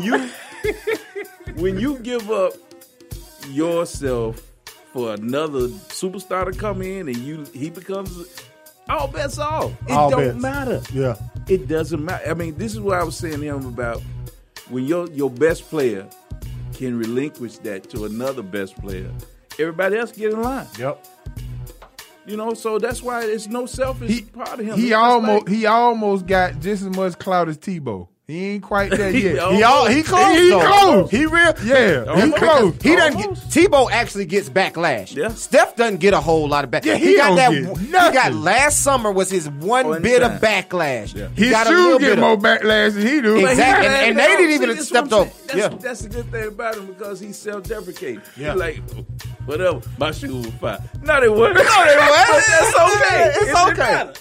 Speaker 4: you give up yourself for another superstar to come in and he becomes all bets off. It don't matter.
Speaker 2: Yeah.
Speaker 4: It doesn't matter. I mean, this is what I was saying to him about when your best player can relinquish that to another best player, everybody else get in line.
Speaker 2: Yep.
Speaker 4: So that's why it's no selfish part of him.
Speaker 3: He almost got just as much clout as Tebow. He ain't quite there yet.
Speaker 2: He close.
Speaker 3: He close.
Speaker 2: He real.
Speaker 3: Yeah, he close.
Speaker 2: He doesn't get. Tebow actually gets backlash.
Speaker 4: Yeah.
Speaker 2: Steph doesn't get a whole lot of backlash.
Speaker 3: Yeah,
Speaker 2: he got that.
Speaker 3: don't get
Speaker 2: He got last summer was his one bit of backlash.
Speaker 3: Yeah.
Speaker 2: He
Speaker 3: His
Speaker 2: got a
Speaker 3: shoes
Speaker 2: little
Speaker 3: get
Speaker 2: bit
Speaker 3: more
Speaker 2: of
Speaker 3: backlash than he do.
Speaker 2: Exactly, and they didn't even step up.
Speaker 4: That's the good thing about him because he's self-deprecating.
Speaker 2: Yeah.
Speaker 4: He's like, whatever, my shoes were fine. No, they weren't.
Speaker 2: No, they weren't.
Speaker 4: But that's okay.
Speaker 2: It's okay.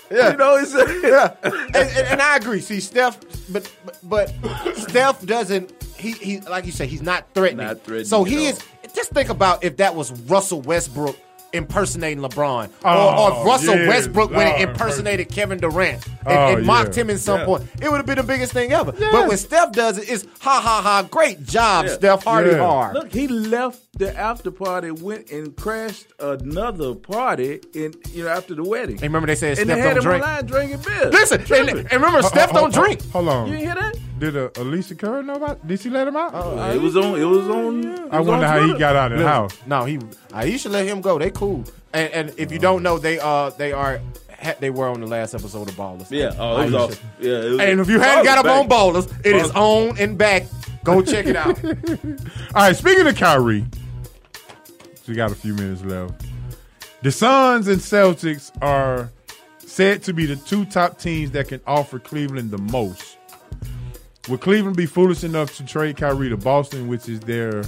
Speaker 4: Yeah.
Speaker 2: And I agree. See, Steph, but Steph doesn't. He like you say, he's not threatening.
Speaker 4: Not threatening
Speaker 2: So
Speaker 4: at
Speaker 2: he
Speaker 4: all.
Speaker 2: is. Just think about if that was Russell Westbrook impersonating LeBron, or if Russell Westbrook when he impersonated Kevin Durant and mocked him at some point, it would have been the biggest thing ever.
Speaker 3: Yeah.
Speaker 2: But when Steph does it, it's ha ha ha, great job, Steph, hardy hard.
Speaker 4: Look, he left the after party, went and crashed another party after the wedding.
Speaker 2: And remember they said
Speaker 4: and
Speaker 2: Steph
Speaker 4: they had
Speaker 2: don't
Speaker 4: him
Speaker 2: drink.
Speaker 4: online drinking beer.
Speaker 2: Listen, and remember Steph don't drink.
Speaker 3: Hold on.
Speaker 4: You didn't hear that?
Speaker 3: Did Alicia Kerr know about? Did she let him out?
Speaker 4: It was on.
Speaker 3: I wonder how he got out of the house.
Speaker 2: No, Aisha let him go. They cool. And if you don't know, they were on the last episode of Ballers.
Speaker 4: Yeah. Oh, it was awesome. Yeah. It was,
Speaker 2: and if you hadn't got up on Ballers, it is on and back. Go check it out.
Speaker 3: All right. Speaking of Kyrie, we got a few minutes left. The Suns and Celtics are said to be the two top teams that can offer Cleveland the most. Would Cleveland be foolish enough to trade Kyrie to Boston, which is their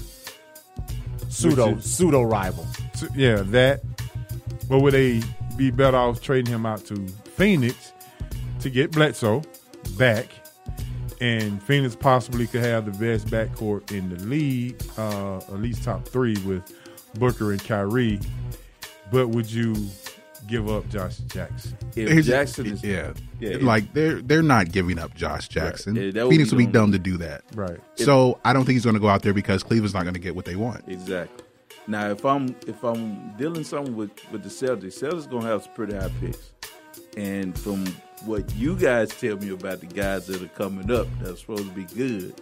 Speaker 2: pseudo rival?
Speaker 3: Yeah, that. Or would they be better off trading him out to Phoenix to get Bledsoe back? And Phoenix possibly could have the best backcourt in the league, at least top three with Booker and Kyrie. But would you give up Josh Jackson?
Speaker 4: If Jackson is
Speaker 6: like they're not giving up Josh Jackson.
Speaker 4: Right.
Speaker 6: Phoenix would be dumb to do that.
Speaker 3: Right.
Speaker 6: So I don't think he's going to go out there because Cleveland's not going to get what they want.
Speaker 4: Exactly. Now, if I'm dealing something with the Celtics going to have some pretty high picks. And from what you guys tell me about the guys that are coming up that are supposed to be good,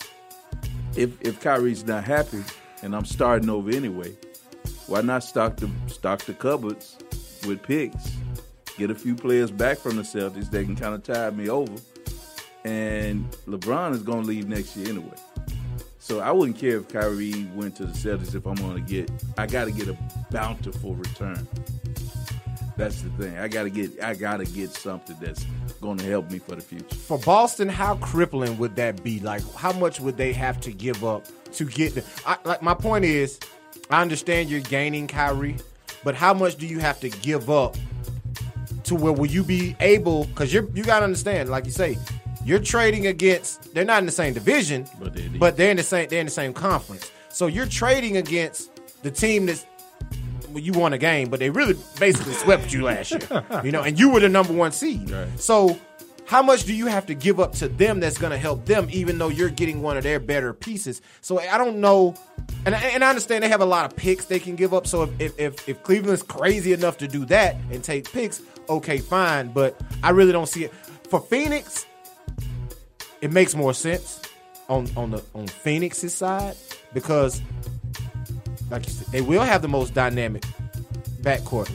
Speaker 4: if Kyrie's not happy and I'm starting over anyway, why not stock the cupboards with picks, get a few players back from the Celtics that can kind of tide me over, and LeBron is going to leave next year anyway. So I wouldn't care if Kyrie went to the Celtics if I'm going to I got to get a bountiful return. That's the thing. I gotta get something that's going to help me for the future.
Speaker 2: For Boston, how crippling would that be? Like, how much would they have to give up to get my point is, I understand you're gaining Kyrie, but how much do you have to give up to where will you be able? Because you got to understand, like you say, you're trading against. They're not in the same division, but they're in the same conference. So you're trading against the team that's. Well, you won a game, but they really basically swept you last year, and you were the number one seed. Right. So how much do you have to give up to them that's going to help them, even though you're getting one of their better pieces? So I don't know, and I understand they have a lot of picks they can give up. So if Cleveland's crazy enough to do that and take picks, okay, fine. But I really don't see it. For Phoenix, it makes more sense on Phoenix's side because, like you said, they will have the most dynamic backcourt.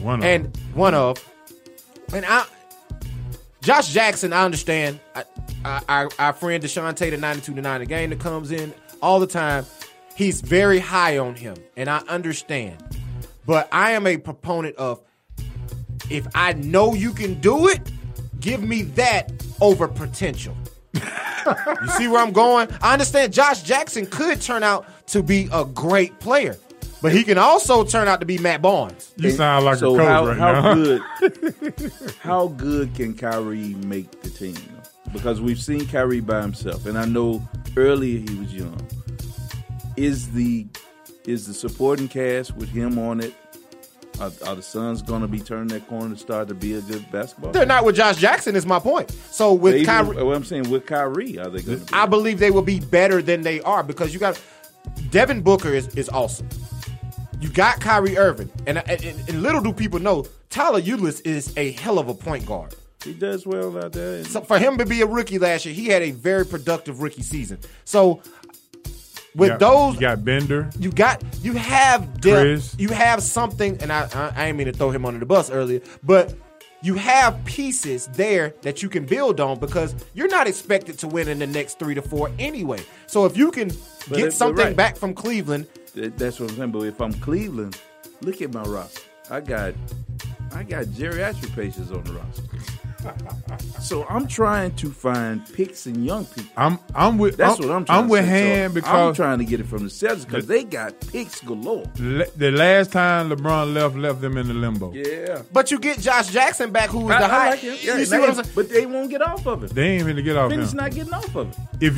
Speaker 2: Josh Jackson, I understand. Our friend Deshaun Taylor, 92-9, the game that comes in all the time, he's very high on him, and I understand. But I am a proponent of, if I know you can do it, give me that over potential. You see where I'm going? I understand Josh Jackson could turn out to be a great player, but he can also turn out to be Matt Barnes.
Speaker 3: You sound like a coach now.
Speaker 4: How good can Kyrie make the team? Because we've seen Kyrie by himself, and I know earlier he was young. Is the supporting cast with him on it? Are the Suns going to be turning that corner to start to be a good basketball
Speaker 2: team? They're not with Josh Jackson, is my point. So with Kyrie,
Speaker 4: what I'm saying, with Kyrie, are they going to be?
Speaker 2: I believe they will be better than they are because you got Devin Booker is awesome. You got Kyrie Irving, and little do people know, Tyler Ulis is a hell of a point guard.
Speaker 4: He does well out there.
Speaker 2: So for him to be a rookie last year, he had a very productive rookie season. So with those,
Speaker 3: you got Bender.
Speaker 2: You have depth.
Speaker 3: Chris.
Speaker 2: You have something, and I didn't mean to throw him under the bus earlier, but you have pieces there that you can build on because you're not expected to win in the next 3 to 4 anyway. So if you can get something back from Cleveland,
Speaker 4: that's what I'm saying. But if I'm Cleveland, look at my roster. I got geriatric patients on the roster. So I'm trying to find picks and young people.
Speaker 3: I'm with Ham because
Speaker 4: I'm trying to get it from the Celtics because they got picks galore.
Speaker 3: The last time LeBron left them in the limbo.
Speaker 4: Yeah,
Speaker 2: but you get Josh Jackson back, who was the high.
Speaker 4: Like yeah, you see what I'm saying? But they won't get off of it.
Speaker 3: They ain't gonna get off.
Speaker 4: Finney's not getting off of it.
Speaker 3: If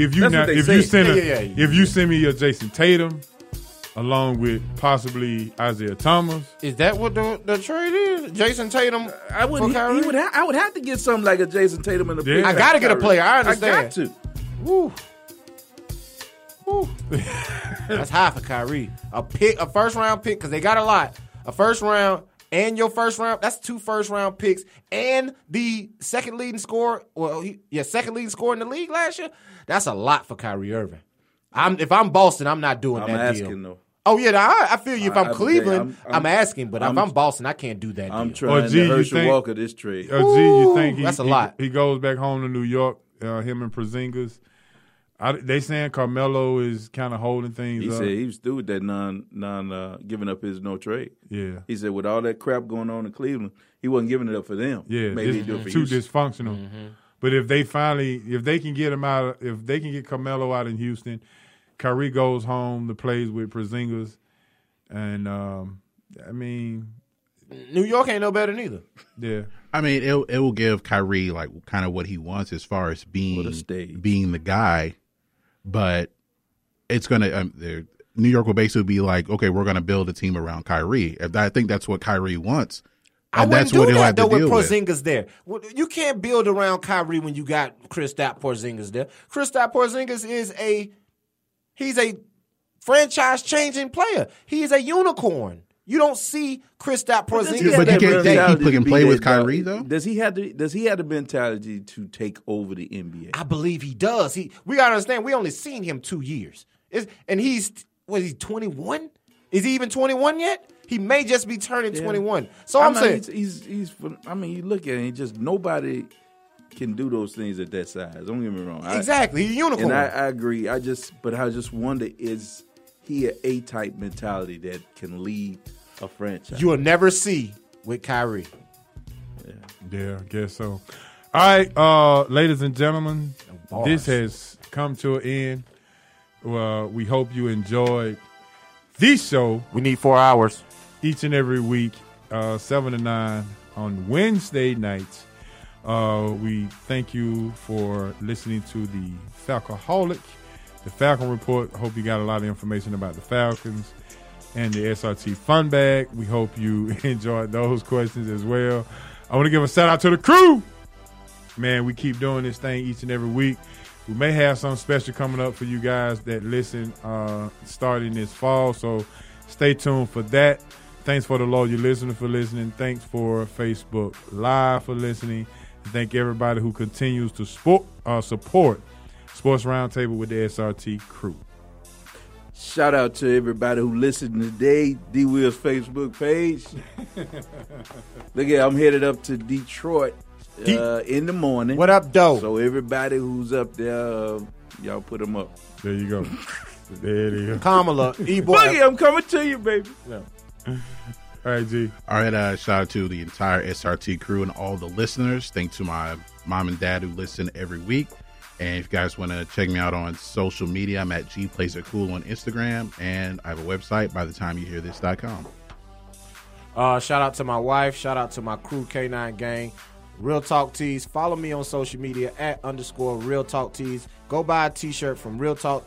Speaker 3: you send me your Jason Tatum, along with possibly Isaiah Thomas.
Speaker 2: Is that what the trade is? Jason Tatum?
Speaker 4: I would have to get something like a Jason Tatum in the
Speaker 2: pick. I got to get a player. I understand.
Speaker 4: I got to.
Speaker 2: Woo. That's high for Kyrie. A first round pick, because they got a lot. A first round and your first round, that's 2 first round picks. And the second leading scorer, second leading scorer in the league last year. That's a lot for Kyrie Irving. If I'm Boston, I'm not doing that deal.
Speaker 4: Asking, though.
Speaker 2: Oh, yeah, I feel you. If I'm Cleveland, I'm asking. But if I'm Boston, I can't do that
Speaker 4: I'm
Speaker 2: deal.
Speaker 4: trying to Herschel Walker this trade.
Speaker 3: You think
Speaker 2: that's a lot.
Speaker 3: He goes back home to New York, him and Porzingis. They saying Carmelo is kind of holding things up.
Speaker 4: He said he was through with that non giving up his no trade.
Speaker 3: Yeah.
Speaker 4: He said with all that crap going on in Cleveland, he wasn't giving it up for them.
Speaker 3: Yeah,
Speaker 4: maybe he'd do it for
Speaker 3: too
Speaker 4: Houston.
Speaker 3: Dysfunctional. Mm-hmm. But if they can get him out, if they can get Carmelo out in Houston, Kyrie goes home to plays with Porzingis, and
Speaker 2: New York ain't no better neither.
Speaker 3: Yeah,
Speaker 6: I mean it will give Kyrie like kind of what he wants as far as being the guy, but it's gonna New York will basically be like, okay, we're gonna build a team around Kyrie. I think that's what Kyrie wants.
Speaker 2: I wouldn't do that though with Porzingis there. You can't build around Kyrie when you got Kristaps Porzingis there. Kristaps Porzingis he's a franchise-changing player. He is a unicorn. You don't see Kristaps Porzingis.
Speaker 6: But he can play with Kyrie though.
Speaker 4: Does he have the mentality to take over the NBA?
Speaker 2: I believe he does. We gotta understand. We only seen him 2 years, and he's 21? Is he even 21 yet? He may just be turning 21. So I'm saying
Speaker 4: he's. You look at it, just nobody can do those things at that size. Don't get me wrong.
Speaker 2: Exactly, he's a unicorn.
Speaker 4: And I agree. I just wonder, is he an A-type mentality that can lead a franchise?
Speaker 2: You will never see with Kyrie.
Speaker 3: Yeah, I guess so. All right, ladies and gentlemen, this has come to an end. Well, we hope you enjoyed the show.
Speaker 2: We need 4 hours.
Speaker 3: Each and every week, 7 to 9 on Wednesday nights. We thank you for listening to the Falcoholic, the Falcon Report. I hope you got a lot of information about the Falcons and the SRT Fun Bag. We hope you enjoyed those questions as well. I want to give a shout out to the crew. Man, we keep doing this thing each and every week. We may have something special coming up for you guys that listen starting this fall, so stay tuned for that. Thanks for the loyal listener for listening. Thanks for Facebook Live for listening. And thank everybody who continues to support Sports Roundtable with the SRT crew.
Speaker 4: Shout out to everybody who listened today. D Will's Facebook page. Look at, I'm headed up to Detroit in the morning.
Speaker 2: What up, doe?
Speaker 4: So everybody who's up there, y'all put them up.
Speaker 3: There you go. There it is.
Speaker 2: Kamala, E-boy.
Speaker 4: Boogie, I'm coming to you, baby.
Speaker 3: Yeah. All right, G.
Speaker 6: All right, shout out to the entire SRT crew and all the listeners. Thanks to my mom and dad who listen every week. And if you guys want to check me out on social media, I'm at GPlaysItCool on Instagram. And I have a website, by the time you hear this.com.
Speaker 2: Shout out to my wife. Shout out to my crew, K9 Gang. Real Talk Tees. Follow me on social media at @Real Talk Tees. Go buy a t-shirt from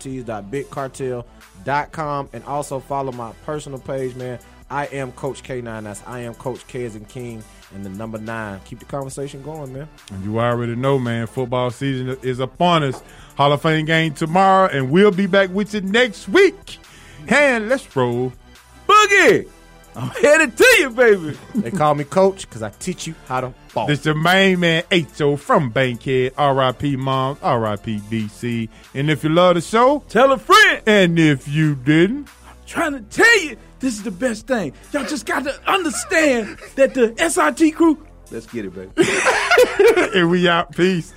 Speaker 2: realtalktees.bigcartel.com. And also follow my personal page, man. I am Coach K9. That's I am Coach K as in King and the number 9. Keep the conversation going, man.
Speaker 3: And you already know, man, football season is upon us. Hall of Fame game tomorrow, and we'll be back with you next week. And let's roll.
Speaker 4: Boogie! I'm headed to you, baby.
Speaker 2: They call me Coach because I teach you how to ball.
Speaker 3: This is the main man, H.O. from Bankhead. R.I.P. Moms, R.I.P. DC. And if you love the show,
Speaker 4: tell a friend.
Speaker 3: And if you didn't,
Speaker 4: trying to tell you, this is the best thing. Y'all just got to understand that the SRT crew. Let's get it, baby.
Speaker 3: And we out. Peace.